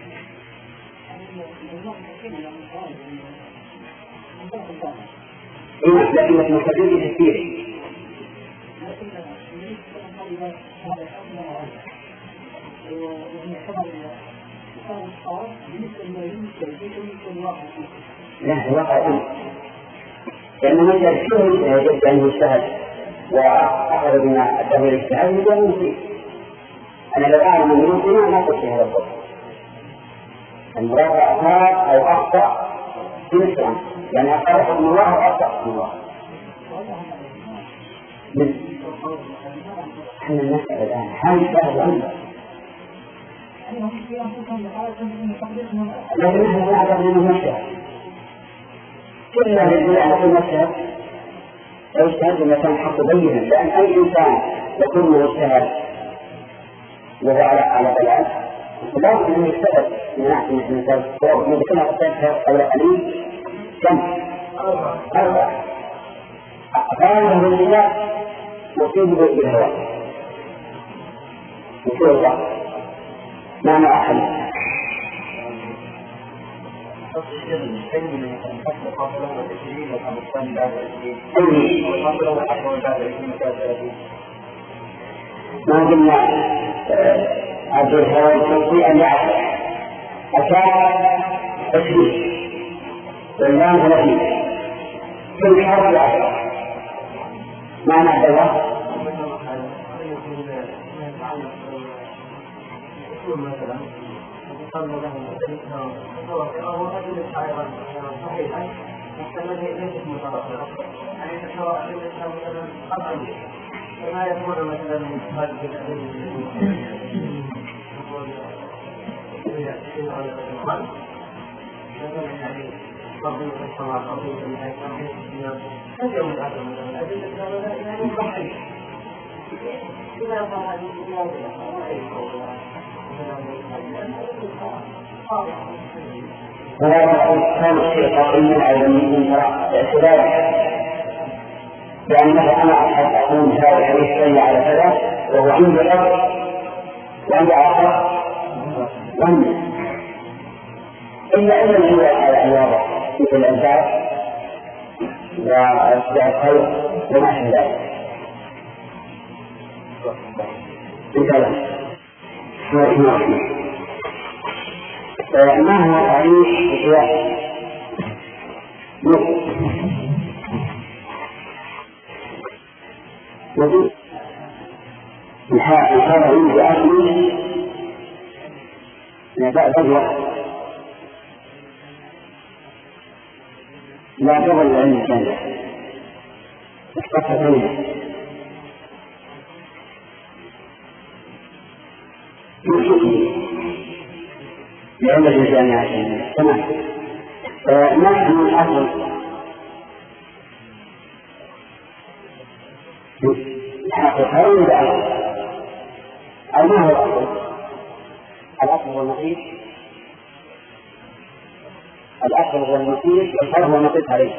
[SPEAKER 1] لكن المستدل كثير لا واقع لأنه من يجب يجب أن يجتهد وأخذ من الدهور الاجتهاد يجب أن يجتهد. أنا لو أعلم من يمكنه ما قلت هذا الضبط المراد أخذ أو أخطأ في الإسلام يعني أخذ حكم الله وأخطأ حكم الله. احنا نسأل الآن هل يجتهد أم لا؟ لكن نحن نعلم أنه مجتهد كل الذي يعلم مجتهد لو اجتهد المكان حق بينا لأن أي إنسان يكون مجتهد وهو على بلاد لا يمكن أن يستفد من أحسن من ذلك وممكن أن تذهب أو القليل كم؟ 4 أقام بالله يصيب بالهواء يصيب الله معنى أحد ما قلنا عبد الهوى في أن يعرف أشار تشبيه واللام ثلاثين كل حرف 10 معنى عبد الله قبل له هو رجل شاعرا صحيحا الذي ليست مترقبه يعني تشرع مثلا قطعا فما يكون مثلا هذه يعني قضيه الصلاه قضيه الصيام هذا متعلق يعني صحيح اذا فعل ولا كان الشيء قائما على من اعتباره يعني مثلا أنا أقول مثال الحديث صلى على كذا وهو عندي الأرض وعندي آخر وعندي إلا هو الواضح مثل الأنفاق والخير وما أشبه ذلك. مثلا ما هو تعريف القياس؟ وفي الحالة عند أهل بعد الوقت لا تظل العلم كامل اشتقت منه لعلم الجامعات تمام. نحن من الأصل حقيقة أو ما هو الأصل؟ الأصل هو المقيس، الأصل هو المقيس والفرق هو المقيس عليه.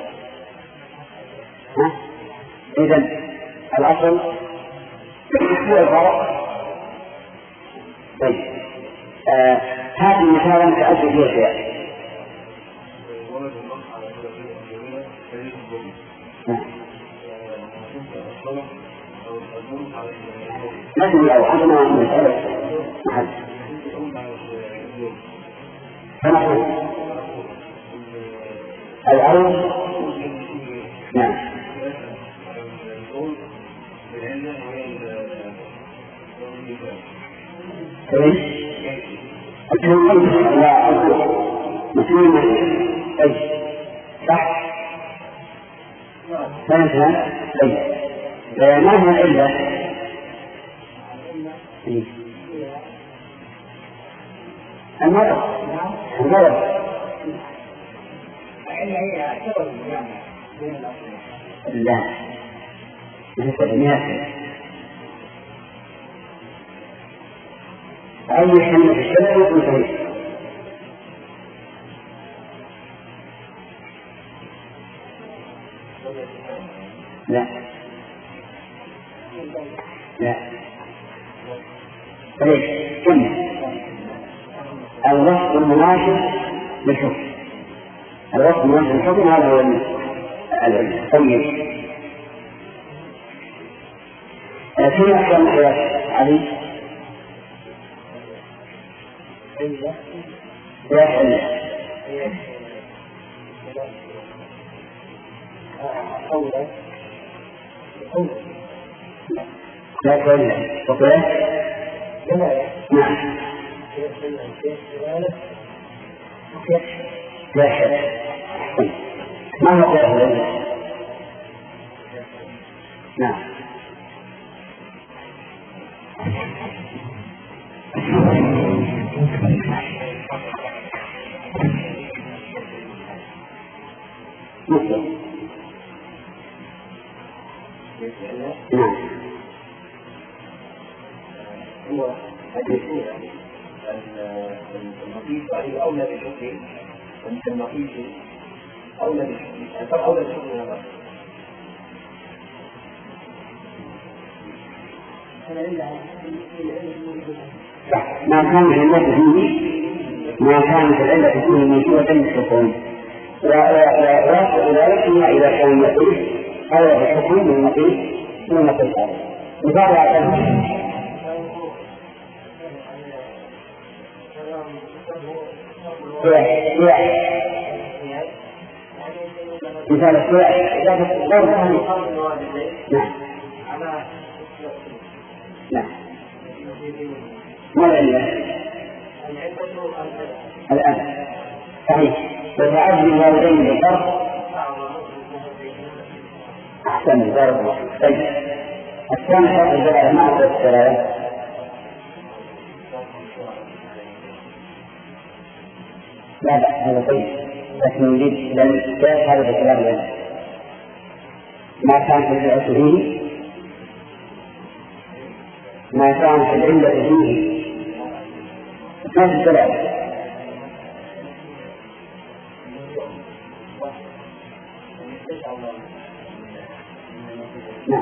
[SPEAKER 1] إذن الأصل هو الفرق. طيب هذه مثالا تأتي فيه شيء. لكن لو أخذنا مسألة محل فنقول الأول نعم لا مسلم أي صح فنفهم أي ما هو إلا المرض لا أي شيء في الشرع يكون صحيح. لا لا ليش كم الوصف المناسب للحكم، الوصف المناسب للحكم هذا هو الطيب. كيف أحكام القياس علي؟ لا تولى وقياس نعم لا شك. ما هو قياس؟ نعم مسلم نعم
[SPEAKER 4] هو المقيس عليه أولى بالحكم المقيس أولى بالحكم أولى بالحكم
[SPEAKER 1] ما كانت العلة فيه ما كانت العلة فيه موجودة بالحكم ويصل ذلك إذا كان المقيس أولى بالحكم من المقيس من المقيس مثال أعتمد مثال السواء غير ثاني. نعم نعم ما العلة؟ الآن صحيح وتعدي الوالدين بالفرق أحسن بارك الله. طيب الثاني فرق الجلالة ما أقول الجلالة لا بأس هذا طيب لكن نريد لأن الكتاب هذا الكلام لنا ما كان في العلة فيه ما كان في العلة فيه ما في الكلام نعم.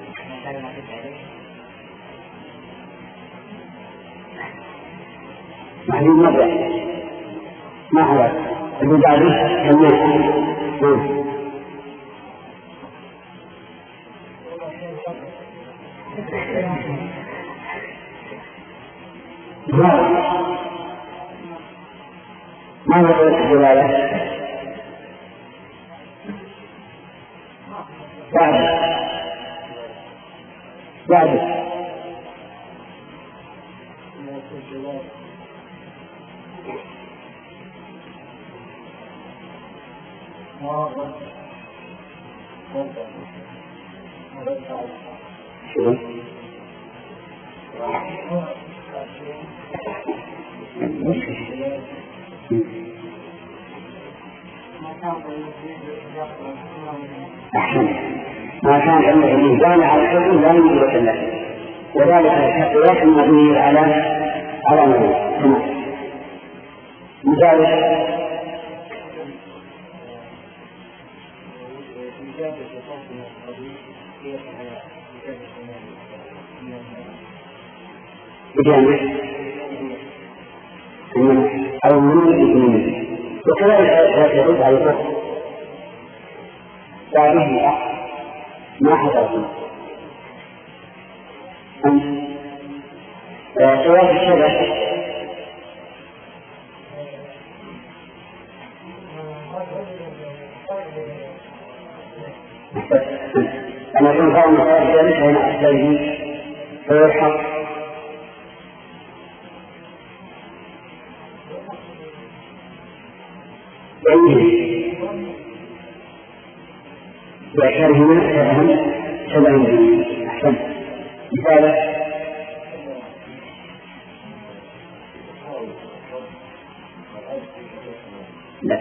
[SPEAKER 1] محلول مبدأ ما هو اللي بعده ما هو الدلالة بعد شو أحسن ما كان الإنسان على الحكم لا يجب له وذلك الحقيقة المبنية على نظر لذلك بجانب أو من وكذلك يرد على الفقه بعده ما حصل سواء الشبه أنا أقول قوم ذلك هنا أحسنه فيلحق بأشارهما شبها به أحسن مثالا لا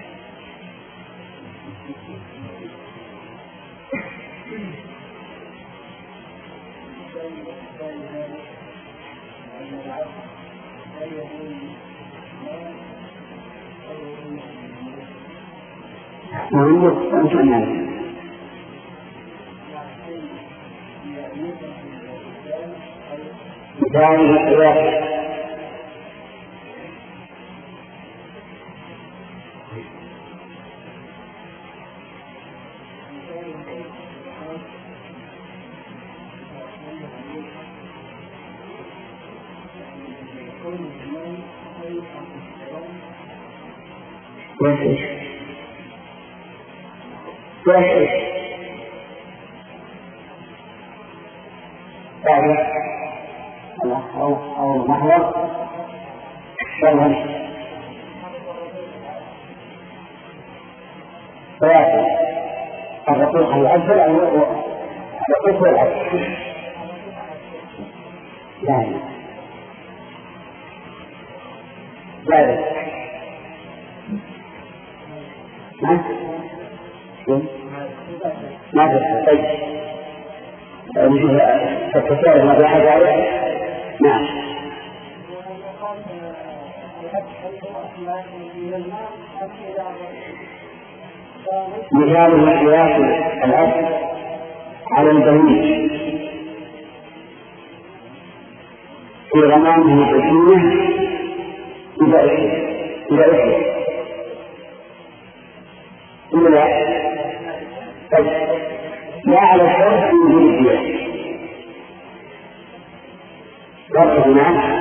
[SPEAKER 1] أو محور فيأتي الرقيق يؤثر أو الرقيق يؤثر لا ما تستطيع تتصرف ما بحث عليه. نعم مثال مقياس الأصل على البهيج في غمامه بسينة إذا أسر لا على الشرط يوجد فيها ضرب هنا.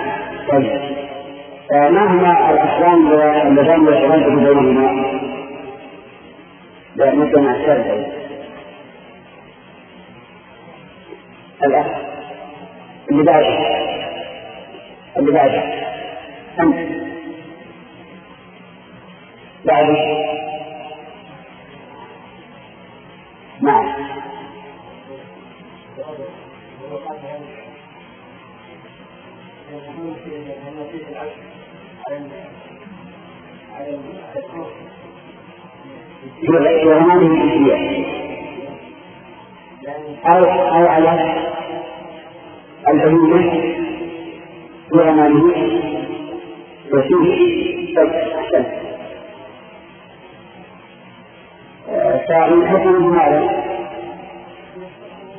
[SPEAKER 1] مهما الأسلام اللذان يتردد بينهما لا مثل مع الشرط الأخ اللي بعده أنت بعده نعم أو على البهيمة ورمانه وفيه أحسن فإن حكم هذا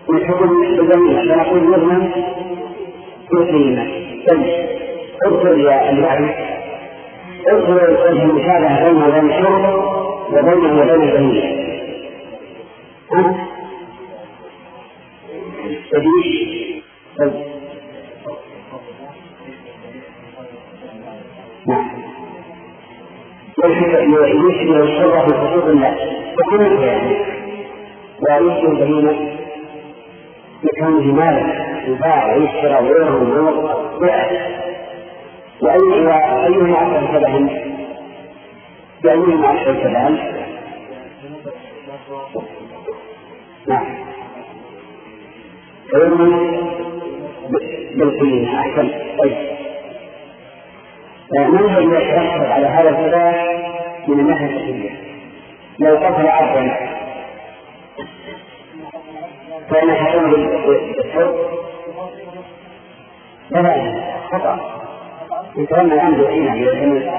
[SPEAKER 1] الحكم بالجميع فنقول يضمن يقيمة. اذكر يا الوعي، اذكر وجه المشابهة بينه وبين الشرب وبينه وبين الجميع. يشبه الشرع في حقوق الله وكل يعني ويشبه البهيمة لكونه مالا يباع ويشترى ويرهن وأيهما أكثر شبها بأيهما أكثر شبها؟ نعم فيرهن بالقيمة أحسن. طيب من الذي يترتب على هذا الخلاف من الناحية الفقهية؟ لو قتل عبدا فإن حكم بالحر لا خطأ يترمى الأمر بالعينة إلى الجميع.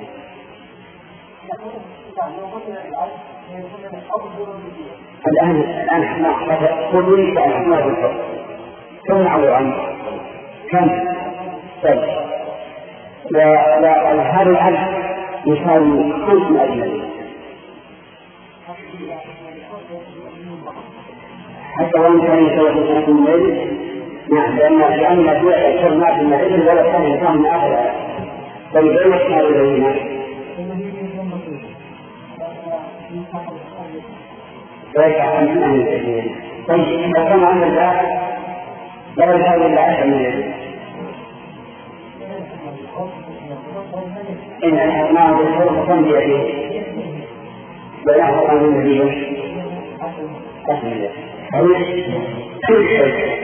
[SPEAKER 1] الآن احنا قل لي كأن حكمه بالحر كم نعوض عنه كم؟ طيب وهذا العبد يساوي 5 أجمل حتى وإن كان يساوي 5 من الليل. نعم لأن بيع الشرمات من الإبل ولا كان يساوي من آخر. طيب أين الشهر إلينا؟ ويسعى من أهل الإبل. طيب إذا كان عند الله لا يساوي إلا 10 من الليل إن أحرناه بالحر فكم بيده ولا أحرناه بالنبي أحمد كل شيء.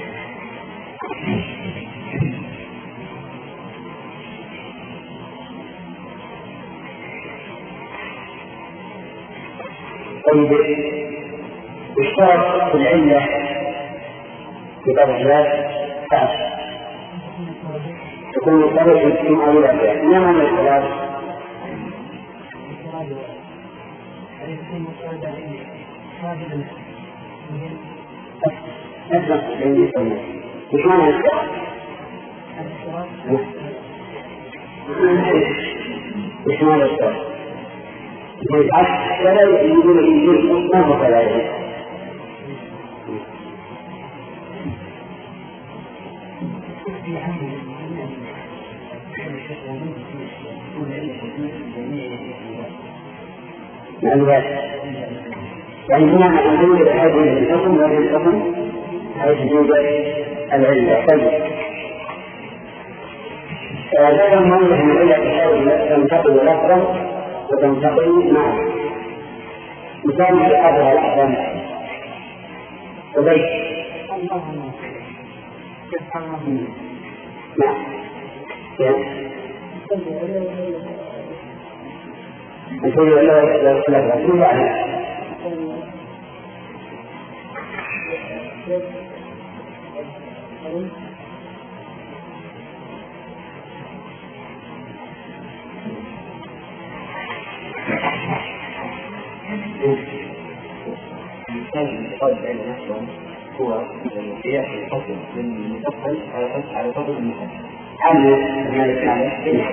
[SPEAKER 1] طيب اشترط في العلة في بعض الحالات تكون مضطرة في أولادها إنما من الخلاف أسمع عندي سمع مش معنى الاشتراك مش معنى الاشتراك بالعكس ولا يقولون الإنجيل ما هو كذلك. يعني هنا نقول هذه الحكم وهذه الحكم حيث يوجد العلة. طيب هذا ما يهم العلة تنتقل لفظا وتنتقل معه. مثال في هذا لفظا وبيت نعم نقول له لا شو يعني هو القياس الحكم للمفصل على فضل المفصل.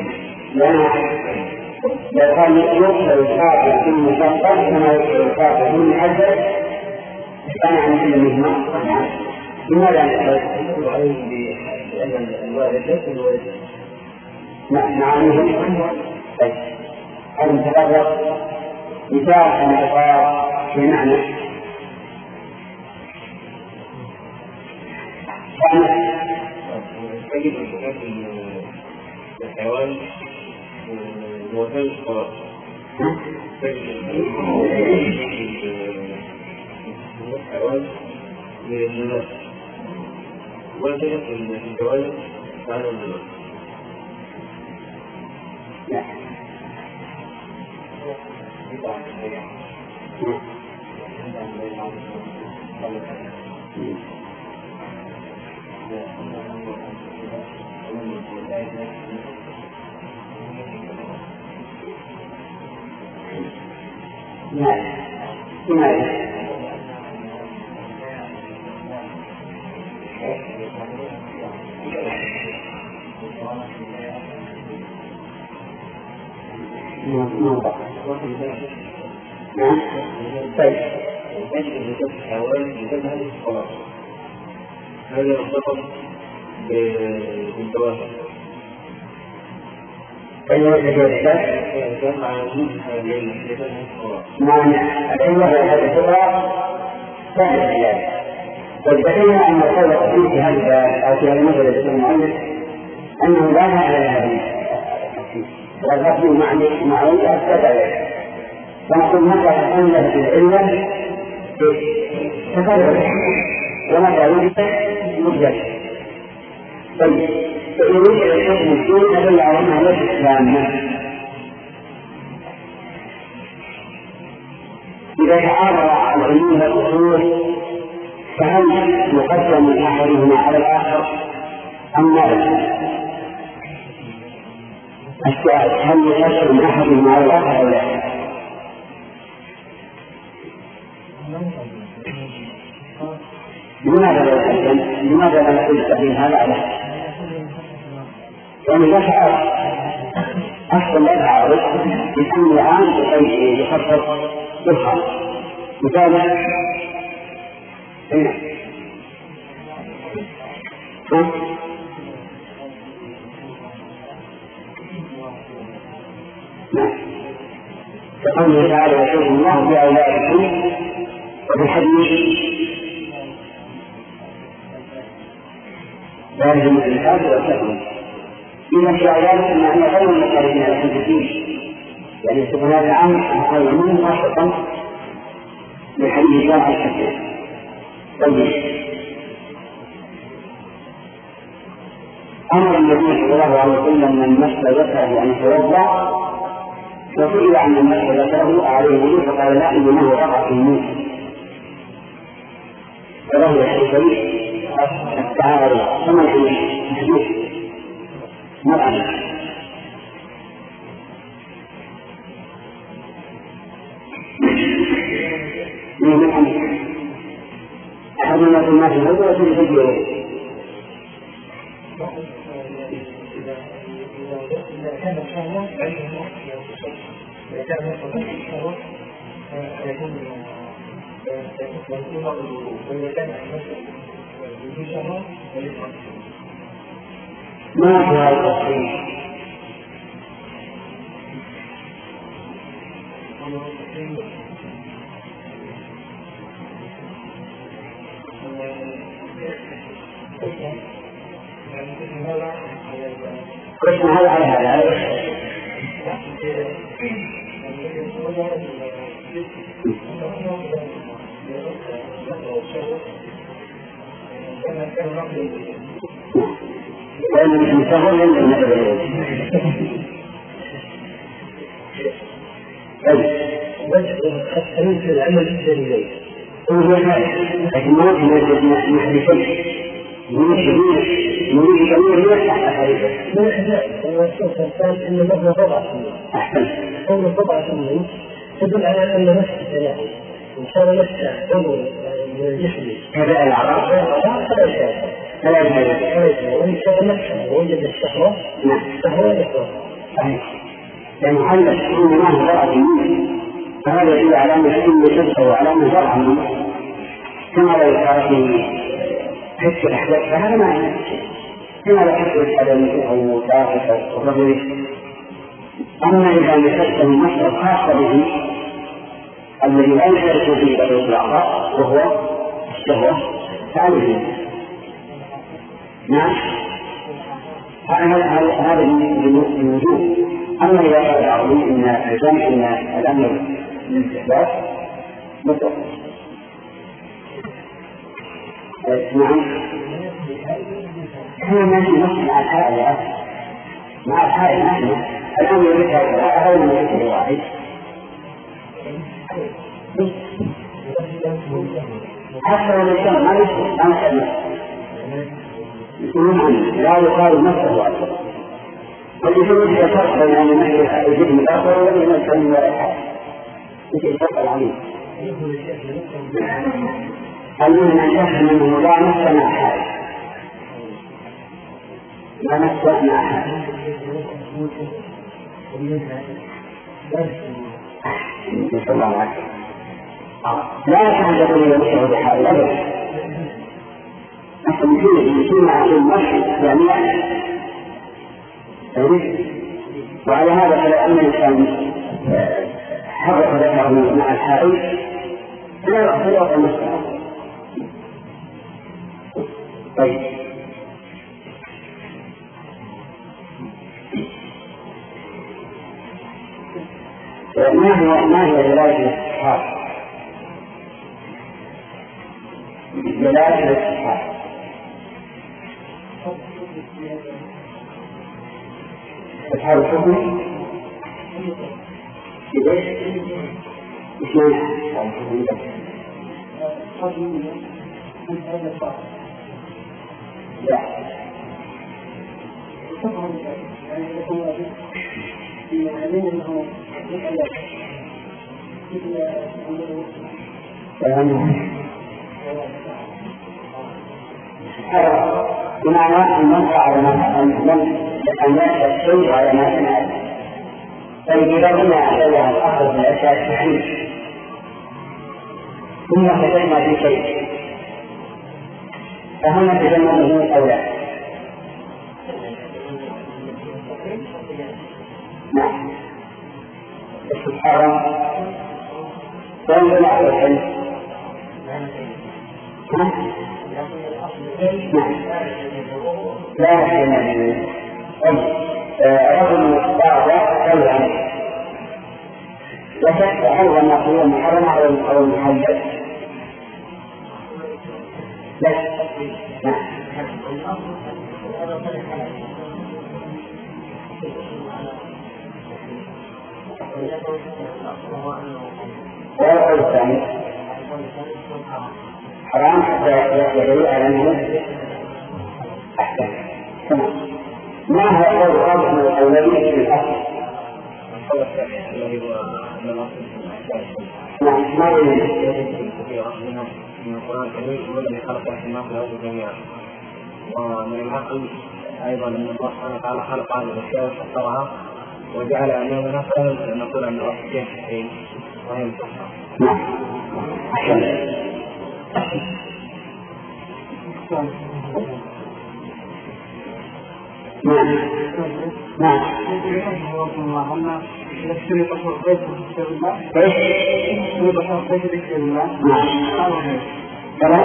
[SPEAKER 1] لأن كان يقبل الفاعل في المفصل كما يقبل الفاعل في المحدد كان عن كل مهمة. لماذا يقبل عليه بأن الوالد ليس الوالد معناه المتفرق مثال المتفرق في معنى تجد الحيوان وزن الصراط الحيوان من الناس وتجد الجوانب على الناس. موضع. نعم. طيب.
[SPEAKER 4] هذا يرتبط بالجواز.
[SPEAKER 1] أيوة الجواز. نعم. أيوة هذا الجواز. ثاني وذكرنا أن القول في هذا أو في هذا المثل الذي المؤلف أنه لا معنى لهذه والرفض معنوي أكثر فنقول مثلا أن العلة تفرد ومتى وجد مجد. طيب فإن وجد الحكم الدين أدل على أنها ليست تامة. إذا تعارض العلوم والأصول فهل يقدم أحدهما على الآخر أم لا؟ السؤال هل يقدم أحدهما على الآخر أو لا؟ لماذا لا يقدم؟ لماذا لا نقول تقديم هذا على هذا؟ يعني لا تعارض أصلا لا تعارض بكل عام يخصص بالخاص مثالا فقوله تعالى وشهد الله بأولادكم وبالحديث لا يلزم الإنسان والتقوى إن في أولادكم أن غير المقاربين على كل شيء يعني يكون هذا العام أقل منه خاصة بالحديث الله على الحديث. طيب أمر النبي صلى الله عليه وسلم من مس ذكره أن يتوضأ وسئل عن من مس ذكره عليه وجود فقال لا إنه وقع في الموت فله الحديث التعارض ثم الحديث مرأة من أحد الناس الناس الهدى وفي الفجر ما في هذا التصريح قسم هذا على هذا لأن المسهل
[SPEAKER 2] التمييز في العمل الدليلين
[SPEAKER 1] لكن ما في محدثين يريد جميع
[SPEAKER 2] من الشيخ الثالث أن له بضع سنين كون بضع سنين تدل على أن نفس الثلاث إن شاء الله نفسه عضو من الجسم
[SPEAKER 1] هذا العرب
[SPEAKER 2] وإن شاء الله نفسه ووجد الشهوة فهو يكره
[SPEAKER 1] لأن محلت كل ما هو ضرع منه فهذا يدل على أن السن تبقى وعلى أنه ضرع منه كما لو كان في حس الأحداث فهذا ما يعني كما لو حس الأدم أو داخل أو رجل. أما إذا مسكته المسألة الخاصة به الذي لا يشارك فيه بقية الأعضاء وهو الشهوة فعليه نعم هذا الوجود. أما إذا قال بعضهم إن الأمر للاستحباب مطلق نعم احنا ماشي مع الحائل يا أخي مع الحائل نحن الآن يريدها ثلاثة أو يريدها واحد حتى لو كان ما يشتغل أنا كلمة لا يقال نفسه أكثر والجسم يتفرق بين أن نحن الجسم الآخر وبين الجسم الآخر مثل الفرق العظيم المهم أن يفهم أنه لا نفس مع أحد لا نفس مع أحد نسأل الله العافية. لا يتحدث إلى مشهد حال أبدا. نحن فيما في المشهد جميعا. وعلى هذا فلو أن الإنسان حرك ذكره مع الحائل لا يعطي المسألة. طيب ما هي دلالة الاستحقاق؟ دلالة الاستحقاق إظهار الحكم إيش معنى؟ لا بمعنى أن ننفع على ما أن ينفع الشيء على ما سمع. فإذا قلنا عليها الأخذ من الأشياء التحريم ثم فتحنا في شيء فهل نتجمع منه أو لا؟ نعم الحرام وين على الحلم؟ نعم لا يحرم رجل بعض كلام وشك أيضا ما هو محرم أو محلل لا والقول الثاني حرام حتى يدل على أنه أحسن. ما هو قول الرابع من الأولوية في الأصل؟ نعم ما يريد
[SPEAKER 4] من القرآن الكريم هو الذي خلق السماوات والأرض جميعا. ومن العقل أيضا أن الله سبحانه وتعالى خلق هذه الأشياء وسخرها وجعل أمامنا سهل أن نقول أن الأرض شيء وهي مسخرة.
[SPEAKER 1] نعم نعم
[SPEAKER 2] نعم يشتري بشر بيت بكتاب الله يشتري بشر بيت بكتاب الله
[SPEAKER 1] نعم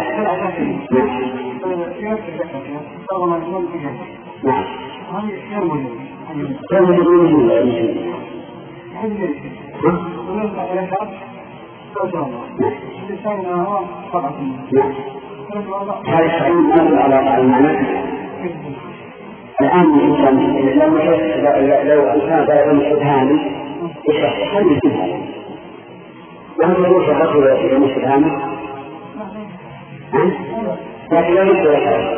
[SPEAKER 1] الآن الإنسان لو أنسان طلب مستدهامي يشرح هل يستدهامي وهل يروح الرجل إلى مستدهامي لكن لا يستدهامي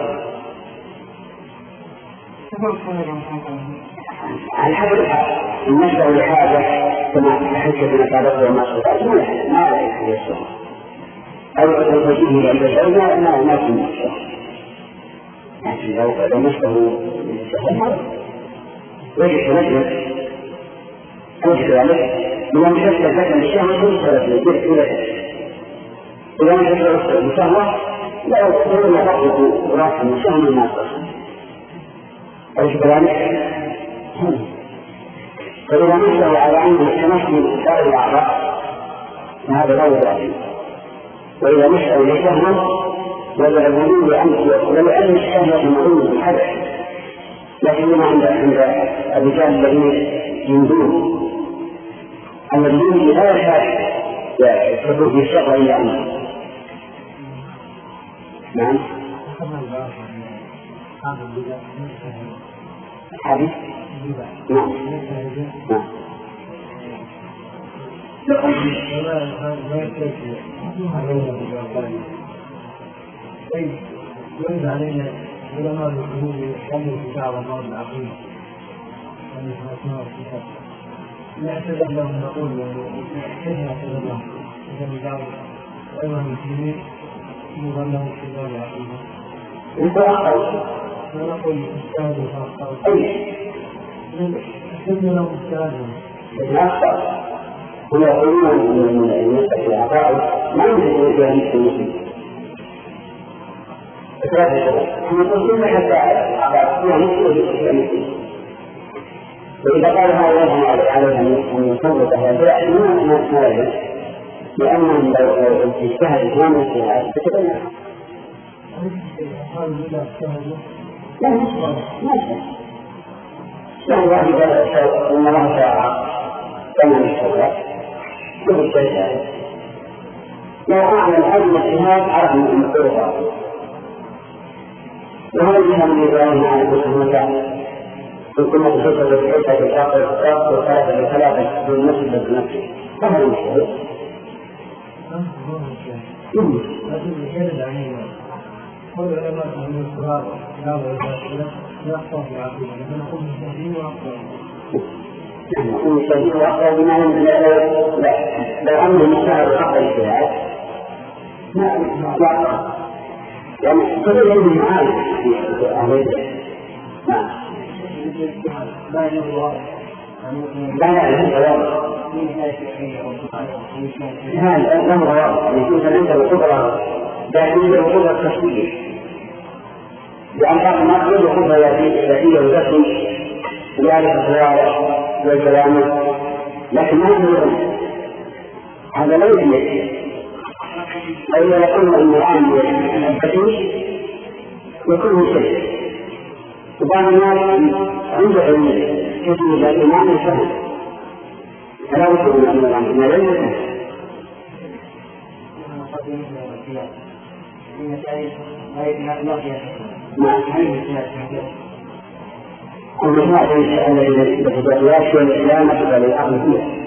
[SPEAKER 1] على حسب الحال النشأ لحاجة كما تحكي بنا تعرفه وما صدقت ما يستطيع أو تفجيه عند الشيء ما في نفسه. لكن لو نفسه وجد نجمة أوجد عليه من يشتغل لك الشهوة يشتغل في الجزء إلى إذا ما يشتغل الشهوة لا يستطيع أن يضغط رأس الشهوة من الناس أوجد ذلك فإذا نشتغل على أنه التمثل سائر الأعضاء فهذا لا يضغط. وإذا نشتغل لشهوة والعبودية ولأن الشهوة المعروف بالحدث لكن عند الرجال الذين ينظرون الذين لا يحتاج يحبوا في الشهوة إلا أمر. نعم حديث نعم
[SPEAKER 2] يرد علينا علماء الحدود يحملوا في بعض المواد العقيمة يعني اسماء الصفات نعتذر لهم نقول كيف نعتذر لهم إذا بعض أيضا المسلمين يظهر لهم في بعض العقيمة ونقول اجتهدوا فاخطأوا اجتهدوا لهم اجتهادهم
[SPEAKER 1] الأخطر هو يقولون من النسبة العقائد ما يمكن أن يكون هم يقولون حتى عقائد فيها نسبة وإذا قال هؤلاء عليها أن يصوت هذا ما يجوز لأنهم لو اجتهدوا ما من اجتهاد فتبين لا لا واحد إن الله شاء كما نشتغل كل الشيء لو أعلم أجل اجتهاد عرف من الطرق وهذا الجهة من إبراهيم عليه السلام كنا نشوف الحجة بالآخر ثلاثة بالنسبة للنفس فهذا المشهور
[SPEAKER 2] لكن الشهد عنه قول العلماء أن الصغار لا والباطلة يخطأ في العقيدة لكن نقول مستهدين وأخطأ
[SPEAKER 1] نحن مستهدين وأخطأ بما لو أنه مستهد وحق الاجتهاد ما أخطأ يعني كل علم معاني في أهل البيت لا هذا الأمر واضح يكون عنده القدرة ذاتية وقدرة تشريعية لأن بعض الناس عنده قدرة ذاتية وذاتية ويعرف الصلاة والكلام لكن ما عنده هذا لا يمكن وإذا يقول أن الآن الفتيش يكون شيء وبعض الناس عنده علم يجب الإمام الفهم فلا بد من أن العلم لا يمكن المسائل التي يشمل الإسلام والإسلام للأخذ فيها